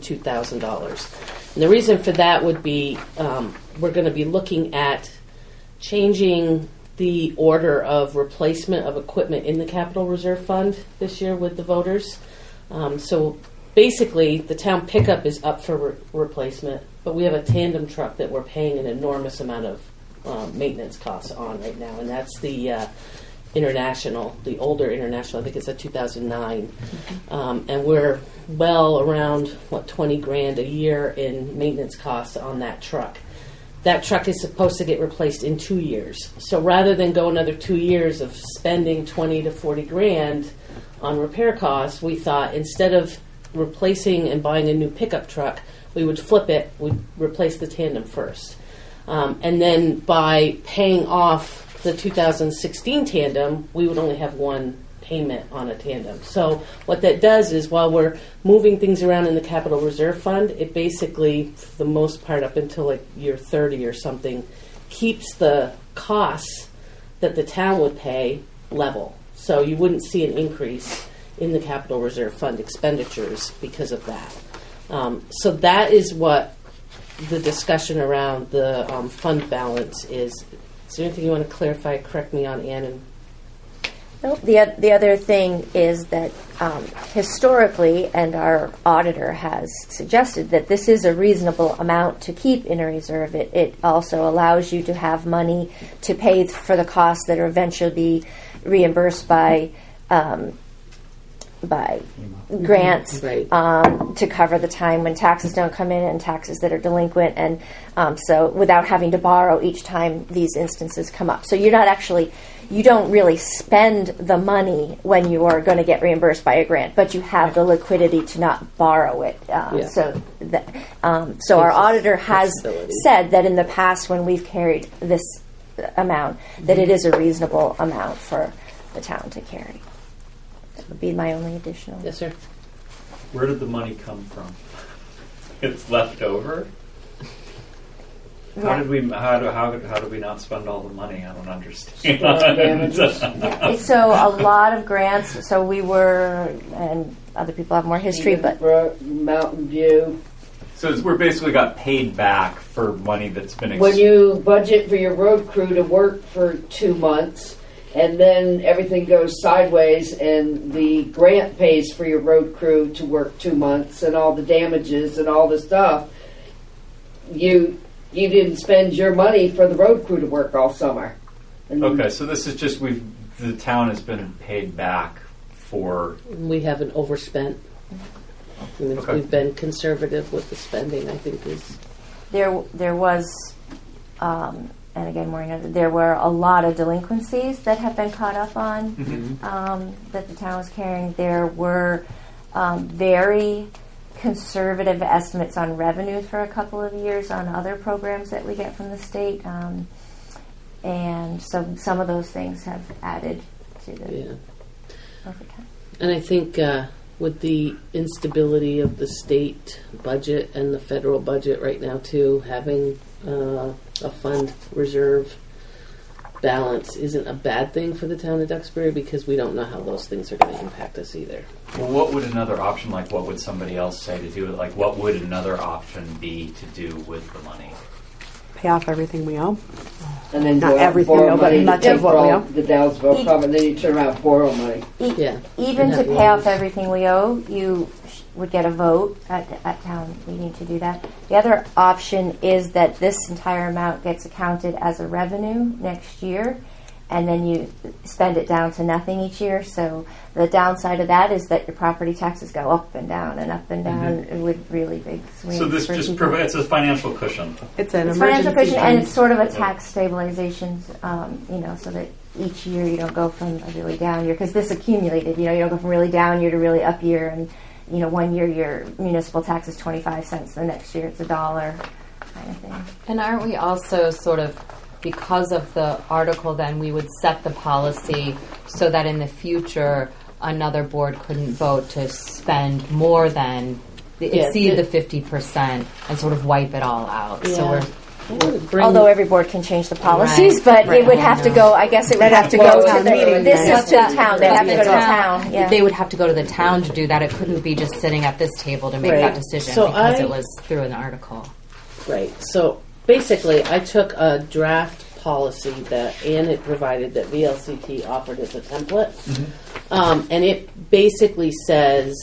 $102,000. And the reason for that would be we're going to be looking at changing the order of replacement of equipment in the Capital Reserve Fund this year with the voters. So basically, the town pickup is up for replacement, but we have a tandem truck that we're paying an enormous amount of maintenance costs on right now, and that's the International, the older International. I think it's a 2009, and we're well around $20,000 a year in maintenance costs on that truck. That truck is supposed to get replaced in 2 years. So rather than go another 2 years of spending $20,000 to $40,000 on repair costs, we thought instead of replacing and buying a new pickup truck, we would flip it, we'd replace the tandem first. And then by paying off the 2016 tandem, we would only have one payment on a tandem. So what that does is while we're moving things around in the capital reserve fund, it basically, for the most part up until like year 30 or something, keeps the costs that the town would pay level. So you wouldn't see an increase in the capital reserve fund expenditures because of that. So that is what the discussion around the fund balance is. Is there anything you want to clarify, correct me on, Ann? And Nope. The other thing is that historically, and our auditor has suggested that this is a reasonable amount to keep in a reserve. It also allows you to have money to pay for the costs that are eventually be reimbursed by grants to cover the time when taxes don't come in and taxes that are delinquent, and so without having to borrow each time these instances come up. So you don't really spend the money when you are going to get reimbursed by a grant, but you have the liquidity to not borrow it. So our auditor has said that in the past when we've carried this amount, that it is a reasonable amount for the town to carry. That would be my only additional. Yes, sir. Where did the money come from? It's left over? How did we not spend all the money? I don't understand. So a lot of grants. So we were, and other people have more history, but Mountain View. So we're basically got paid back for money that's been. When you budget for your road crew to work for 2 months, and then everything goes sideways, and the grant pays for your road crew to work 2 months, and all the damages and all the stuff, you didn't spend your money for the road crew to work all summer. Okay, so this is just the town has been paid back for. We haven't overspent. Okay. We've been conservative with the spending, I think is. There was, and again, Maureen, there were a lot of delinquencies that have been caught up on that the town was carrying. There were very conservative estimates on revenue for a couple of years on other programs that we get from the state, and so some of those things have added to the over time. And I think with the instability of the state budget and the federal budget right now too, having a fund reserve balance isn't a bad thing for the town of Duxbury, because we don't know how those things are going to impact us either. Well, what would another option, like what would somebody else say to do it? Like what would another option be to do with the money? Pay off everything we owe. And then not everything we owe, but much of what we owe. The Dalesville problem, and then you turn around and borrow money. Even to pay off everything we owe, you would get a vote at town meeting to do that. The other option is that this entire amount gets accounted as a revenue next year, and then you spend it down to nothing each year. So the downside of that is that your property taxes go up and down with really big swings. So this just provides a financial cushion. It's an financial cushion, and it's sort of a tax stabilization, so that each year you don't go from a really down year, because this accumulated, you don't go from really down year to really up year, and 1 year your municipal tax is 25 cents, the next year it's $1 kind of thing. And aren't we also sort of, because of the article, then we would set the policy so that in the future another board couldn't vote to spend more than exceed the 50% and sort of wipe it all out. Yeah. So we're although every board can change the policies, but it would have to go. I guess it would have to go to the meeting. This is to the town. They have to go to the town. Yeah. They would have to go to the town to do that. It couldn't be just sitting at this table to make that decision because it was through an article. Right. So basically, I took a draft policy that Ann had provided that VLCT offered as a template, and it basically says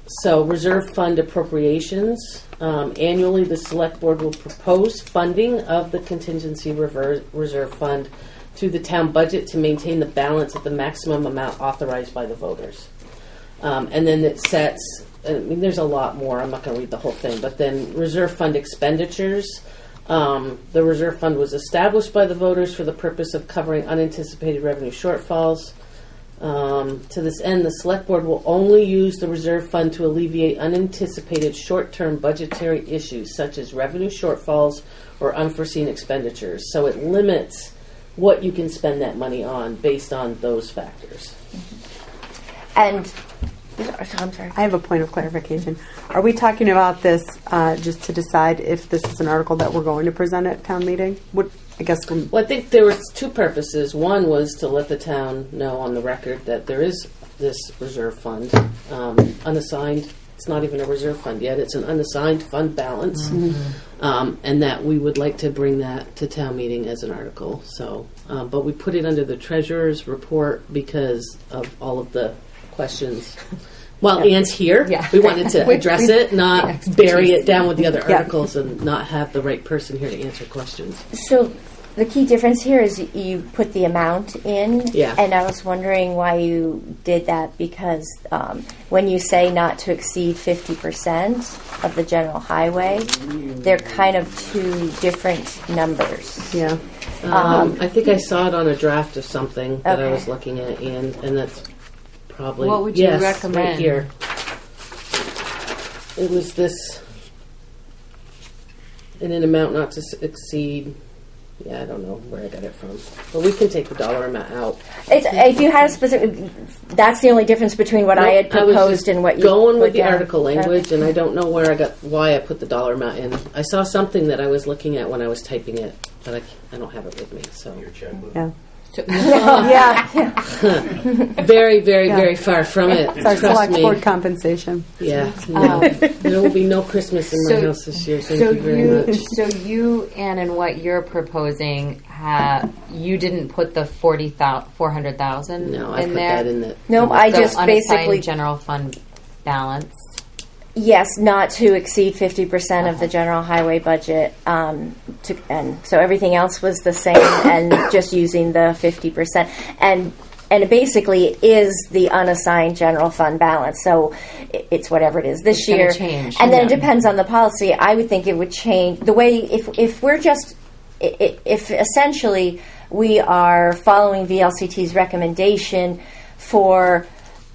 So reserve fund appropriations. Annually, the select board will propose funding of the contingency reserve fund through the town budget to maintain the balance at the maximum amount authorized by the voters. And then it sets, I mean, there's a lot more. I'm not going to read the whole thing, but then reserve fund expenditures. The reserve fund was established by the voters for the purpose of covering unanticipated revenue shortfalls. To this end, the select board will only use the reserve fund to alleviate unanticipated short-term budgetary issues such as revenue shortfalls or unforeseen expenditures. So it limits what you can spend that money on based on those factors. And I'm sorry. I have a point of clarification. Are we talking about this just to decide if this is an article that we're going to present at town meeting? I guess. Well, I think there was two purposes. One was to let the town know on the record that there is this reserve fund, unassigned. It's not even a reserve fund yet. It's an unassigned fund balance, and that we would like to bring that to town meeting as an article. So, but we put it under the treasurer's report because of all of the questions. Well, Ann's here. Yeah. We wanted to address it, not bury it down with the other articles and not have the right person here to answer questions. So the key difference here is you put the amount in, and I was wondering why you did that, because when you say not to exceed 50% of the general highway, they're kind of two different numbers. Yeah. I think I saw it on a draft of something that I was looking at, and that's probably. What would you recommend? Right here. It was this, in an amount not to exceed. Yeah, I don't know where I got it from, but we can take the dollar amount out. If you had a specific, that's the only difference between what I had proposed and what you going with put the down. article language, and I don't know why I put the dollar amount in. I saw something that I was looking at when I was typing it, but I don't have it with me. So your checkbook. Yeah. Very, very, very far from it. It's our Trust select me. board compensation. Yeah, no. There will be no Christmas in my house this year. Thank you very much. So you, Ann, and what you're proposing, you didn't put the 400,000 No, I in put there? that in the. No, I So just unassigned basically general fund balance. Yes, not to exceed 50% of the general highway budget, and so everything else was the same, and just using the 50%, and it basically is the unassigned general fund balance. So it's whatever it is this year, change. and then it depends on the policy. I would think it would change the way if we're just if essentially we are following VLCT's recommendation for.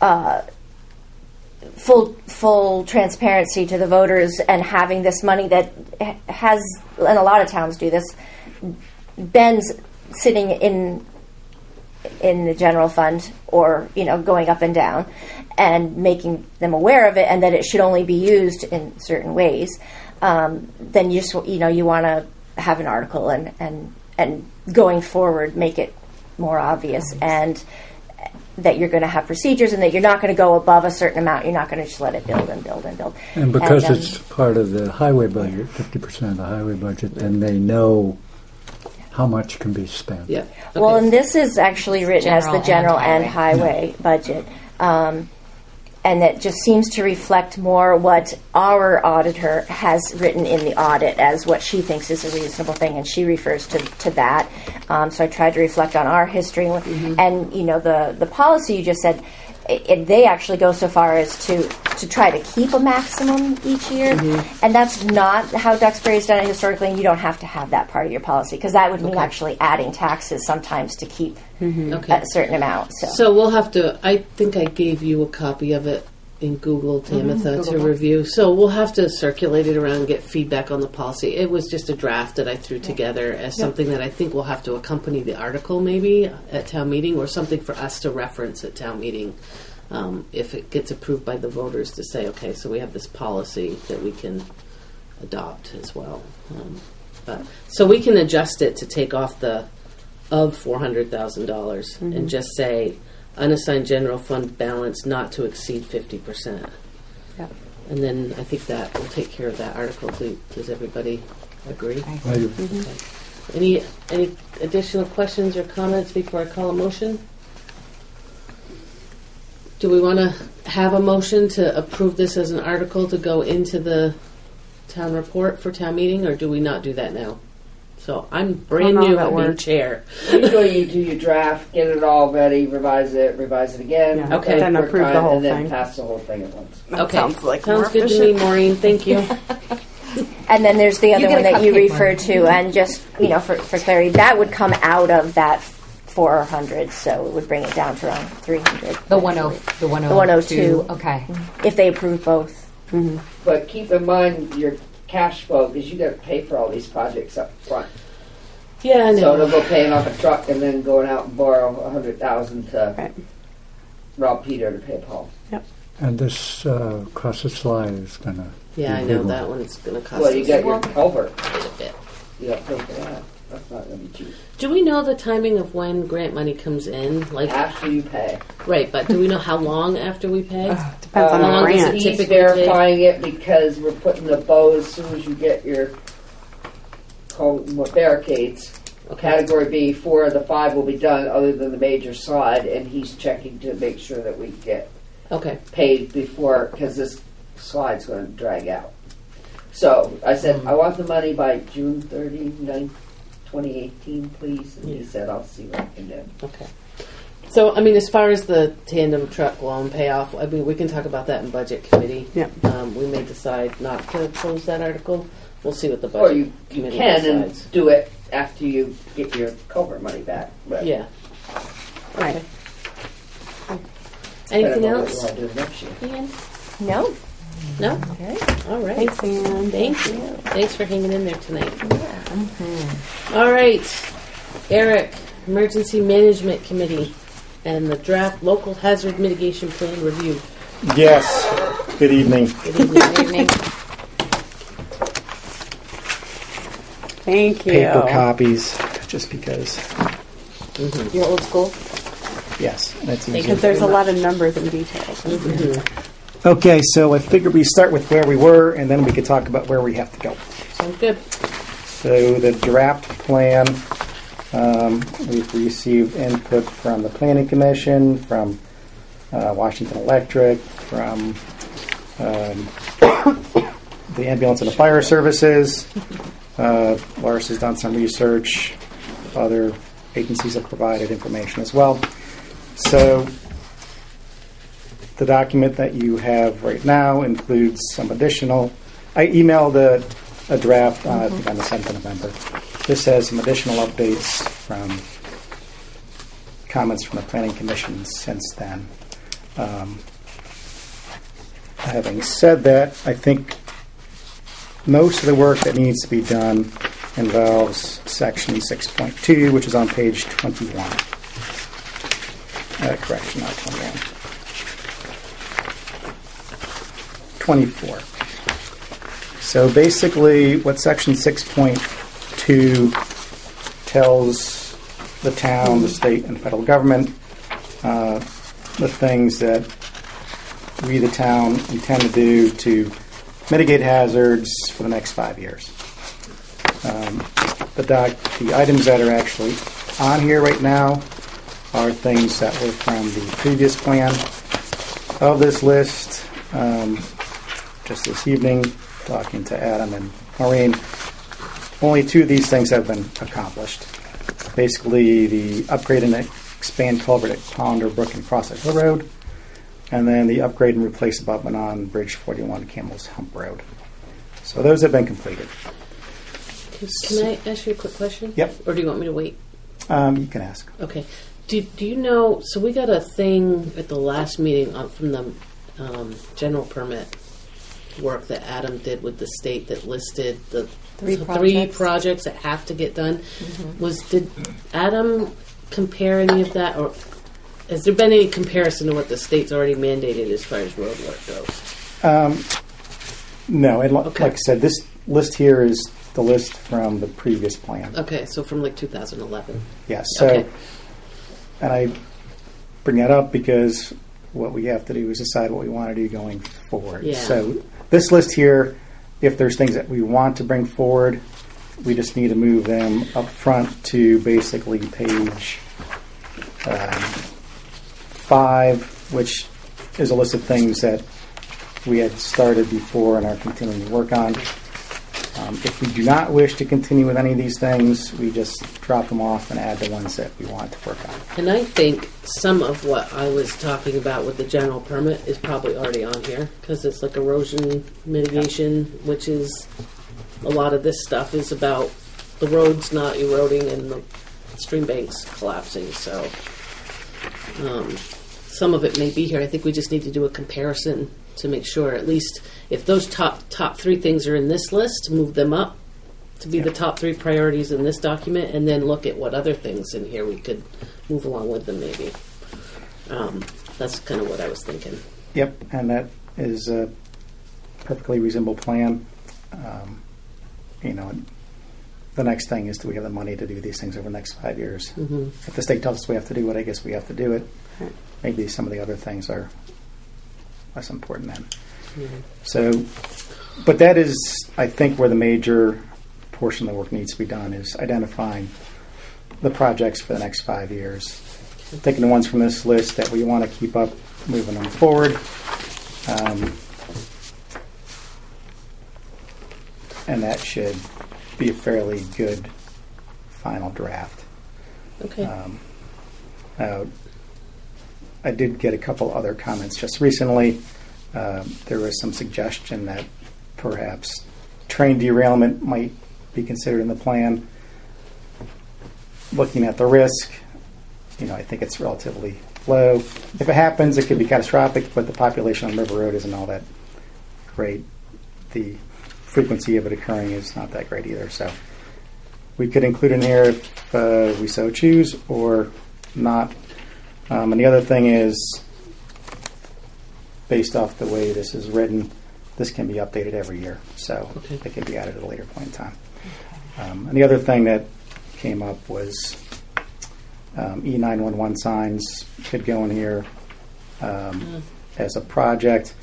Full transparency to the voters, and having this money that has, and a lot of towns do this, been sitting in the general fund, or going up and down, and making them aware of it, and that it should only be used in certain ways. Then you just you want to have an article and going forward make it more obvious, and that you're going to have procedures, and that you're not going to go above a certain amount. You're not going to just let it build and build and build. And because it's part of the highway budget, 50% of the highway budget, then they know how much can be spent. Yeah. Okay. Well, and this is actually written as the general and highway budget. And that just seems to reflect more what our auditor has written in the audit as what she thinks is a reasonable thing, and she refers to that. So I tried to reflect on our history, and the policy you just said, they actually go so far as to try to keep a maximum each year, and that's not how Duxbury's done it historically. And you don't have to have that part of your policy, because that would mean actually adding taxes sometimes to keep a certain amount. So we'll have to. I think I gave you a copy of it in Google, Tamitha, to review. So we'll have to circulate it around and get feedback on the policy. It was just a draft that I threw together as something that I think will have to accompany the article maybe at town meeting, or something for us to reference at town meeting if it gets approved by the voters, to say, okay, so we have this policy that we can adopt as well. So we can adjust it to take off the of $400,000 and just say unassigned general fund balance not to exceed 50%. Yeah. And then I think that will take care of that article. Does everybody agree? I do. Okay. Any additional questions or comments before I call a motion? Do we want to have a motion to approve this as an article to go into the town report for town meeting, or do we not do that now? So I'm brand new at being chair. Usually you do your draft, get it all ready, revise it again. Yeah. Okay. Then approve the whole and then thing. pass the whole thing at once. Okay. Sounds good to me, Maureen. Thank you. And then there's the other get one a that you cupcake, referred to, and just, for clarity, that would come out of that 400, so it would bring it down to around 300. The 102. The 102. Okay. If they approve both. Mm-hmm. But keep in mind your cash flow, because you got to pay for all these projects up front. Yeah, I know. So they'll go paying off a truck and then going out and borrow $100,000 to rob Peter to pay Paul. Yep. And this cross the slide is going to. Yeah, I know that one's going to cost. Well, you got your culvert. Quite a bit. You got to pay for that. That's not going to be cheap. Do we know the timing of when grant money comes in? Like after you pay. Right, but do we know how long after we pay? Depends on the long grant. does it He's typically verifying take? it because we're putting the bow as soon as you get your barricades. Category B, 4 of the 5 will be done other than the major slide, and he's checking to make sure that we get paid before, because this slide's going to drag out. So I said, I want the money by June 30, 2018, please. And he said, I'll see what I can do. Okay. So, I mean, as far as the tandem truck loan payoff, I mean, we can talk about that in budget committee. Yeah. We may decide not to close that article. We'll see what the Or budget you committee can decides. and do it after you get your culvert money back. But Yeah. Right. Anything I don't know else? what you want to do next year. Ian? No. No? Okay. All right. Thanks, Ann. Thank you. Thanks for hanging in there tonight. All right. Eric, Emergency Management Committee and the draft local hazard mitigation plan review. Yes. Good evening. Good evening. Good evening. Thank you. Paper copies, just because. You're old school? Yes. That's easy. Because there's a lot of numbers and details. Okay, so I figured we start with where we were, and then we could talk about where we have to go. Sounds good. So the draft plan, we've received input from the Planning Commission, from Washington Electric, from the Ambulance and the Fire Services. Lars has done some research. Other agencies have provided information as well. So the document that you have right now includes some additional. I emailed a draft I think on the 7th of November. This has some additional updates from comments from the Planning Commission since then. Having said that, I think most of the work that needs to be done involves section 6.2, which is on page 21. Correction, not 21. 24. So basically, what section 6.2 tells the town, the state, and federal government the things that we, the town, intend to do to mitigate hazards for the next 5 years. The items that are actually on here right now are things that were from the previous plan. Of this list, just this evening, talking to Adam and Maureen, only 2 of these things have been accomplished. Basically, the upgrade and expand culvert at Ponder Brook and Crossett Hill Road, and then the upgrade and replace abutment on Bridge 41 Camel's Hump Road. So those have been completed. Can I ask you a quick question? Yep. Or do you want me to wait? You can ask. Okay. Do you know, so we got a thing at the last meeting from the general permit work that Adam did with the state that listed the three projects that have to get done. Did Adam compare any of that, or has there been any comparison to what the state's already mandated as far as road work goes? No, and like I said, this list here is the list from the previous plan. Okay, so from like 2011. Yes. So, and I bring that up because what we have to do is decide what we want to do going forward. Yeah. So this list here, if there's things that we want to bring forward, we just need to move them up front to basically page 5, which is a list of things that we had started before and are continuing to work on. If we do not wish to continue with any of these things, we just drop them off and add the ones that we want to work on. And I think some of what I was talking about with the general permit is probably already on here, because it's like erosion mitigation, which is a lot of this stuff is about the roads not eroding and the stream banks collapsing. So some of it may be here. I think we just need to do a comparison to make sure, at least if those top 3 things are in this list, move them up to be the top 3 priorities in this document, and then look at what other things in here we could move along with them maybe. That's kind of what I was thinking. Yep, and that is a perfectly reasonable plan. The next thing is, do we have the money to do these things over the next 5 years? Mm-hmm. If the state tells us we have to do it, I guess we have to do it. Maybe some of the other things are less important then. Mm-hmm. So, but that is, I think, where the major portion of the work needs to be done, is identifying the projects for the next 5 years. Taking the ones from this list that we want to keep up, moving them forward. And that should be a fairly good final draft. Okay. Now, I did get a couple other comments just recently. There was some suggestion that perhaps train derailment might be considered in the plan. Looking at the risk, I think it's relatively low. If it happens, it could be catastrophic, but the population on River Road isn't all that great. The frequency of it occurring is not that great either. So we could include in here if we so choose, or not. And the other thing is, based off the way this is written, this can be updated every year, so it can be added at a later point in time. And the other thing that came up was E911 signs could go in here as a project.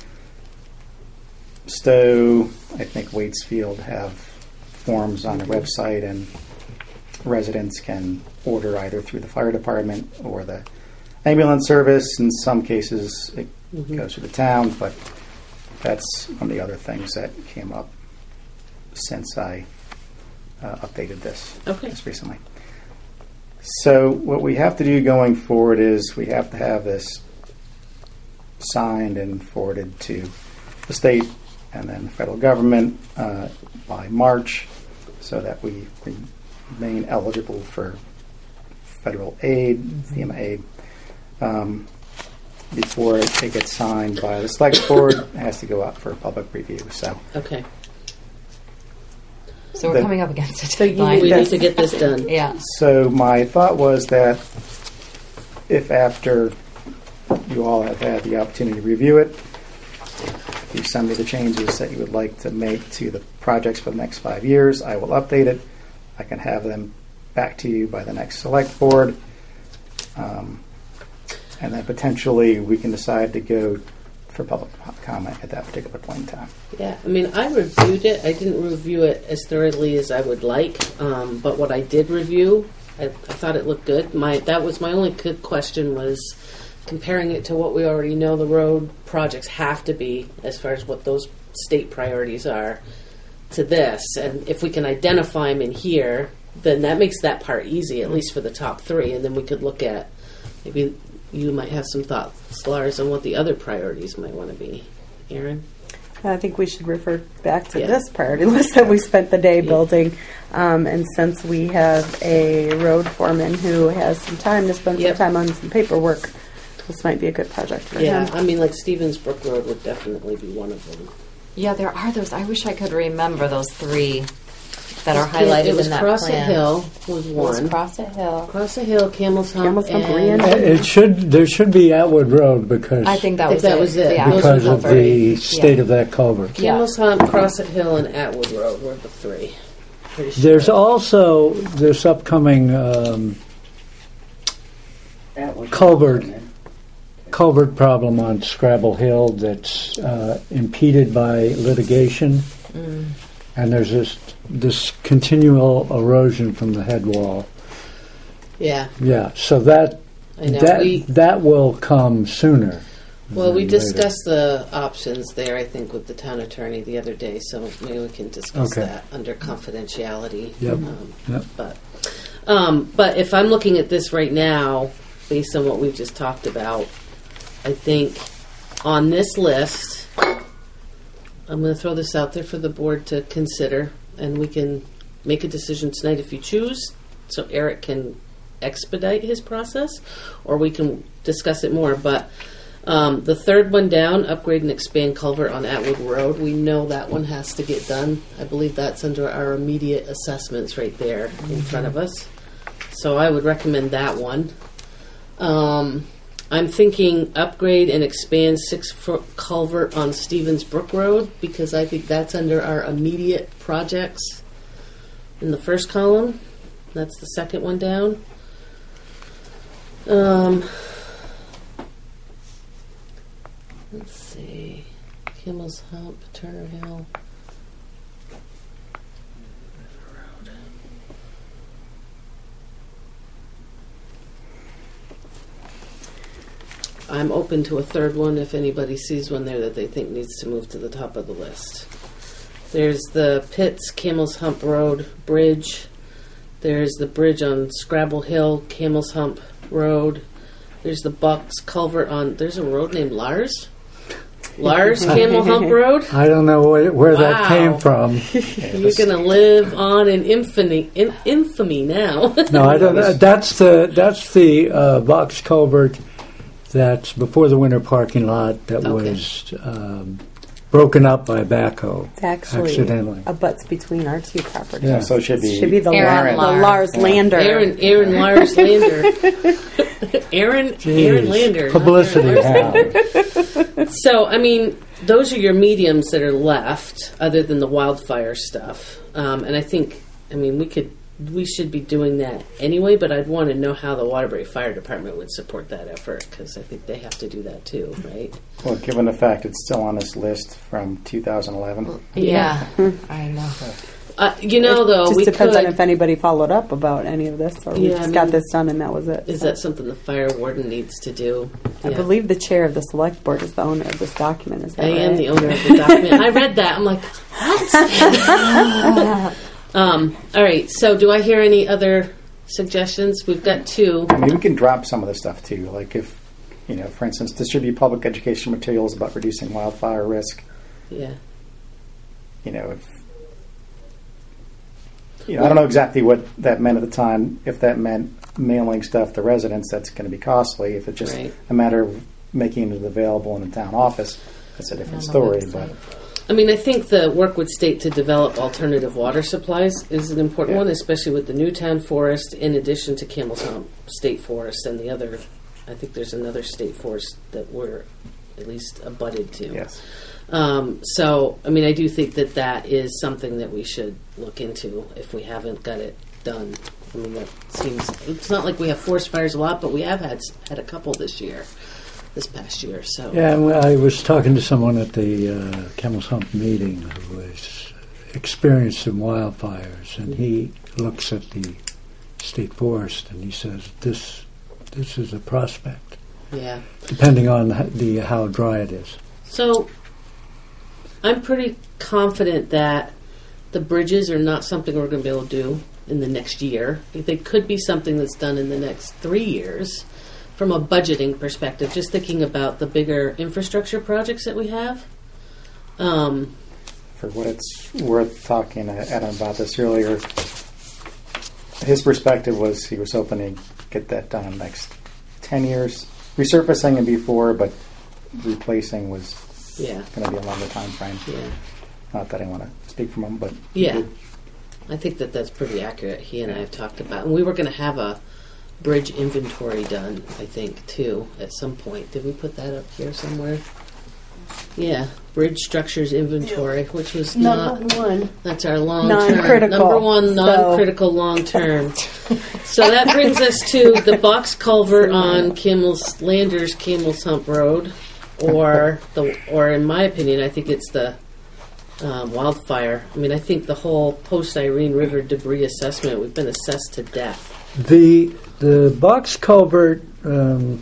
Stowe, I think Waitsfield have forms on their website, and residents can order either through the fire department or the ambulance service. In some cases, it goes through the town, but that's one of the other things that came up since I updated this just recently. So what we have to do going forward is we have to have this signed and forwarded to the state and then the federal government by March, so that we remain eligible for federal aid, FEMA aid. Before it gets signed by the select board, it has to go out for public review. So So we're coming up against it. So we need to get this done. Yeah. So my thought was that if after you all have had the opportunity to review it, you send me the changes that you would like to make to the projects for the next 5 years, I will update it. I can have them back to you by the next select board. And then potentially we can decide to go for public comment at that particular point in time. Yeah, I mean, I reviewed it. I didn't review it as thoroughly as I would like, but what I did review, I thought it looked good. That was my only good question, was comparing it to what we already know the road projects have to be as far as what those state priorities are to this. And if we can identify them in here, then that makes that part easy, at least for the top 3. And then we could look at, maybe you might have some thoughts, Lars, on what the other priorities might want to be. Aaron? I think we should refer back to this priority list that we spent the day building. And since we have a road foreman who has some time to spend some time on some paperwork, this might be a good project for him. I mean, like Stevens Brook Road would definitely be one of them. Yeah, there are those. I wish I could remember those 3 that are highlighted in that Crossett plan. Hill was one. Crossett Hill. Crossett Hill, Camel's Hump, and There should be Atwood Road, because I think that was it. Yeah. Because of the state of that culvert. Camel's Hump, Crossett Hill, and Atwood Road were the 3. Pretty sure. There's also this upcoming culvert problem on Scrabble Hill that's impeded by litigation, and there's this continual erosion from the head wall. Yeah. So that will come sooner. Well, we then later. discussed the options there, I think, with the town attorney the other day, so maybe we can discuss Okay. that under confidentiality. Yep. Yep. But if I'm looking at this right now, based on what we've just talked about, I think on this list, I'm going to throw this out there for the board to consider, and we can make a decision tonight if you choose, so Eric can expedite his process, or we can discuss it more. But the third one down, upgrade and expand culvert on Atwood Road, we know that one has to get done. I believe that's under our immediate assessments right there in front of us. So I would recommend that one. I'm thinking upgrade and expand 6-foot culvert on Stevens Brook Road, because I think that's under our immediate projects in the first column. That's the second one down. Let's see. Kimmel's Hump, Turner Hill. I'm open to a third one if anybody sees one there that they think needs to move to the top of the list. There's the Pitts Camel's Hump Road Bridge. There's the bridge on Scrabble Hill, Camel's Hump Road. There's the Bucks Culvert on, there's a road named Lars? Lars Camel Hump Road? I don't know where that came from. You're going to live on in infamy now. No, I don't know. That's the box culvert that's before the winter parking lot that was broken up by a backhoe. It's actually accidentally. abuts between our two properties. Yeah. So it should be the Aaron Lars Lander. Aaron Lars Lander. Aaron Lander. Publicity hound. So, I mean, those are your mediums that are left, other than the wildfire stuff. And I think, I mean, we should be doing that anyway, but I'd want to know how the Waterbury Fire Department would support that effort, because I think they have to do that too, right? Well, given the fact it's still on this list from 2011. Yeah. I know. Though, It we just depends could, on if anybody followed up about any of this, or we just got this done and that was it. Is that something the fire warden needs to do? I believe the chair of the select board is the owner of this document. Is that I right? am the owner of the document. I read that. I'm like, what? All right. So, do I hear any other suggestions? We've got two. I mean, we can drop some of this stuff too. Like if, for instance, distribute public education materials about reducing wildfire risk. Yeah. I don't know exactly what that meant at the time. If that meant mailing stuff to residents, that's going to be costly. If it's just a matter of making it available in the town office, that's a different story. But I mean, I think the work with state to develop alternative water supplies is an important one, especially with the Newtown Forest, in addition to Camel's Hump State Forest and the other. I think there's another state forest that we're at least abutted to. Yes. So, I mean, I do think that is something that we should look into if we haven't got it done. I mean, that seems, it's not like we have forest fires a lot, but we have had a couple this past year. So Yeah, I was talking to someone at the Camel's Hump meeting who has experienced some wildfires, and he looks at the state forest and he says, this is a prospect. Yeah. Depending on how dry it is. So I'm pretty confident that the bridges are not something we're going to be able to do in the next year. They could be something that's done in the next 3 years from a budgeting perspective, just thinking about the bigger infrastructure projects that we have. For what it's worth, talking to Adam about this earlier, his perspective was he was hoping to get that done in the next 10 years. Resurfacing and before, but replacing was going to be a longer time frame. Yeah. Not that I want to speak for him, but yeah, I think that's pretty accurate. He and I have talked about, and we were going to have a bridge inventory done, I think, too, at some point. Did we put that up here somewhere? Yeah, bridge structures inventory, which was number one. That's our long Non-critical. term. Number one, non-critical long term. So that brings us to the box culvert on Camel's Hump Road, or in my opinion, I think it's the wildfire. I mean, I think the whole post-Irene River debris assessment, we've been assessed to death. The box culvert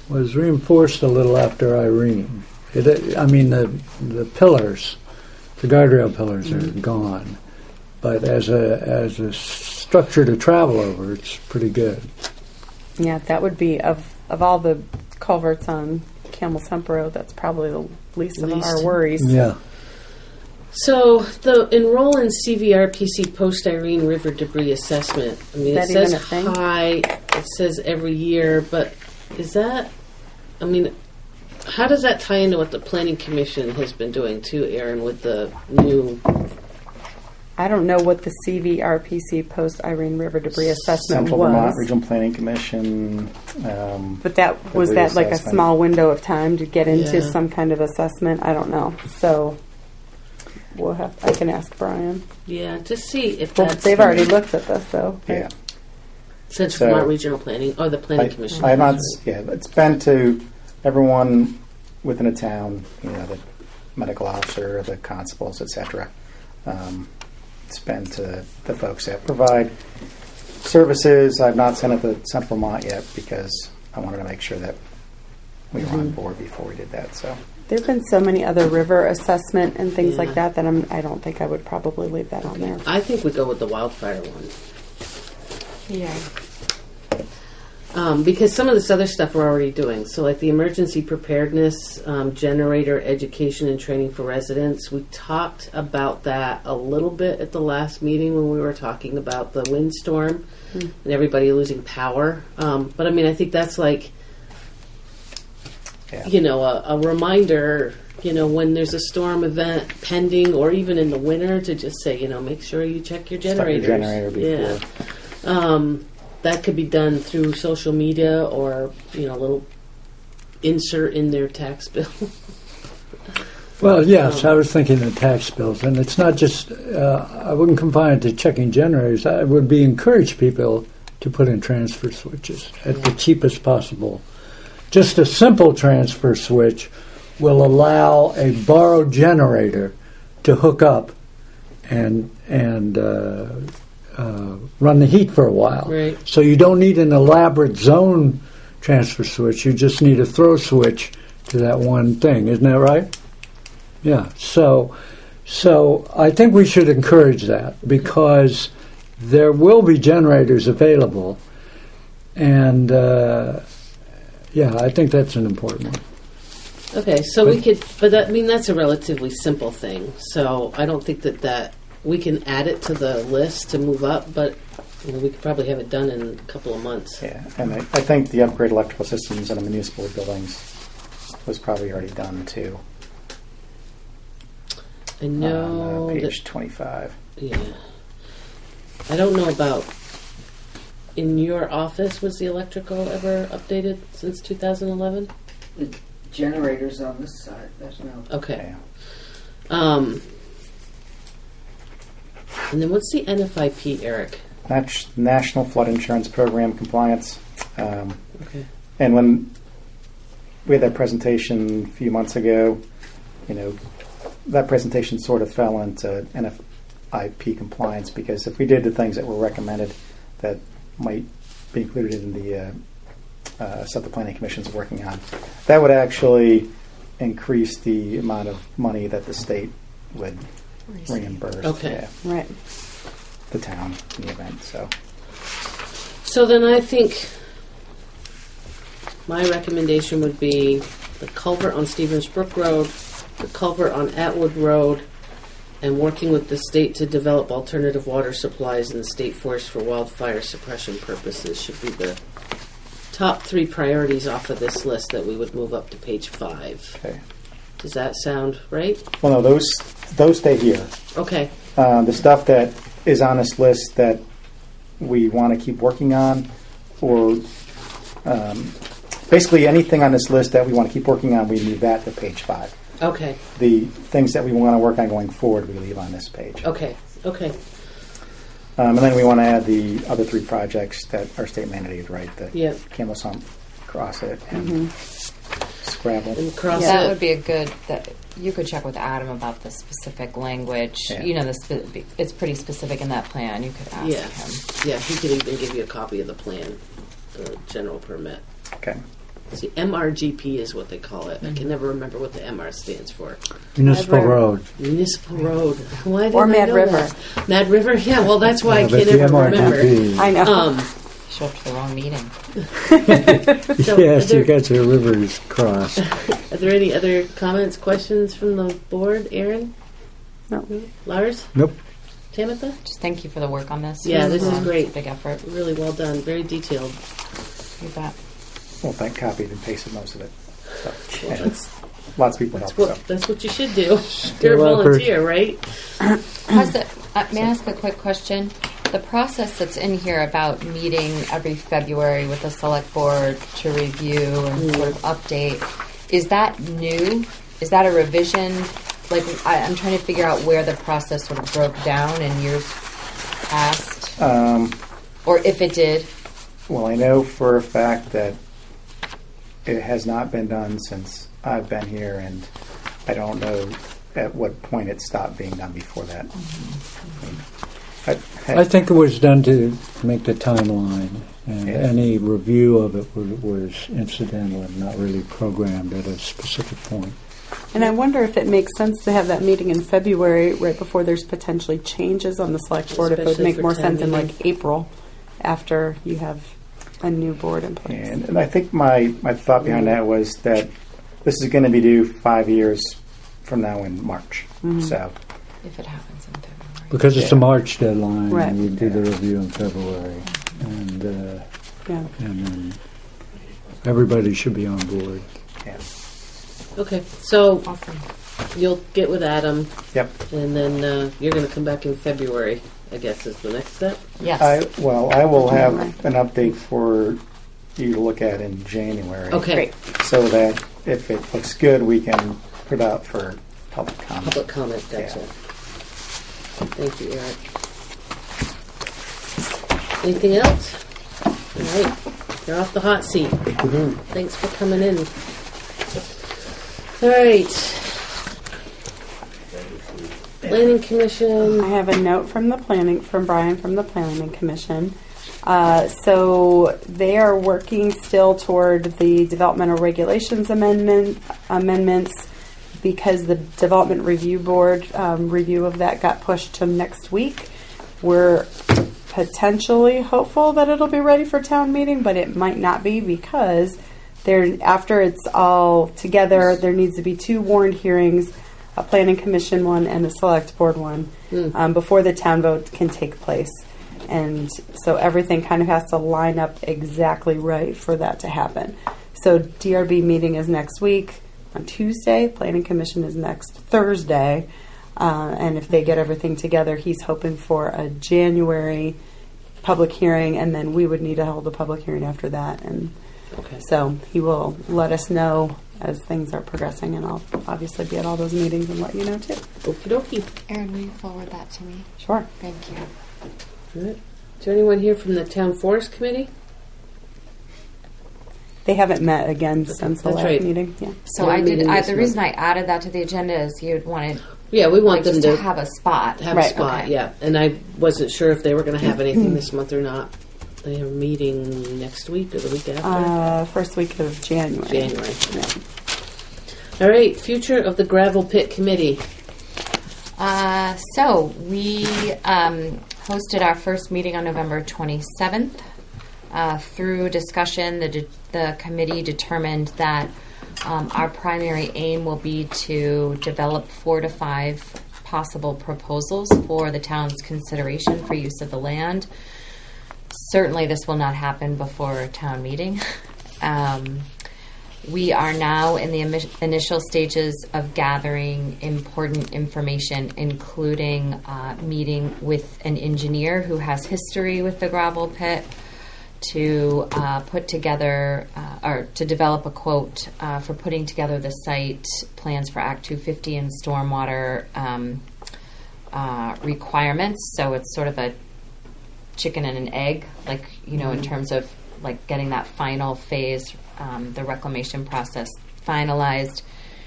was reinforced a little after Irene. The pillars, the guardrail pillars are gone, but as a structure to travel over, it's pretty good. Yeah, that would be of all the culverts on Camel's Hump Road. That's probably the least of our worries. Yeah. So the enroll in CVRPC post Irene River debris assessment. I mean, it says high. It says every year, but is that? I mean, how does that tie into what the Planning Commission has been doing too, Aaron, with the new? I don't know what the CVRPC post Irene River debris assessment Central was. Vermont Regional Planning Commission. But that was that like a small window of time to get into some kind of assessment. I don't know. So I can ask Brian. Yeah, to see if they've already looked at this though. Right? Yeah. Central Vermont Regional Planning or the Planning Commission. I have not. Yeah, it's been to everyone within a town. The medical officer, the constables, etc. It's been to the folks that provide services. I've not sent it to Central Vermont yet because I wanted to make sure that we were on board before we did that. So there have been so many other river assessment and things like that I don't think I would probably leave that on there. I think we go with the wildfire one. Yeah. Because some of this other stuff we're already doing. So like the emergency preparedness, generator education and training for residents. We talked about that a little bit at the last meeting when we were talking about the windstorm and everybody losing power. But I mean, I think that's like, a reminder, when there's a storm event pending or even in the winter to just say, make sure you check your generators. Start your generator before. Yeah. That could be done through social media or, a little insert in their tax bill. Well, yes, I was thinking of tax bills. And it's not just, I wouldn't confine it to checking generators. I would encourage people to put in transfer switches at the cheapest possible. Just a simple transfer switch will allow a borrowed generator to hook up and run the heat for a while. Right. So you don't need an elaborate zone transfer switch. You just need a throw switch to that one thing. Isn't that right? Yeah. So I think we should encourage that because there will be generators available. And, I think that's an important one. Okay, so that's a relatively simple thing. So I don't think that we can add it to the list to move up, but we could probably have it done in a couple of months. Yeah, and I think the upgrade electrical systems in the municipal buildings was probably already done too. I know. Page 25. Yeah. I don't know about in your office. Was the electrical ever updated since 2011? The generators on this side. There's no. Okay. And then what's the NFIP, Eric? National Flood Insurance Program compliance. Okay. And when we had that presentation a few months ago, that presentation sort of fell into NFIP compliance because if we did the things that were recommended that might be included in the stuff the Planning Commission is working on, that would actually increase the amount of money that the state would reimburse. Okay. Right. The town in the event. So then I think my recommendation would be the culvert on Stevens Brook Road, the culvert on Atwood Road, and working with the state to develop alternative water supplies in the state forest for wildfire suppression purposes should be the top 3 priorities off of this list that we would move up to page 5. Okay. Does that sound right? Well, no, those stay here. Okay. The stuff that is on this list that we want to keep working on, or basically anything on this list that we want to keep working on, we move that to page 5. Okay. The things that we want to work on going forward, we leave on this page. Okay. And then we want to add the other 3 projects that are state mandated, right? The Camel's Hump, Cross It, and Scrabble. And that would be a good. You could check with Adam about the specific language. Yeah. It's pretty specific in that plan. You could ask him. Yeah, he could even give you a copy of the plan, the general permit. Okay. See, MRGP is what they call it. I can never remember what the MR stands for. Municipal Road. Municipal Road. Why did Or I Mad know River. that? Mad River? Yeah, well, that's why I but can't the ever remember. MRGP. I know. Show up to the wrong meeting. So Yes, are you there- got your rivers crossed. Are there any other comments, questions from the board? Aaron? No. Lars? Nope. Tamitha? Just thank you for the work on this. Yeah, this is great. It's a big effort. Really well done. Very detailed. You bet. Well, I copied and pasted most of it. So, Well, and lots of people helped. So. That's what you should do. You're a volunteer, right? May I ask a quick question? The process that's in here about meeting every February with the select board to review and sort of update, is that new? Is that a revision? Like, I'm trying to figure out where the process sort of broke down in years past, or if it did. Well, I know for a fact that it has not been done since I've been here, and I don't know at what point it stopped being done before that. I think it was done to make the timeline, and any review of it was incidental and not really programmed at a specific point. And I wonder if it makes sense to have that meeting in February, right before there's potentially changes on the select board. If it would Especially make for more town sense in meeting. like April, after you have a new board in place. And I think my thought behind that was that this is going to be due 5 years from now in March. So, if it happens in February, Because it's a March deadline, Right. and we do the review in February, and then everybody should be on board. Yeah. Okay, so awesome. You'll get with Adam. Yep. And then you're going to come back in February, I guess is the next step. Yes. I will have an update for you to look at in January. Okay. Great. So that if it looks good, we can put out for public comment. Public comment, gotcha. Yeah. Thank you, Eric. Anything else? All right, you're off the hot seat. Thanks for coming in. All right. Planning Commission. I have a note from Brian from the Planning Commission. So they are working still toward the developmental regulations amendments because the Development Review Board review of that got pushed to next week. We're potentially hopeful that it'll be ready for town meeting, but it might not be because after it's all together, there needs to be 2 warned hearings, a Planning Commission one and a Select Board one, before the town vote can take place. And so everything kind of has to line up exactly right for that to happen. So DRB meeting is next week on Tuesday. Planning Commission is next Thursday. And if they get everything together, he's hoping for a January public hearing, and then we would need to hold a public hearing after that. And so he will let us know as things are progressing, and I'll obviously be at all those meetings and let you know too. Okie dokie. Erin, will you forward that to me? Sure. Thank you. All right. Is there anyone here from the Town Forest Committee? They haven't met again since the That's last right. meeting. Yeah. So the reason I added that to the agenda is you'd wanted. Yeah, we want them just to have a spot. Have a spot, yeah. And I wasn't sure if they were going to have anything this month or not. They have a meeting next week or the week after? First week of January. January. Yeah. All right, future of the Gravel Pit Committee. So we hosted our first meeting on November 27th. Through discussion, the committee determined that our primary aim will be to develop 4 to 5 possible proposals for the town's consideration for use of the land. Certainly this will not happen before a town meeting. We are now in the initial stages of gathering important information, including meeting with an engineer who has history with the gravel pit to put together or to develop a quote for putting together the site plans for Act 250 and stormwater requirements. So it's sort of a chicken and an egg, like, in terms of like getting that final phase, the reclamation process finalized.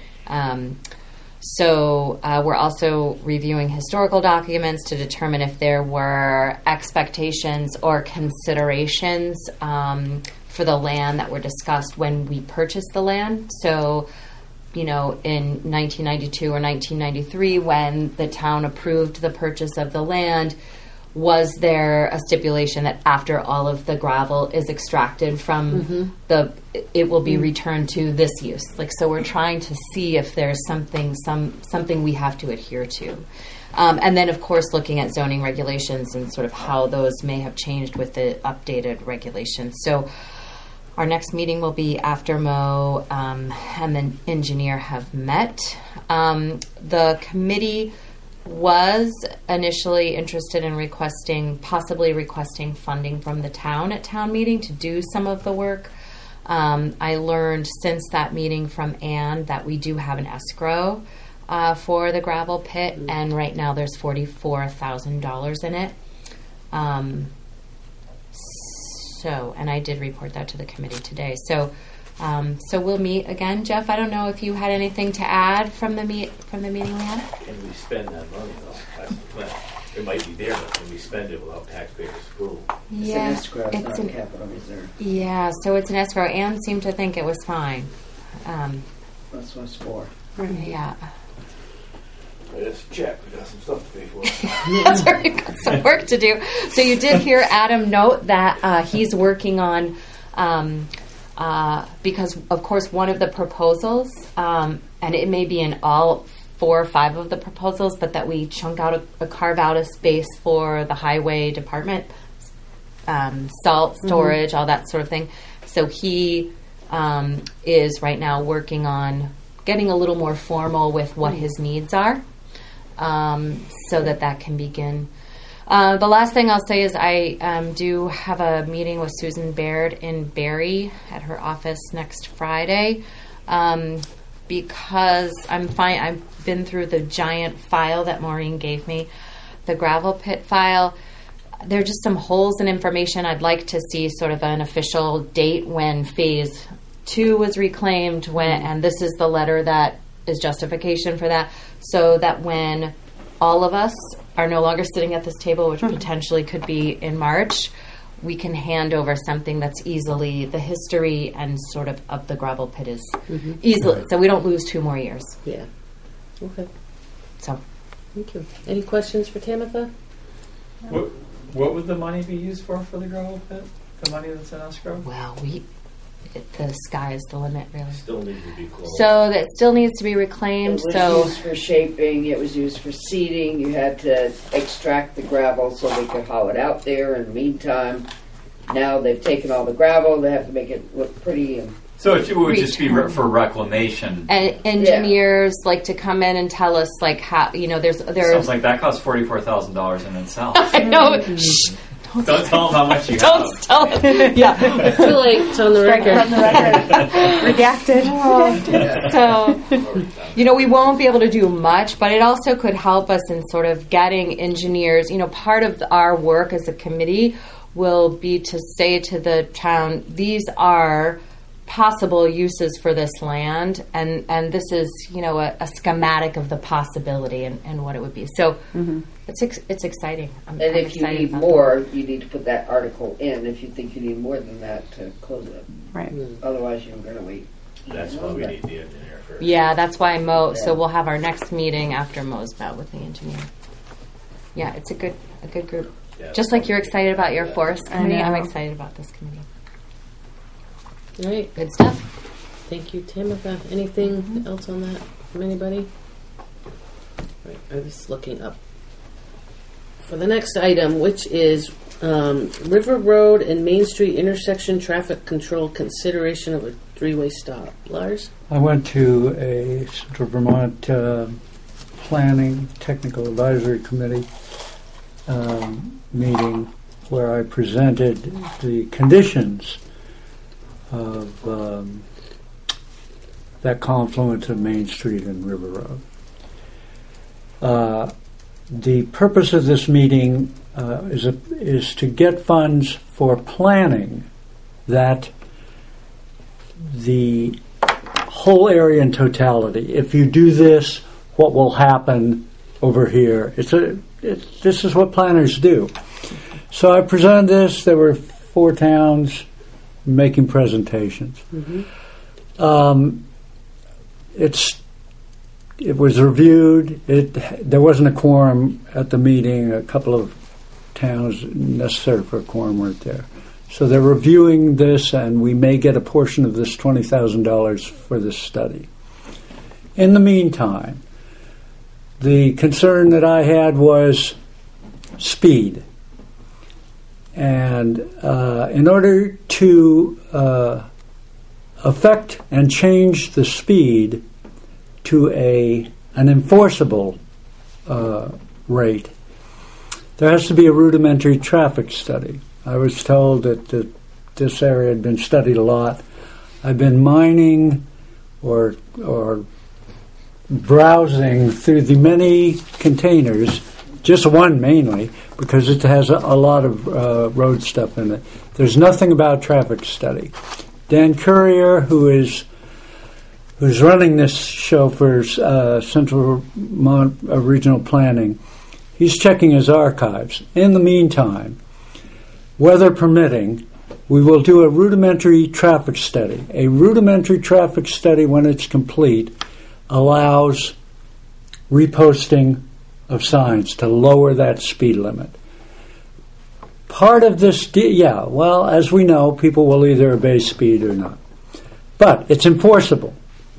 So we're also reviewing historical documents to determine if there were expectations or considerations for the land that were discussed when we purchased the land. So, you know, in 1992 or 1993, when the town approved the purchase of the land, was there a stipulation that after all of the gravel is extracted from it will be returned to this use? Like, so we're trying to see if there's something we have to adhere to. And then, of course, looking at zoning regulations and sort of how those may have changed with the updated regulations. So our next meeting will be after Mo and the engineer have met. The committee was initially interested in possibly requesting funding from the town at town meeting to do some of the work. I learned since that meeting from Anne that we do have an escrow for the gravel pit, and right now there's $44,000 in it. And I did report that to the committee today. So we'll meet again. Jeff, I don't know if you had anything to add from the meeting we had. Can we spend that money though? That's the question. It might be there, but can we spend it without taxpayers' approval? Yeah, it's an escrow, it's not capital reserve. Yeah, so it's an escrow. Anne seemed to think it was fine. That's what it's for. Yeah. It's a check. We got some stuff to pay for. That's right. We've got some work to do. So you did hear Adam note that he's working on, because of course one of the proposals, and it may be in all 4 or 5 of the proposals, but that we carve out a space for the highway department, salt storage, all that sort of thing. So he is right now working on getting a little more formal with what his needs are. So that can begin. The last thing I'll say is I do have a meeting with Susan Baird in Barrie at her office next Friday, because I've been through the giant file that Maureen gave me, the gravel pit file. There are just some holes in information. I'd like to see sort of an official date when phase 2 was reclaimed, and this is the letter that is justification for that, so that when all of us are no longer sitting at this table, which potentially could be in March, we can hand over something that's easily the history and sort of the gravel pit is easily, so we don't lose 2 more years. Yeah. Okay. So, thank you. Any questions for Tamitha? What would the money be used for the gravel pit? The money that's in escrow? Well, the sky is the limit, really. Still needs to be closed. So that still needs to be reclaimed. It was used for shaping. It was used for seeding. You had to extract the gravel so they could haul it out there. In the meantime, now they've taken all the gravel. They have to make it look pretty. So it would just be for reclamation. And engineers like to come in and tell us like how there's sounds like that costs $44,000 in itself. I know. Shh. Don't tell them how much you Don't have. tell them. Yeah. Too late. It's on the record. Redacted. So, we won't be able to do much, but it also could help us in sort of getting engineers. Part of our work as a committee will be to say to the town, these are possible uses for this land, and this is a schematic of the possibility and what it would be. So it's exciting. I'm if you excited need about more, you need to put that article in. If you think you need more than that to close it, right? Otherwise, you're going to wait. That's why we need the engineer first. Yeah, that's why Mo. So we'll have our next meeting after Mo's met with the engineer. Yeah, it's a good group. Yeah, just like you're excited about your forest committee, I'm excited about this committee. All right. Good stuff. Thank you, Tamitha. Anything else on that from anybody? Right, I was looking up for the next item, which is River Road and Main Street intersection traffic control consideration of a 3-way stop. Lars? I went to a Central Vermont Planning Technical Advisory Committee meeting where I presented the conditions of that confluence of Main Street and River Road. The purpose of this meeting is to get funds for planning that the whole area in totality. If you do this, what will happen over here? This is what planners do. So I presented this. There were 4 towns making presentations. It was reviewed. There wasn't a quorum at the meeting. A couple of towns necessary for a quorum weren't there. So they're reviewing this, and we may get a portion of this $20,000 for this study. In the meantime, the concern that I had was speed. And in order to affect and change the speed to an enforceable rate, there has to be a rudimentary traffic study. I was told that this area had been studied a lot. I've been mining or browsing through the many containers, just one mainly, because it has a lot of road stuff in it. There's nothing about traffic study. Dan Courier, who's running this show for Central Regional Planning, he's checking his archives. In the meantime, weather permitting, we will do a rudimentary traffic study. A rudimentary traffic study, when it's complete, allows reposting of signs to lower that speed limit. Part of this, as we know, people will either obey speed or not. But it's enforceable.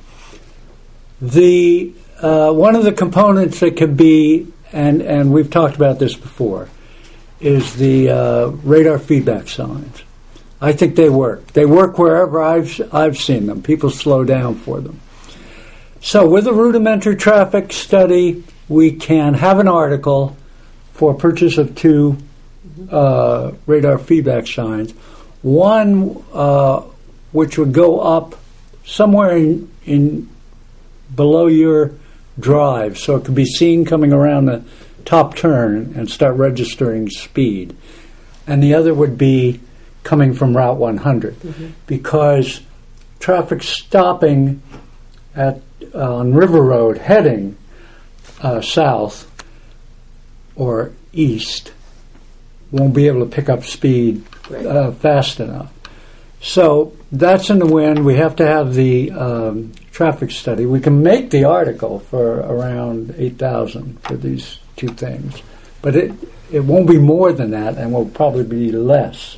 One of the components that could be, and we've talked about this before, is the radar feedback signs. I think they work. They work wherever I've seen them. People slow down for them. So with a rudimentary traffic study, we can have an article for purchase of 2 radar feedback signs. One which would go up somewhere in below your drive, so it could be seen coming around the top turn and start registering speed. And the other would be coming from Route 100, because traffic stopping on River Road heading south or east won't be able to pick up speed fast enough. So that's in the wind. We have to have the traffic study. We can make the article for around $8,000 for these 2 things, but it won't be more than that, and will probably be less.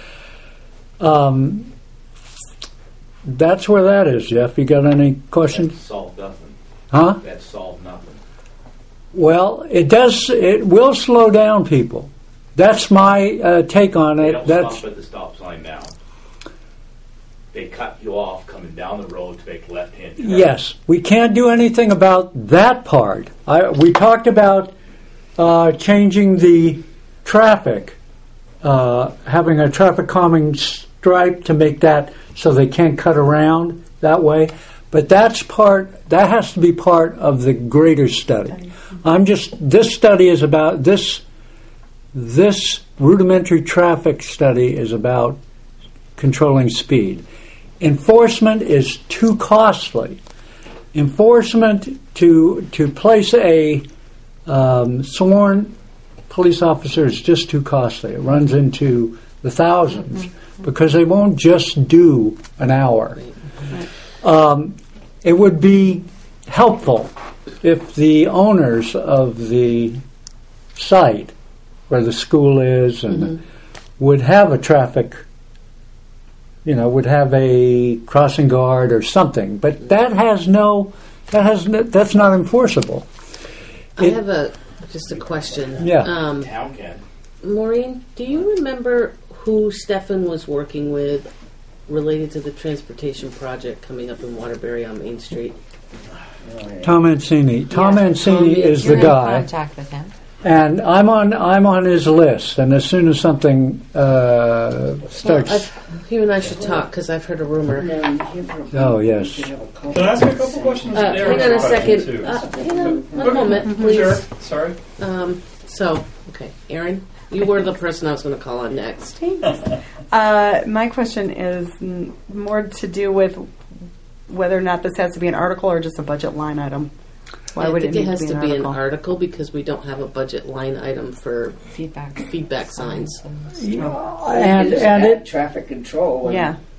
That's where that is, Jeff. You got any questions? That solved nothing. Huh? That solved nothing. Well, it does. It will slow down people. That's my take on it. They don't stop at the stop sign now. They cut you off coming down the road to make left-hand turn. Yes, we can't do anything about that part. We talked about changing the traffic, having a traffic calming stripe to make that so they can't cut around that way. But that has to be part of the greater study. This study is about this rudimentary traffic study is about controlling speed. Enforcement is too costly. Enforcement to place a sworn police officer is just too costly. It runs into the thousands because they won't just do an hour. It would be helpful if the owners of the site where the school is and would have a traffic, would have a crossing guard or something. But that's not enforceable. I have just a question. Yeah. Town can. Maureen, do you remember who Stefan was working with related to the transportation project coming up in Waterbury on Main Street? Tom Mancini. Tom Mancini is the guy. In contact with him. And I'm on his list. And as soon as something starts, you and I should talk because I've heard a rumor. Oh yes. Can I ask a couple questions? Hang on a second. Hang on one moment, please. Sure. Sorry. Okay, Erin, you were the person I was going to call on next. My question is more to do with whether or not this has to be an article or just a budget line item. Why would I think it it need has to be to an be an article? article because we don't have a budget line item for feedback signs. And it traffic control.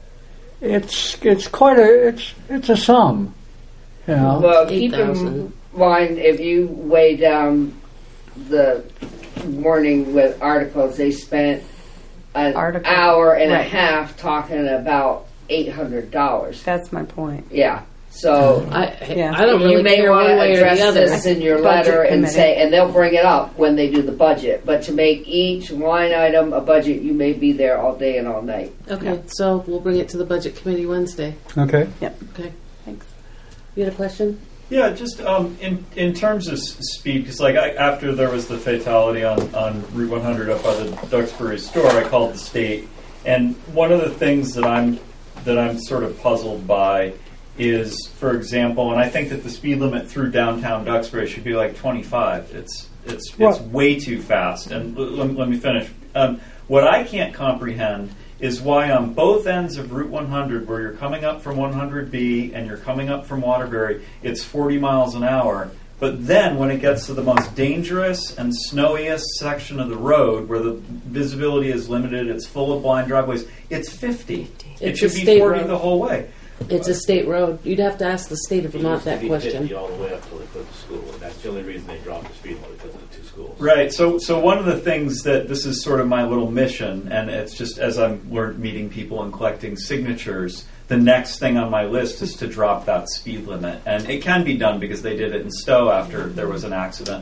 it's quite a it's a sum. You know? Well, keep in mind if you weigh down the morning with articles, they spent an hour and a half talking about $800. That's my point. Yeah. So I don't really you may care want one way to or the address other. this in your Budget letter and committee. say, and they'll bring it up when they do the budget. But to make each line item a budget, you may be there all day and all night. Okay, so we'll bring it to the budget committee Wednesday. Okay. Yep. Okay. Thanks. You had a question? Yeah, just in terms of speed, because after there was the fatality on Route 100 up by the Duxbury store, I called the state, and one of the things that I'm sort of puzzled by is, for example, and I think that the speed limit through downtown Duxbury should be like 25. It's way too fast. And let me finish. What I can't comprehend is why on both ends of Route 100, where you're coming up from 100B and you're coming up from Waterbury, it's 40 miles an hour. But then when it gets to the most dangerous and snowiest section of the road, where the visibility is limited, it's full of blind driveways, it's 50. It It's should a be state 40 road. the whole way. It's a state road. You'd have to ask the state of Vermont that question. 50 all the way up till they put the school. And that's the only reason they dropped the speed limit, because of the two schools. Right. So one of the things that this is sort of my little mission, and it's just as I'm meeting people and collecting signatures, the next thing on my list is to drop that speed limit. And it can be done because they did it in Stowe after there was an accident.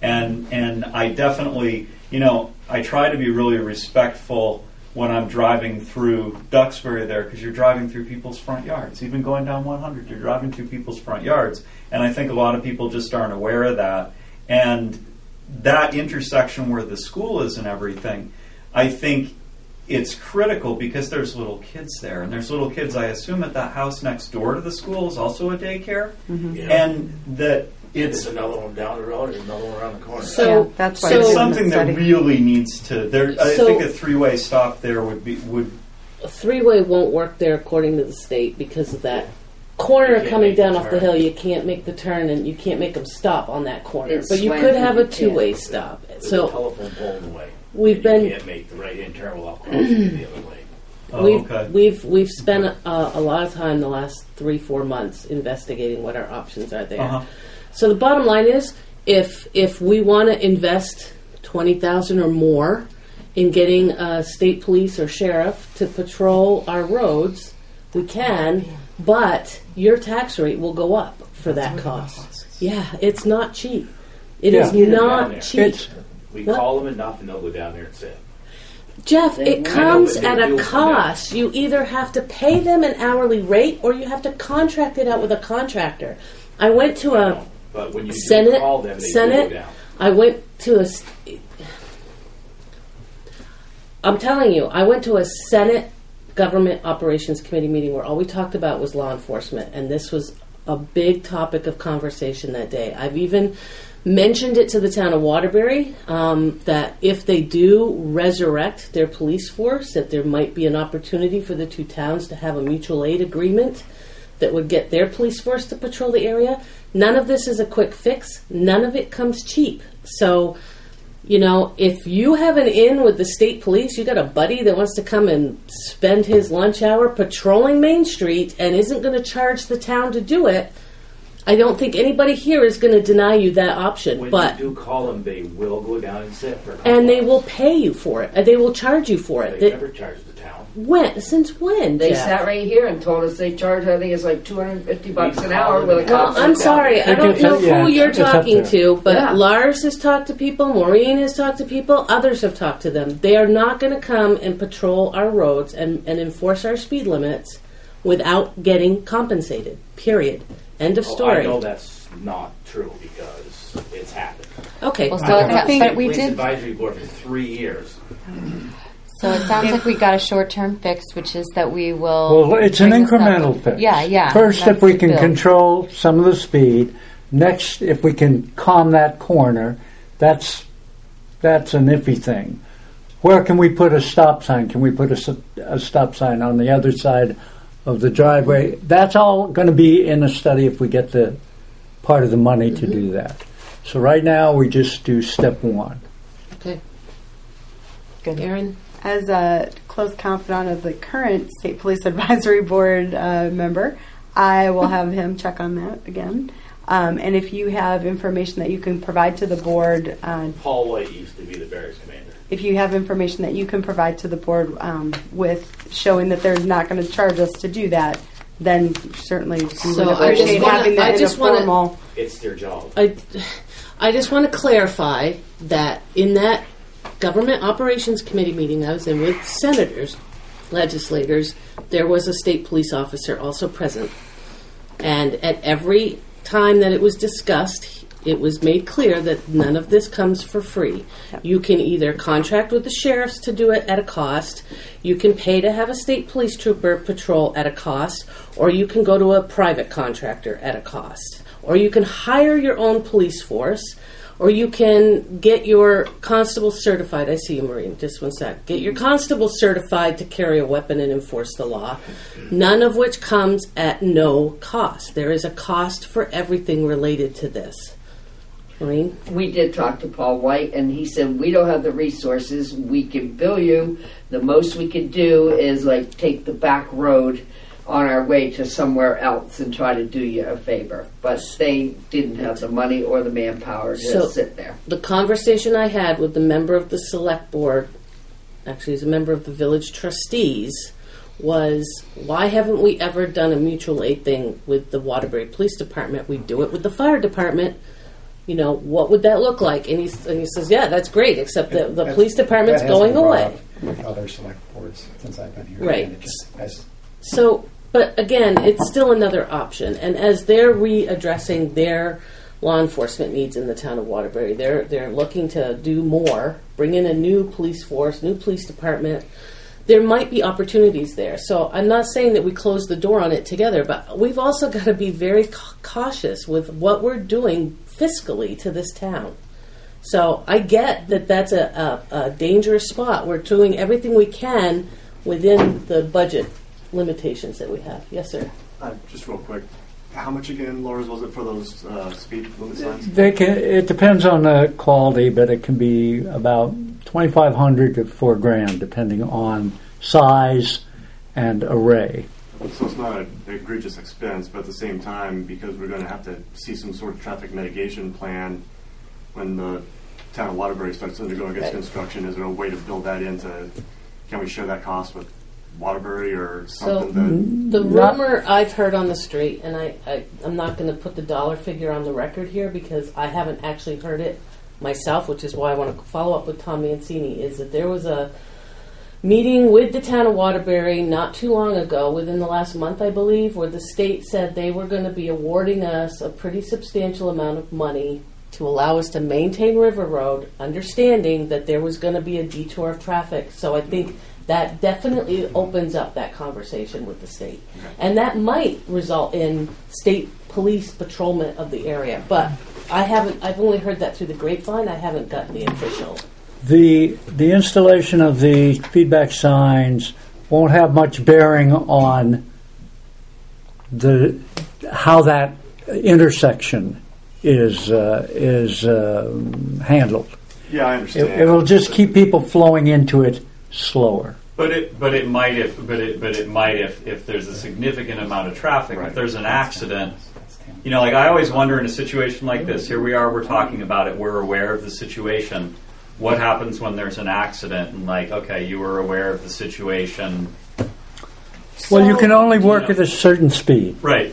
And I definitely, I try to be really respectful when I'm driving through Duxbury there, because you're driving through people's front yards. Even going down 100, you're driving through people's front yards. And I think a lot of people just aren't aware of that. And that intersection where the school is and everything, I think it's critical because there's little kids there. And there's little kids, I assume, at that house next door to the school is also a daycare. Mm-hmm. Yeah. And that There's another one down the road and another one around the corner. So that's so it's something that really needs to. I So- think a three-way stop there would. A three-way won't work there according to the state because of that corner can't coming make the down off the turn. hill. You can't make the turn and you can't make them stop on that corner. It's But you slanted, could have a you can't. two-way stop. There's a So telephone pole in the way. we've You been can't make the right-hand turn without crossing the other way. we've spent a lot of time the last 3-4 months investigating what our options are there. Uh-huh. So the bottom line is, if we want to invest $20,000 or more in getting state police or sheriff to patrol our roads, we can, but your tax rate will go up for that cost. Yeah, it's not cheap. It is Down not there. cheap. We What? call them enough and they'll go down there and sit. Jeff, They it won't. comes I know, at but they a do cost. You either have to pay them an hourly rate or you have to contract it out with a contractor. I went to a But when you do Senate. call them, they do Senate. go down. I went to a. I'm telling you, I went to a Senate Government Operations Committee meeting where all we talked about was law enforcement, and this was a big topic of conversation that day. I've even mentioned it to the town of Waterbury that if they do resurrect their police force, that there might be an opportunity for the two towns to have a mutual aid agreement that would get their police force to patrol the area. None of this is a quick fix. None of it comes cheap. So, if you have an in with the state police, you got a buddy that wants to come and spend his lunch hour patrolling Main Street and isn't going to charge the town to do it, I don't think anybody here is going to deny you that option. When But you do call them, they will go down and sit for a couple and they hours. will pay you for it. They will charge you for it. They never charge the town. When? Since when? They Jeff? sat right here and told us they charge, I think it's like $250 an hour with a Well, cop. I'm sorry, I don't know who you're talking to, but Yeah. Lars has talked to people, Maureen has talked to people, others have talked to them. They are not going to come and patrol our roads and enforce our speed limits without getting compensated. Period. End of Oh, story. I know that's not true because it's happened. Okay. Well, so I've been but on we the police did. advisory board for 3 years. So it sounds like we got a short-term fix, which is that we will. Well, it's an bring this up. incremental fix. Yeah. First, if that's we the can build. control some of the speed. Next, if we can calm that corner, that's an iffy thing. Where can we put a stop sign? Can we put a stop sign on the other side of the driveway? That's all going to be in a study if we get the part of the money to do that. So right now we just do step one. Okay. Good. Aaron? As a close confidant of the current State Police Advisory Board member, I will have him check on that again. And if you have information that you can provide to the board... Paul White used to be the barracks commander. If you have information that you can provide to the board with showing that they're not going to charge us to do that, then certainly we would appreciate having that in a formal... It's their job. I just want to clarify that in that Government Operations Committee meeting I was in with senators, legislators, there was a state police officer also present. And at every time that it was discussed, it was made clear that none of this comes for free. Yep. You can either contract with the sheriffs to do it at a cost, you can pay to have a state police trooper patrol at a cost, or you can go to a private contractor at a cost. Or you can hire your own police force, or you can get your constable certified. I see you, Maureen, just one sec. Get your constable certified to carry a weapon and enforce the law, none of which comes at no cost. There is a cost for everything related to this. Maureen? We did talk to Paul White, and he said, we don't have the resources. We can bill you. The most we can do is like take the back road on our way to somewhere else and try to do you a favor. But they didn't have the money or the manpower to sit there. The conversation I had with the member of the select board, actually he's a member of the village trustees, was why haven't we ever done a mutual aid thing with the Waterbury Police Department? We do it with the fire department. You know, what would that look like? And he says, yeah, that's great, except that the police department's going away. With other select boards since I've been here. Right. And it just has But again, it's still another option. And as they're readdressing their law enforcement needs in the town of Waterbury, they're looking to do more, bring in a new police force, new police department. There might be opportunities there. So I'm not saying that we close the door on it together, but we've also got to be very cautious with what we're doing fiscally to this town. So I get that that's a dangerous spot. We're doing everything we can within the budget limitations that we have. Yes, sir. Just real quick, how much again, Laura's, was it for those speed limit signs? It depends on the quality, but it can be about $2,500 to $4,000, depending on size and array. So it's not an egregious expense, but at the same time, because we're going to have to see some sort of traffic mitigation plan when the town of Waterbury starts undergoing its construction, is there a way to build that into? Can we share that cost with Waterbury or something? So the rumor I've heard on the street, and I'm not going to put the dollar figure on the record here because I haven't actually heard it myself, which is why I want to follow up with Tom Mancini, is that there was a meeting with the town of Waterbury not too long ago, within the last month, I believe, where the state said they were going to be awarding us a pretty substantial amount of money to allow us to maintain River Road, understanding that there was going to be a detour of traffic. So I think that definitely opens up that conversation with the state. And that might result in state police patrolment of the area. But I've only heard that through the grapevine. I haven't gotten the official. The installation of the feedback signs won't have much bearing on how that intersection is handled. Yeah, I understand. It will just keep people flowing into it slower. But it might if there's a significant amount of traffic. Right. If there's an accident, you know, like I always wonder in a situation like this. Here we are, we're talking about it. We're aware of the situation. What happens when there's an accident? And like, okay, you were aware of the situation. Well, you can only work at a certain speed. Right.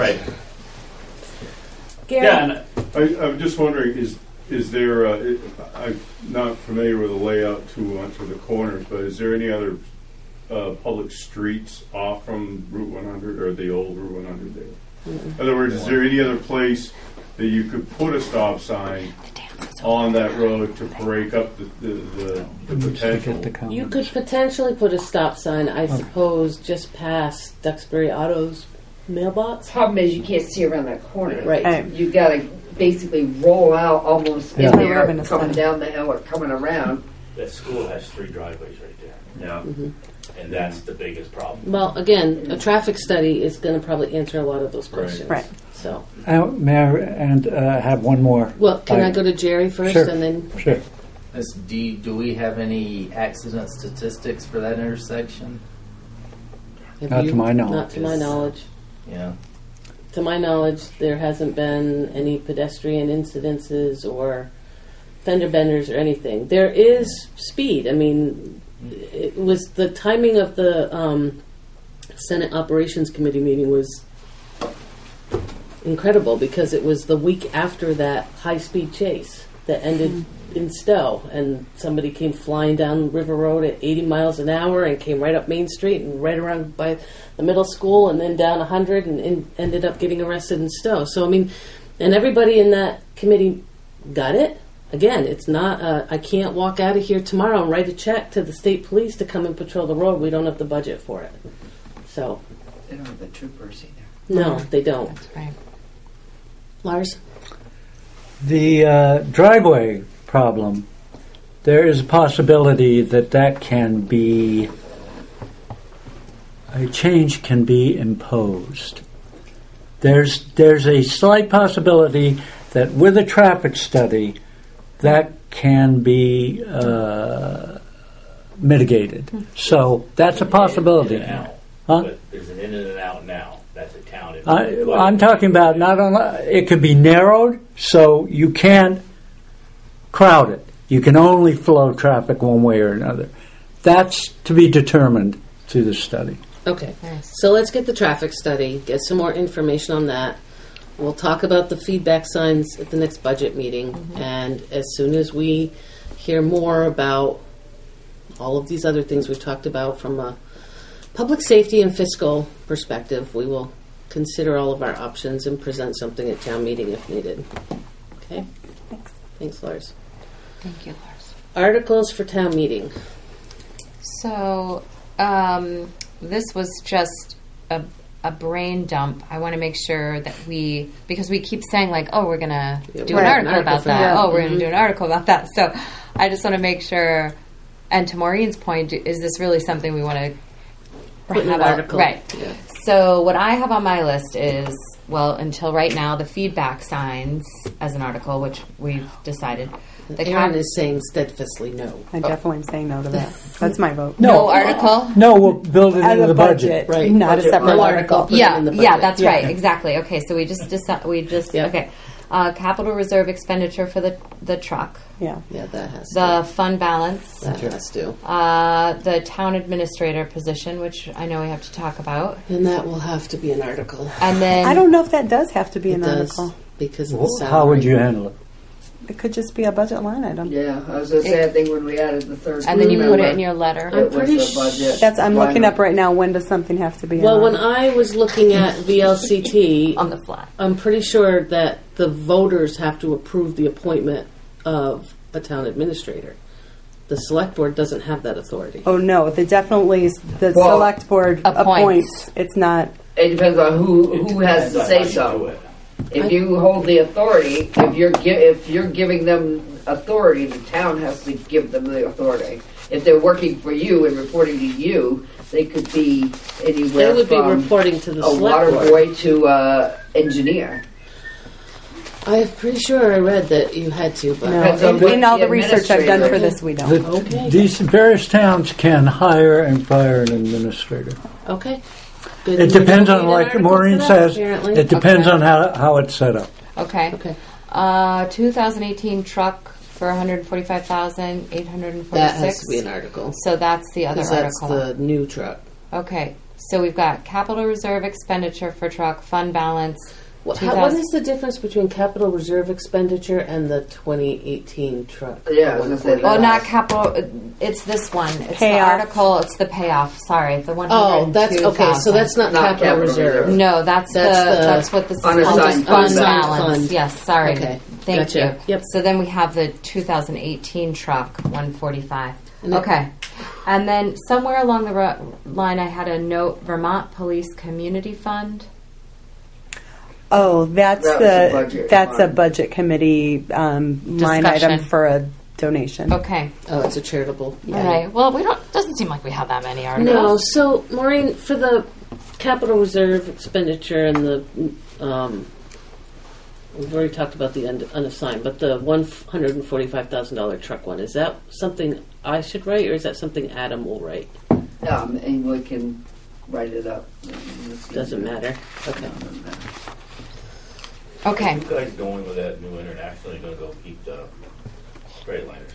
Gary? Yeah, I'm just wondering, is there, I'm not familiar with the layout to the corners, but is there any other public streets off from Route 100 or the old Route 100 there? In other words, is there any other place that you could put a stop sign on that road to break up the potential? You could potentially put a stop sign, I suppose, just past Duxbury Auto's mailbox. Problem is you can't see around that corner. Right. You got to basically roll out almost in there, coming down the hill or coming around. That school has 3 driveways right there. Yeah. Mhm. And that's the biggest problem. Well, again, a traffic study is going to probably answer a lot of those questions. Right. So, May I have one more? well, can I go to Jerry first, Sure. and then Sure. Do we have any accident statistics for that intersection? have Not you- to my knowledge. Not to my knowledge. Yeah. To my knowledge, there hasn't been any pedestrian incidences or fender benders or anything. There is speed. I mean, it was the timing of the Senate Operations Committee meeting was incredible because it was the week after that high-speed chase that ended in Stowe, and somebody came flying down River Road at 80 miles an hour and came right up Main Street and right around by the middle school and then down 100 and ended up getting arrested in Stowe. So, I mean, and everybody in that committee got it. Again, it's not, I can't walk out of here tomorrow and write a check to the state police to come and patrol the road. We don't have the budget for it. So. They don't have the troopers either. No, they don't. That's right. Lars? The driveway problem, there is a possibility that can be, a change can be imposed. There's a slight possibility that with a traffic study, that can be mitigated. So that's a possibility. In and out. Huh? But there's an in and an out now. That's a town. I'm talking about not only, it could be narrowed so you can't crowd it. You can only flow traffic one way or another. That's to be determined through the study. Okay. So let's get the traffic study, get some more information on that. We'll talk about the feedback signs at the next budget meeting. And as soon as we hear more about all of these other things we've talked about from a public safety and fiscal perspective, we will consider all of our options and present something at town meeting if needed. Okay? Thanks. Thanks, Lars. Thank you, Lars. Articles for town meeting. So, this was just a brain dump. I want to make sure that because we keep saying like, oh, we're going to do an article about that. Oh, we're going to do an article about that. So I just want to make sure, and to Maureen's point, is this really something we want to Put in an article. Right. Yeah. So what I have on my list is, well, until right now, the feedback signs as an article, which we've decided. Aaron is saying steadfastly no. I definitely am saying no to that. That's my vote. No article? No, we'll build it As into a the budget. Right. Not a separate No article. put it Yeah, in the yeah, budget. that's right. Exactly. Okay, so we just okay. Capital reserve expenditure for the truck. Yeah. Yeah, that has The fund balance. That has to. The town administrator position, which I know we have to talk about. And that will have to be an article. And then I don't know if that does have to be It an does, article. because of the salary. How would you handle it? It could just be a budget line item. Yeah, I was going to say, I think when we added the third and then you crew put it member, in your letter. I'm was pretty the budget I'm line looking up item. right now. When does something have to be? Well, an when article? I was looking at VLCT, on the fly. I'm pretty sure that the voters have to approve the appointment of a town administrator. The select board doesn't have that authority. Oh no, the Well, select board appoints. appoints. It's not. It depends on who has to say so. If you hold the authority, if you're giving them authority, the town has to give them the authority. If they're working for you and reporting to you, they could be anywhere They would be from reporting to the a select water board. boy to engineer. I'm pretty sure I read that you had to, but Depends No, on what in all the the research I've done for administrator- this, we don't. Okay. These various towns can hire and fire an administrator. Okay. Good. It depends on, We don't need an like article Maureen for that, says, apparently. it depends Okay. on how it's set up. Okay. Okay. 2018 truck for 145,846. That has to be an article. So that's the other 'Cause that's article. the new truck. Okay. So we've got capital reserve expenditure for truck, fund balance. What 2000 is the difference between capital reserve expenditure and the 2018 truck? Yeah, I was gonna say Oh, not capital. It's this one. It's Payoff. the article. It's the payoff. Sorry, the 102,000. Oh, that's okay. So that's not capital reserve. No, that's That's what this is. Unassigned Fund fund. balance. Fund. Yes, sorry. Okay, Thank gotcha. you. Yep. So then we have the 2018 truck, 145. And Okay. And then somewhere along the line, I had a note: Vermont Police Community Fund. Oh, that's That was the a budget that's a line. budget committee line Discussion. item for a donation. Okay. Oh, it's a charitable. All right. Well, doesn't seem like we have that many articles. No. So, Maureen, for the capital reserve expenditure and the, we've already talked about the unassigned, but the $145,000 truck one, is that something I should write, or is that something Adam will write? And we can write it up. Doesn't matter. Okay. Okay. You guys going with that new international? You're going to go keep the straight liners.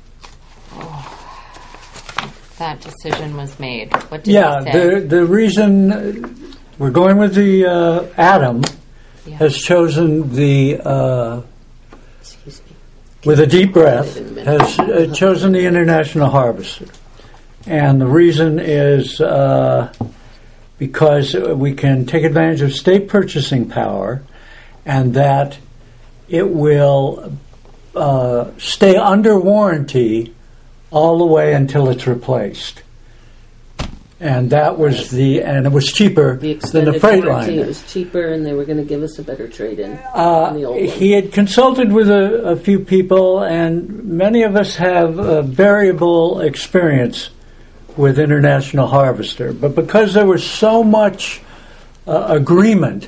That decision was made. What did he say? The reason we're going with the Adam has chosen the with a deep breath has chosen the International Harvester, and the reason is because we can take advantage of state purchasing power, and that it will stay under warranty all the way until it's replaced. And that was and it was cheaper than the Freightliner. It was cheaper, and they were going to give us a better trade-in than the old one. He had consulted with a few people, and many of us have variable experience with International Harvester. But because there was so much agreement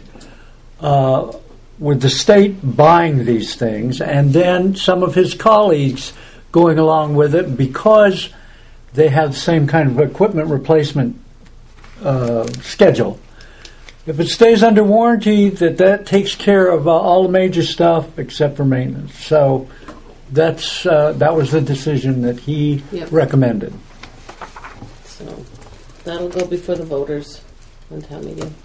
with the state buying these things, and then some of his colleagues going along with it, because they have the same kind of equipment replacement schedule. If it stays under warranty, that takes care of all the major stuff except for maintenance. So that was the decision that he recommended. So that'll go before the voters on town meeting.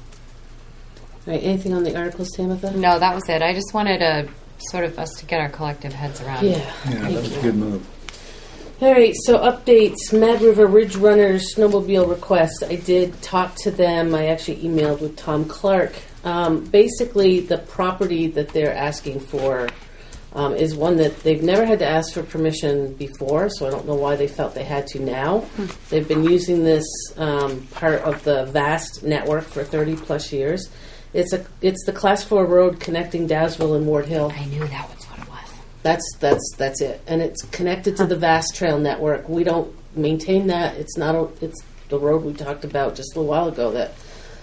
All right, anything on the articles, Tamitha? No, that was it. I just wanted us to get our collective heads around. Yeah, that was a good move. All right, so updates. Mad River Ridge Runners snowmobile request. I did talk to them. I actually emailed with Tom Clark. Basically, the property that they're asking for is one that they've never had to ask for permission before, so I don't know why they felt they had to now. They've been using this part of the VAST network for 30-plus years. It's the Class 4 road connecting Dowsville and Ward Hill. I knew that was what it was. That's it, and it's connected to the VAST Trail network. We don't maintain that. It's the road we talked about just a little while ago that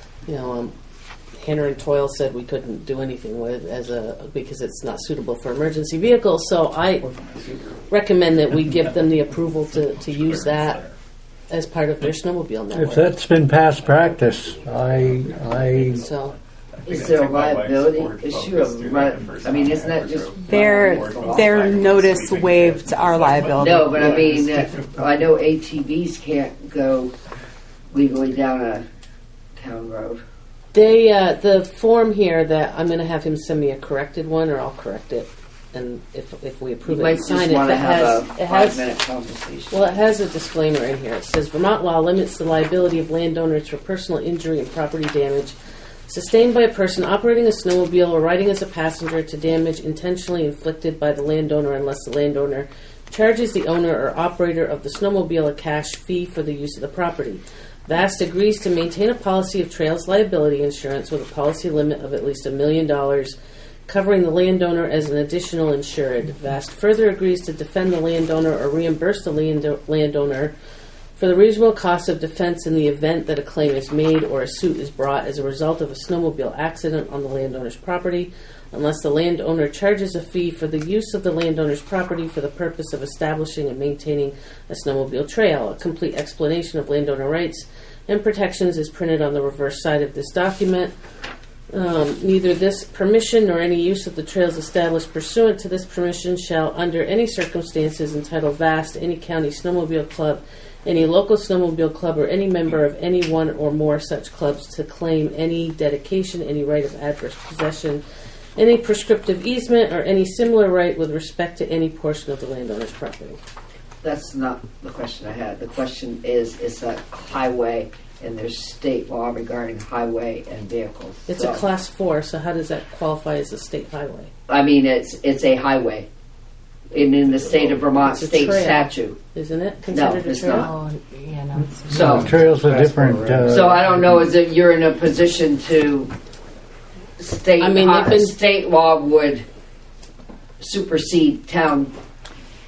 Hanner and Toyle said we couldn't do anything with because it's not suitable for emergency vehicles. So I recommend that we give them the approval to use that as part of their snowmobile network. If that's been past practice, Is there a liability issue I mean, isn't that just their notice waived our liability? No, but I mean, I know ATVs can't go legally down a town road. The form here that I'm going to have him send me a corrected one, or I'll correct it, and if we approve it and sign it, it has conversation. Well, it has a disclaimer in here. It says Vermont law limits the liability of landowners for personal injury and property damage sustained by a person operating a snowmobile or riding as a passenger to damage intentionally inflicted by the landowner unless the landowner charges the owner or operator of the snowmobile a cash fee for the use of the property. VAST agrees to maintain a policy of trails liability insurance with a policy limit of at least $1 million, covering the landowner as an additional insured. VAST further agrees to defend the landowner or reimburse the landowner for the reasonable cost of defense in the event that a claim is made or a suit is brought as a result of a snowmobile accident on the landowner's property, unless the landowner charges a fee for the use of the landowner's property for the purpose of establishing and maintaining a snowmobile trail. A complete explanation of landowner rights and protections is printed on the reverse side of this document. Neither this permission nor any use of the trails established pursuant to this permission shall, under any circumstances, entitle VAST, any county snowmobile club, any local snowmobile club, or any member of any one or more such clubs to claim any dedication, any right of adverse possession, any prescriptive easement, or any similar right with respect to any portion of the landowner's property. That's not the question I had. The question is that highway, and there's state law regarding highway and vehicles. It's a class 4, so how does that qualify as a state highway? I mean, it's a highway. In the state of Vermont state trail, statute. Isn't it considered a trail? Not. Oh, yeah, no. So trails are different. So I don't know, is that you're in a position to state law would supersede town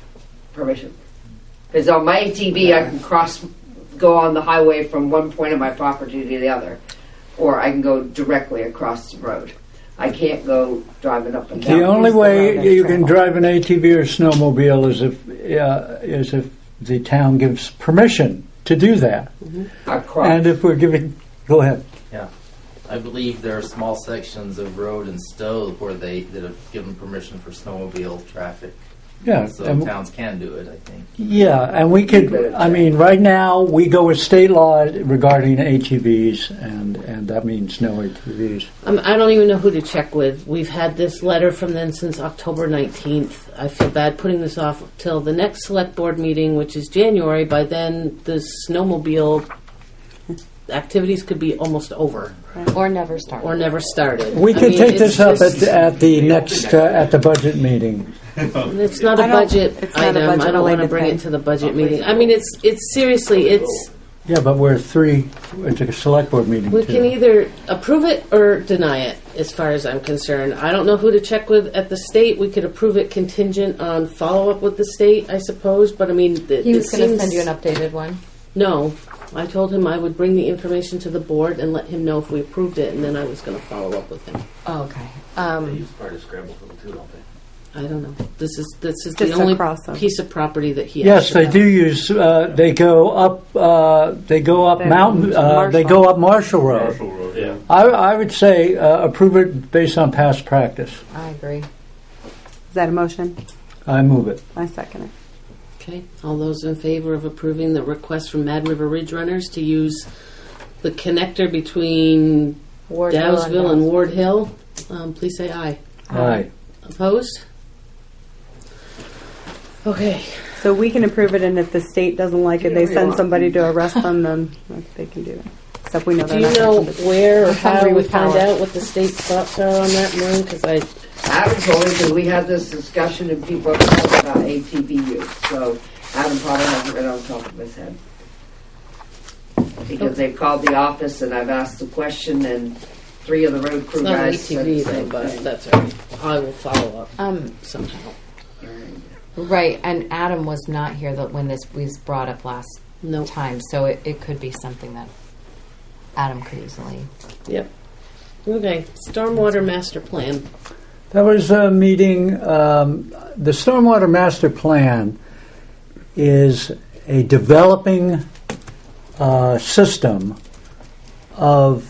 permission. Because on my ATV, I can go on the highway from one point of my property to the other, or I can go directly across the road. I can't go driving up and down. The only way you can drive an ATV or snowmobile is if the town gives permission to do that. And if we're giving, go ahead. Yeah, I believe there are small sections of road in Stowe where that have given permission for snowmobile traffic. Yeah, so towns can do it, I think. Yeah, and we could, I mean, right now we go with state law regarding ATVs, and that means no ATVs. I don't even know who to check with. We've had this letter from them since October 19th. I feel bad putting this off till the next select board meeting, which is January. By then, the snowmobile activities could be almost over. Or never started. Or never started. We could take this up at the next, at the budget meeting. It's not a budget item. I don't want to bring it to the budget meeting. I mean, it's seriously, it's... Yeah, but it's a select board meeting, We too. can either approve it or deny it, as far as I'm concerned. I don't know who to check with at the state. We could approve it contingent on follow-up with the state, I suppose, but I mean... He was going to send you an updated one. No. I told him I would bring the information to the board and let him know if we approved it, and then I was going to follow up with him. Oh, okay. They use part of Scrabble for the too, don't they? I don't know. This is Just the only across them. piece of property that he. Yes, they do use. They go up. They go up mountain. They go up Marshall Road. Marshall Road, yeah. I would say approve it based on past practice. I agree. Is that a motion? I move it. I second it. Okay. All those in favor of approving the request from Mad River Ridge Runners to use the connector between Dowsville and Ward Hill, please say aye. Aye. Opposed? Okay. So we can approve it, and if the state doesn't like it, they send somebody to arrest them, then they can do it. Except we know Do they're you not know gonna do it. where or I'm how hungry we with find power. out what the state's thoughts are on that, Maureen? Because Adam told me because we had this discussion and people have talked about ATV use. So Adam probably has it right on top of his head. Because they've called the office and I've asked the question and 3 of the road crew it's not an guys said ATV the though, same but thing. that's all right. I will follow up somehow. Right, and Adam was not here when this was brought up last time, so it could be something that Adam could easily. Yep. Okay. Stormwater master plan. That was a meeting. The Stormwater Master Plan is a developing system of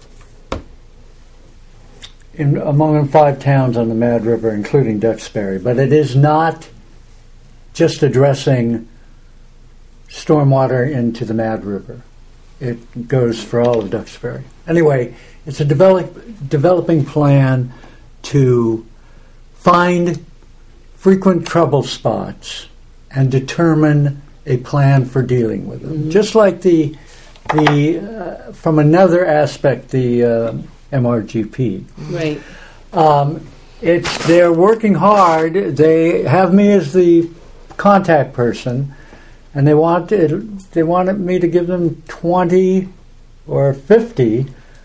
among 5 towns on the Mad River, including Duxbury. But it is not just addressing stormwater into the Mad River. It goes for all of Duxbury. Anyway, it's a developing plan to find frequent trouble spots and determine a plan for dealing with them. Just like the from another aspect, the MRGP. Right. They're working hard. They have me as the contact person, and they wanted me to give them 20 or 50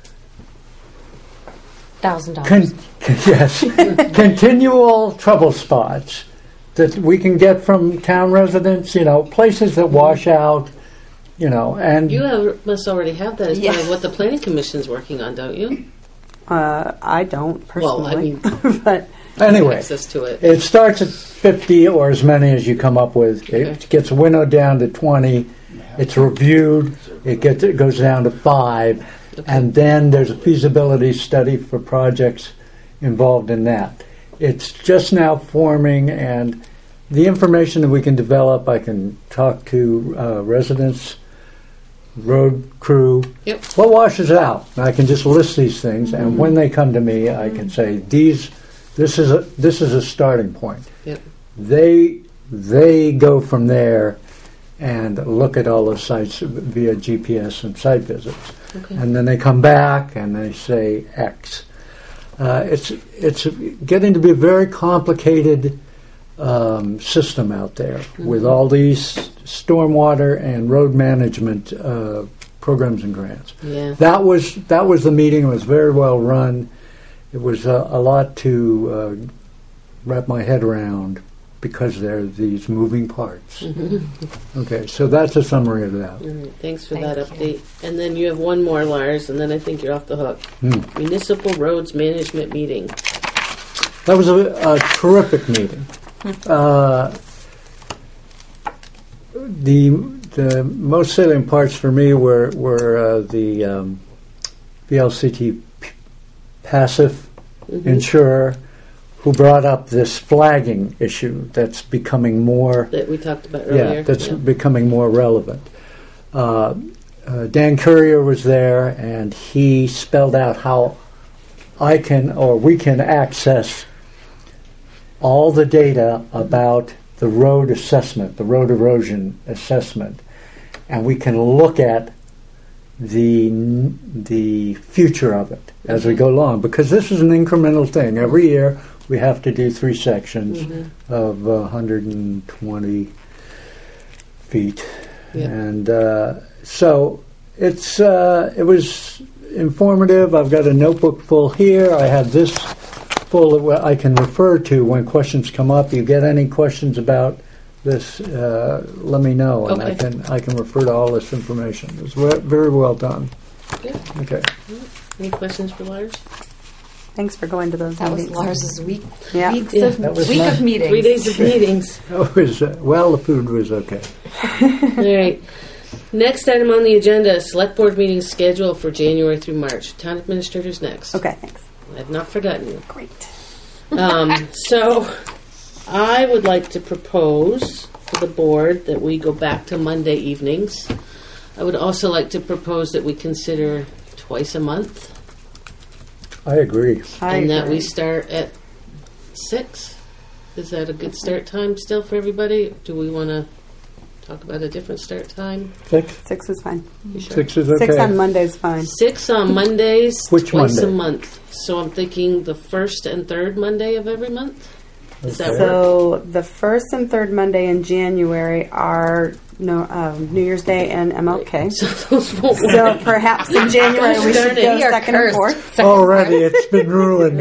$1,000. yes, continual trouble spots that we can get from town residents. Places that wash out. And You must already have that as part of what the planning commission's working on, don't you? I don't personally. Well, I mean, but anyway, access to it. It starts at 50 or as many as you come up with. It gets winnowed down to 20. It's reviewed. It goes down to 5, and then there's a feasibility study for projects involved in that. It's just now forming, and the information that we can develop, I can talk to residents, road crew. Yep. What washes out? And I can just list these things, and when they come to me, I can say this is a starting point. Yep. They go from there and look at all the sites via GPS and site visits, and then they come back and they say X. It's getting to be a very complicated system out there with all these stormwater and road management programs and grants. Yeah. That was the meeting. It was very well run. It was a lot to wrap my head around, because there are these moving parts. Mm-hmm. Okay, so that's a summary of that. All right, thanks for that update. And then you have one more, Lars, and then I think you're off the hook. Municipal Roads Management Meeting. That was a terrific meeting. The most salient parts for me were the VLCT passive insurer who brought up this flagging issue that's becoming more... That we talked about earlier. Yeah, that's becoming more relevant. Dan Courier was there, and he spelled out how we can access all the data about the road assessment, the road erosion assessment, and we can look at the future of it as we go along, because this is an incremental thing. Every year we have to do 3 sections of 120 feet, and so it was informative. I've got a notebook full here. I have this full of what I can refer to when questions come up. You get any questions about this, let me know, and I can refer to all this information. It was very well done. Good. Okay. Any questions for Lars? Thanks for going to those meetings. That was Lars's week. Yeah. Week of meetings. 3 days of meetings. It was, the food was okay. All right. Next item on the agenda, Select Board meeting schedule for January through March. Town Administrator's next. Okay, thanks. I've not forgotten you. Great. So I would like to propose to the board that we go back to Monday evenings. I would also like to propose that we consider twice a month. I agree. That we start at 6. Is that a good start time still for everybody? Do we want to talk about a different start time? 6 is fine. You sure? 6 is okay. 6 on Mondays fine. 6 on Mondays, Which twice Monday? a month. So I'm thinking the first and third Monday of every month. Does that work? So the first and third Monday in January are New Year's Day and MLK. So those won't work. So perhaps in January we should go second and fourth. Already, it's been ruined.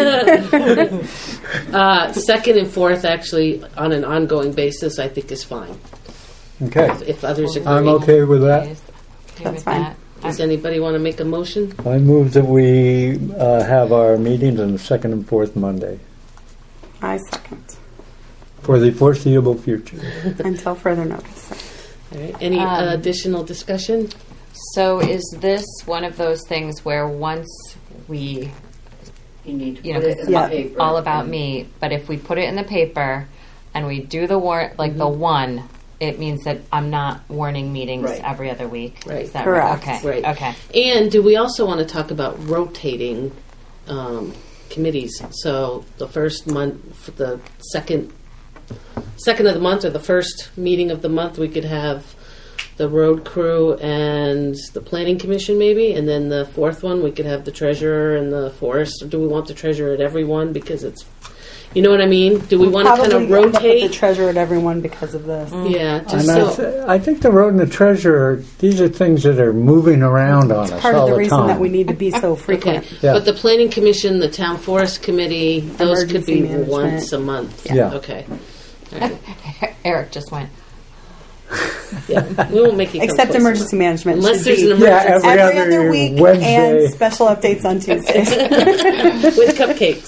Second and fourth, actually, on an ongoing basis, I think is fine. Okay. If others agree. I'm okay with that. That's fine. Does anybody want to make a motion? I move that we have our meetings on the second and fourth Monday I second. for the foreseeable future. Until further notice. All right. Any additional discussion? So is this one of those things where once we, You need to you put know, it 'cause in the it's paper. all about me, but if we put it in the paper and we do the warrant, like the one, it means that I'm not warning meetings Right. every other week. Right. Is that Correct. right? Okay. Right. Okay. And do we also want to talk about rotating committees? So the first month, the second of the month, or the first meeting of the month, we could have the road crew and the planning commission, maybe, and then the fourth one we could have the treasurer and the forest. Or do we want the treasurer at every one because it's, you know what I mean? Do we want to kind of Probably end up with rotate? the treasurer at everyone because of this. Yeah, just And so. I think the road and the treasurer, these are things that are moving around on us Part all of the the reason time. that we need to be so frequent. Okay, Yeah. but the planning commission, the town forest committee, those could Emergency be management. once a month. Yeah. Okay. All right. Eric just went. Yeah. We won't make you come Except closer. emergency management. Unless should there's be an emergency. Yeah, every every other other week Wednesday. and special updates on Tuesdays. With cupcakes.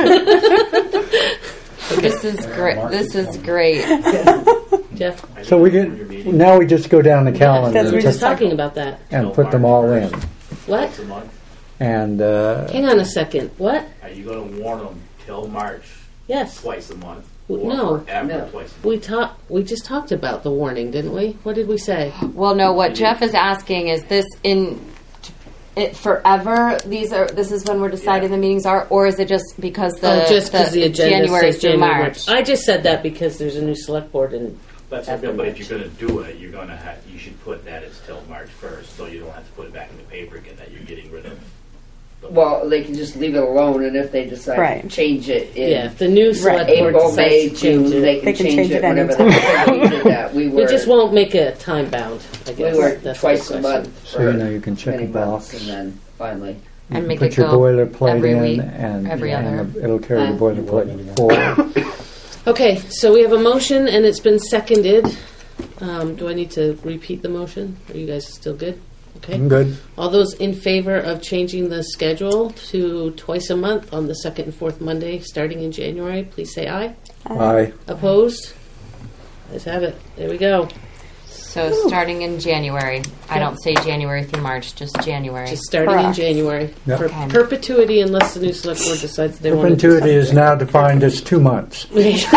This is great. This is great. Jeff, So now we just go down the calendar we were just to- talking about that. and put them all in. What? Once a month. And Hang on a second. What? Are you going to warn them till March? Yes. Twice a month. No. Forever twice a month. We just talked about the warning, didn't we? What did we say? Well, no. What Jeff is asking is this it forever? This is when we're deciding the meetings are, or is it just because the the agenda January says through January. March? I just said that because there's a new select board and. That's okay, but if you're going to do it, you should put that as till March 1st, so you don't have to put it back in the paper again that you're getting rid of. Well, they can just leave it alone, and if they decide Right. to change it in Yeah, if the new select board April, decides May, to June, change it. they can change it whenever they anytime. want. We did that. We We were just won't make it time bound, I we guess. were That's twice the a question. month so for you can check many a months, box. and then finally. And make Put it your go boilerplate every in, week, and every other. it'll carry the boilerplate forward. Okay, so we have a motion and it's been seconded. Do I need to repeat the motion? Are you guys still good? Okay. I'm good. All those in favor of changing the schedule to twice a month on the second and fourth Monday starting in January, please say aye. Aye. Opposed? Let's have it. There we go. So starting in January. I don't say January through March, just January. Just starting in January. Yep. For Okay. perpetuity unless the new select board decides they want to. Perpetuity is now defined as 2 months. Yes.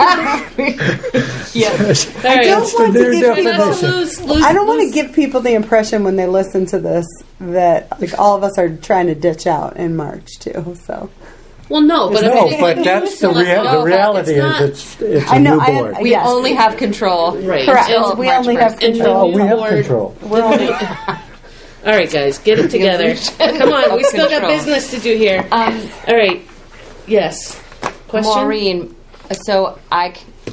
I don't want to give definition. I don't want to give people the impression when they listen to this that like all of us are trying to ditch out in March too. So. Well, no, but but that's the reality. It's a new board. We only have control. Right. Correct. Until We March only have 1st. And control. the new We have board- control. We're only. All right, guys, get it together. Come on, we still got business to do here. All right. Yes. Question? Maureen, so I.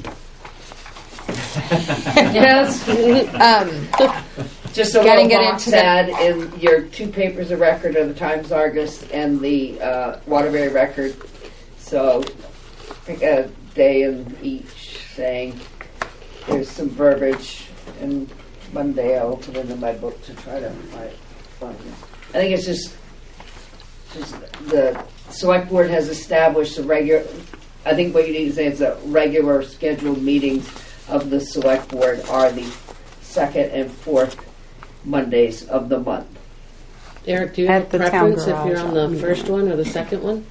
Yes. Just a Getting little it box into the- ad in your 2 papers of record of the Times-Argus and the Waterbury Record. So, I think a day in each saying there's some verbiage, and Monday I'll put it in my book to try to find it. I think it's just the select board has established a regular. I think what you need to say is that regular scheduled meetings of the select board are the second and fourth Mondays of the month. Eric, do you have At a the town preference if you're garage. on the first one or the second one?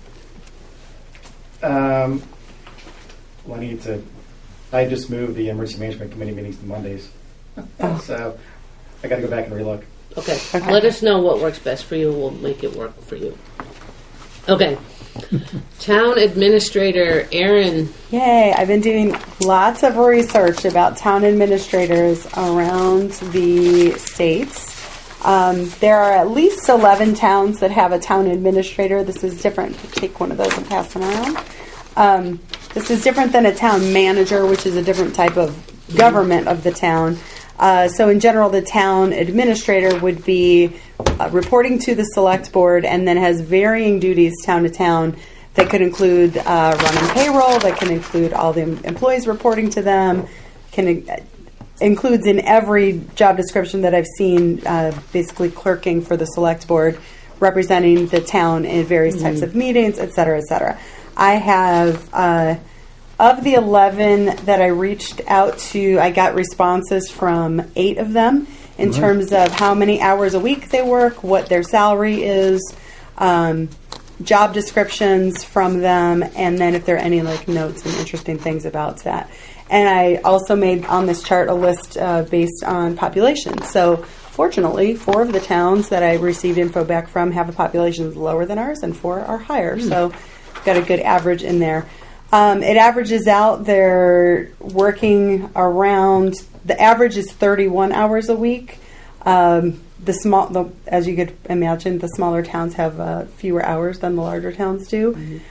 Well, I just moved the emergency management committee meetings to Mondays. So I got to go back and relook. Okay. Let us know what works best for you. We'll make it work for you. Okay. Town Administrator Aaron. Yay! I've been doing lots of research about town administrators around the states. There are at least 11 towns that have a town administrator. This is different. Take one of those and pass them around. This is different than a town manager, which is a different type of government of the town. So in general, the town administrator would be reporting to the select board and then has varying duties town to town that could include running payroll, that can include all the employees reporting to them, includes in every job description that I've seen basically clerking for the select board, representing the town in various types of meetings, et cetera, et cetera. I have... Of the 11 that I reached out to, I got responses from 8 of them in terms of how many hours a week they work, what their salary is, job descriptions from them, and then if there are any like notes and interesting things about that. And I also made on this chart a list based on population. So fortunately, 4 of the towns that I received info back from have a population lower than ours, and 4 are higher. So got a good average in there. It averages out, they're working around, the average is 31 hours a week. As you could imagine, the smaller towns have fewer hours than the larger towns do.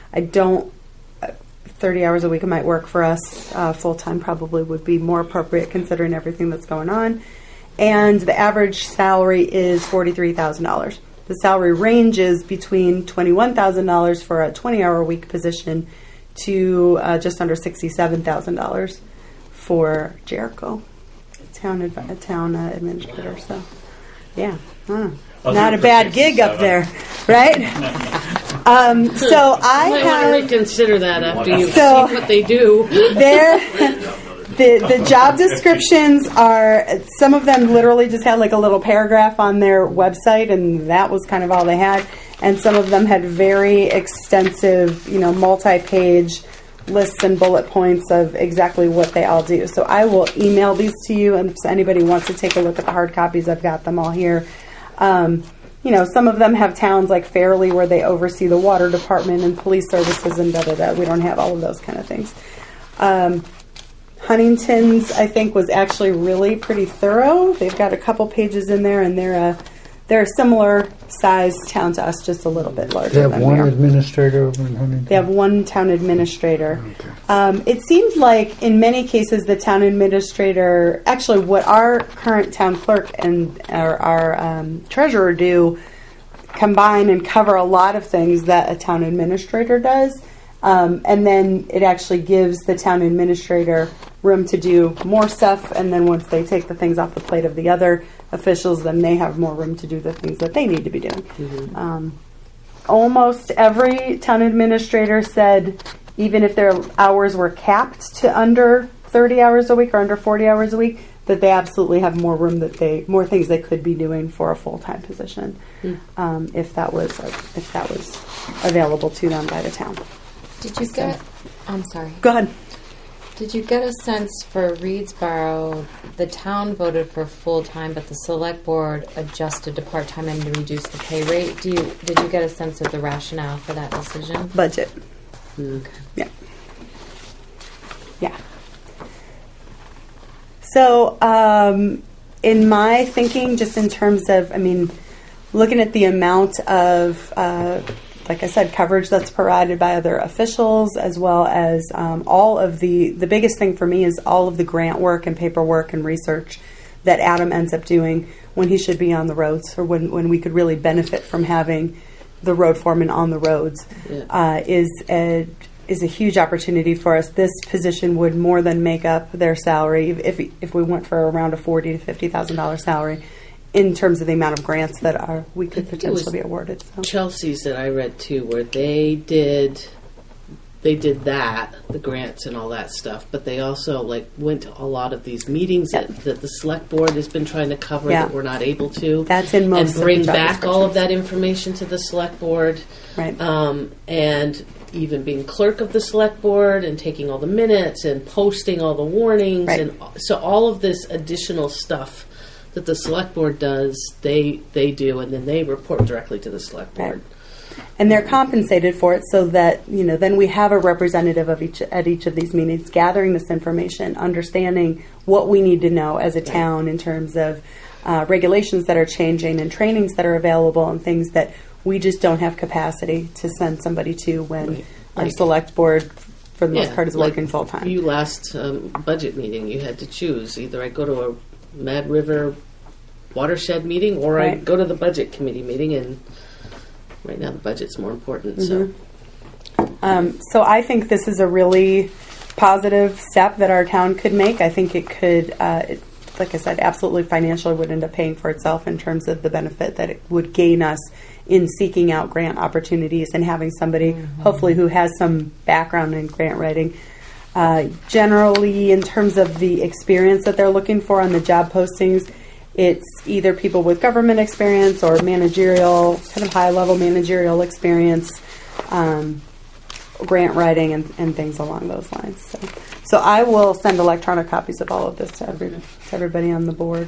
30 hours a week might work for us. Full-time probably would be more appropriate considering everything that's going on. And the average salary is $43,000. The salary ranges between $21,000 for a 20-hour-a-week position to just under $67,000 for Jericho, town administrator. So, yeah, not a bad gig up there, right? So I might have want to reconsider that after you've seen what they do. The job descriptions are, some of them literally just had like a little paragraph on their website, and that was kind of all they had. And some of them had very extensive, multi-page lists and bullet points of exactly what they all do. So I will email these to you, and if anybody wants to take a look at the hard copies, I've got them all here. Some of them have towns like Fairleigh where they oversee the water department and police services and da-da-da. We don't have all of those kind of things. Huntington's, I think, was actually really pretty thorough. They've got a couple pages in there, and they're a similar size town to us, just a little bit larger. They have than one we are. administrator over in Huntington? They have one town administrator. It seems like in many cases the town administrator, actually what our current town clerk and our treasurer do, combine and cover a lot of things that a town administrator does. And then it actually gives the town administrator room to do more stuff. And then once they take the things off the plate of the other officials, then they have more room to do the things that they need to be doing. Almost every town administrator said, even if their hours were capped to under 30 hours a week or under 40 hours a week, that they absolutely have more room, more things they could be doing for a full-time position, if that was available to them by the town. Did you get? I'm sorry. Go ahead. Did you get a sense for Reedsboro? The town voted for full-time, but the select board adjusted to part-time and reduced the pay rate. Did you get a sense of the rationale for that decision? Budget. Okay. Yeah. Yeah. So, in my thinking, just in terms of, looking at the amount of, like I said, coverage that's provided by other officials, as well as all of the biggest thing for me is all of the grant work and paperwork and research that Adam ends up doing when he should be on the roads, or when we could really benefit from having the road foreman on the roads, is a huge opportunity for us. This position would more than make up their salary if we went for around a $40,000 to $50,000 salary in terms of the amount of grants that we could potentially be awarded. So. Chelsea's that I read too, where they did that, the grants and all that stuff, but they also went to a lot of these meetings that the select board has been trying to cover that we're not able to. That's in most and bring back all of that information to the select board. Right. And even being clerk of the select board and taking all the minutes and posting all the warnings. Right. And so all of this additional stuff that the select board does, they do, and then they report directly to the select board. Right. And they're compensated for it, so that then we have a representative of at each of these meetings, gathering this information, understanding what we need to know as a town in terms of regulations that are changing and trainings that are available and things that we just don't have capacity to send somebody to when our select board, for the most part, is working full time. You last budget meeting, you had to choose either I go to a Mad River watershed meeting or I go to the budget committee meeting, and right now the budget's more important. Mm-hmm. So I think this is a really positive step that our town could make. I think it could, like I said, absolutely financially would end up paying for itself in terms of the benefit that it would gain us in seeking out grant opportunities and having somebody, hopefully, who has some background in grant writing. Generally, in terms of the experience that they're looking for on the job postings, it's either people with government experience or managerial, kind of high-level managerial experience, grant writing, and things along those lines. So I will send electronic copies of all of this to everybody on the board.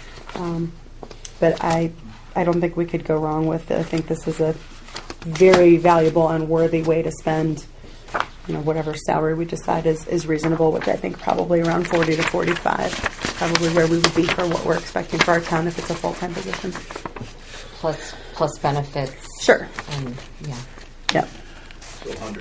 But I don't think we could go wrong with it. I think this is a very valuable and worthy way to spend, whatever salary we decide is reasonable, which I think probably around 40 to 45, probably where we would be for what we're expecting for our town if it's a full-time position. Plus benefits. Sure. And yeah. Yep. So 100.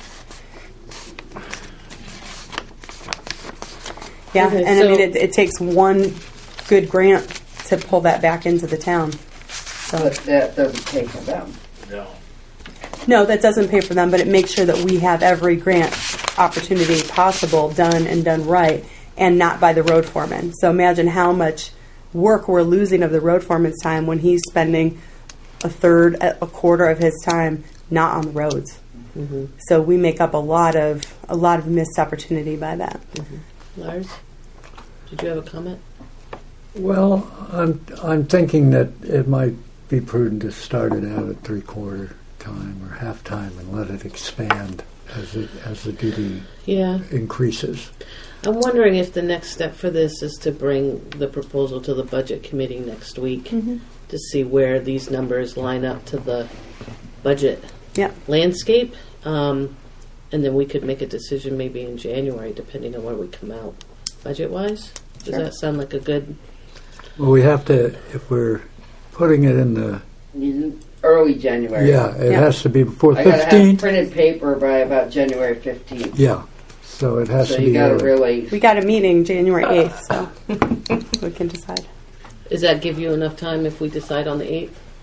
Yeah, Okay, and so it takes one good grant to pull that back into the town. So But that doesn't pay for them. no, that doesn't pay for them, but it makes sure that we have every grant opportunity possible done and done right, and not by the road foreman. So imagine how much work we're losing of the road foreman's time when he's spending a quarter of his time not on the roads. Mm-hmm. So we make up a lot of missed opportunity by that. Mm-hmm. Lars, did you have a comment? Well, I'm thinking that it might be prudent to start it out at 3/4 time or half time and let it expand as the duty increases. I'm wondering if the next step for this is to bring the proposal to the budget committee next week to see where these numbers line up to the budget landscape. And then we could make a decision maybe in January, depending on where we come out budget-wise. Does that sound like a good... Well, we have to, if we're putting it in the... Early January. Yeah, it has to be before 15th. I got to have printed paper by about January 15th. Yeah, so it has to be... So you got to really... We got a meeting January 8th, so we can decide. Does that give you enough time if we decide on the 8th?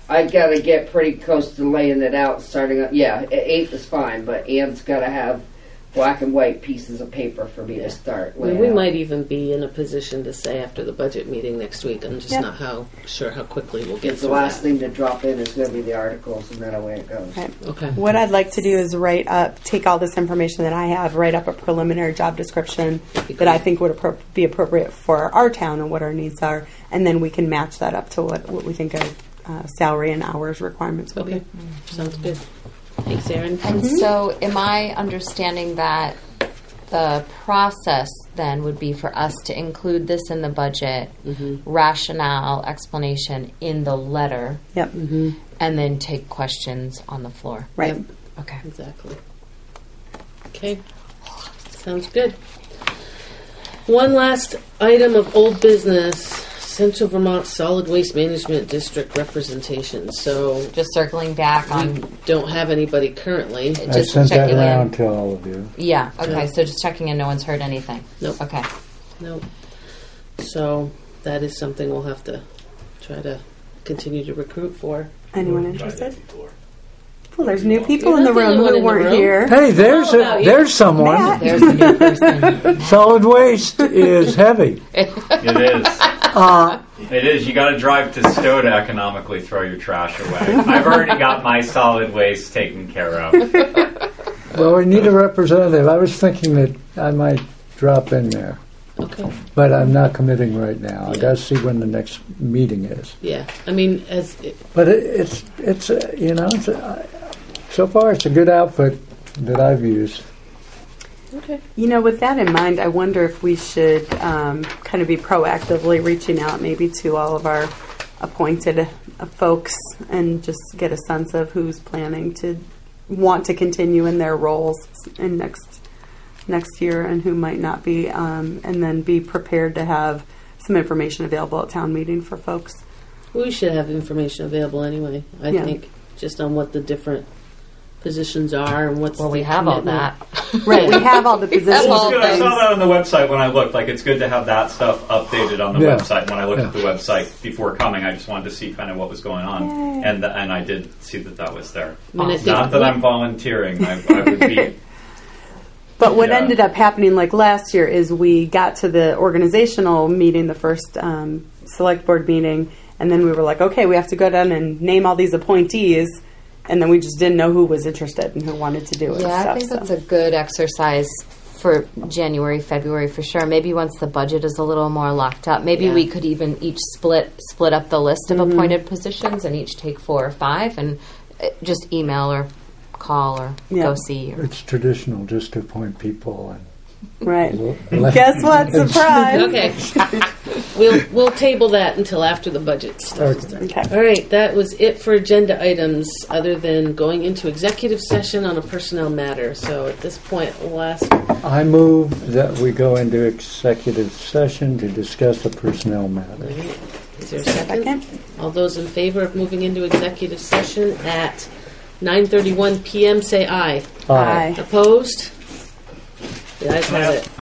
I gotta get pretty close to laying it out, starting up. Yeah, 8th is fine, but Ann's gotta have black and white pieces of paper for me to start. I mean, we might even be in a position to say after the budget meeting next week. I'm just not sure how quickly we'll get the last thing to drop in is going to be the articles, and then away it goes. Okay. What I'd like to do is take all this information that I have, write up a preliminary job description that I think would be appropriate for our town and what our needs are, and then we can match that up to what we think our salary and hours requirements will be. Sounds good. Thanks, Erin. And so am I understanding that the process then would be for us to include this in the budget, rationale, explanation in the letter, and then take questions on the floor? Right. Yep. Okay. Exactly. Okay. Sounds good. One last item of old business. Central Vermont Solid Waste Management District representation. So just circling back on, we don't have anybody currently. I sent that around to all of you. Yeah. Okay. So just checking in. No one's heard anything. Nope. Okay. Nope. So that is something we'll have to try to continue to recruit for. Anyone interested? Well, there's new people in the room who weren't here. Hey, there's someone. Matt. There's a new person. Solid waste is heavy. It is. It is. You got to drive to Stowe to economically throw your trash away. I've already got my solid waste taken care of. Well, we need a representative. I was thinking that I might drop in there. Okay. But I'm not committing right now. I got to see when the next meeting is. Yeah. I mean, but it's so far it's a good outfit that I've used. Okay. With that in mind, I wonder if we should kind of be proactively reaching out maybe to all of our appointed folks and just get a sense of who's planning to want to continue in their roles in next year and who might not be, and then be prepared to have some information available at town meeting for folks. We should have information available anyway, I think, just on what the different positions are and what's we have all that. Right, we have all the positions. I saw that on the website when I looked. Like, it's good to have that stuff updated on the website. When I looked at the website before coming, I just wanted to see kind of what was going on, and I did see that was there. Not that I'm volunteering. I would be. But what ended up happening, like last year, is we got to the organizational meeting, the first select board meeting, and then we were like, okay, we have to go down and name all these appointees, and then we just didn't know who was interested and who wanted to do it. Yeah, I think that's a good exercise for January, February for sure. Maybe once the budget is a little more locked up, maybe we could even each split up the list of appointed positions and each take 4 or 5 and just email or call or go see. It's traditional just to appoint people. Right. Guess what? Surprise. Okay. We'll table that until after the budget stuff. Okay. All right. That was it for agenda items other than going into executive session on a personnel matter. So at this point, I move that we go into executive session to discuss a personnel matter. Is there a second? All those in favor of moving into executive session at 9:31 p.m. say aye. Aye. Opposed? The ayes have it.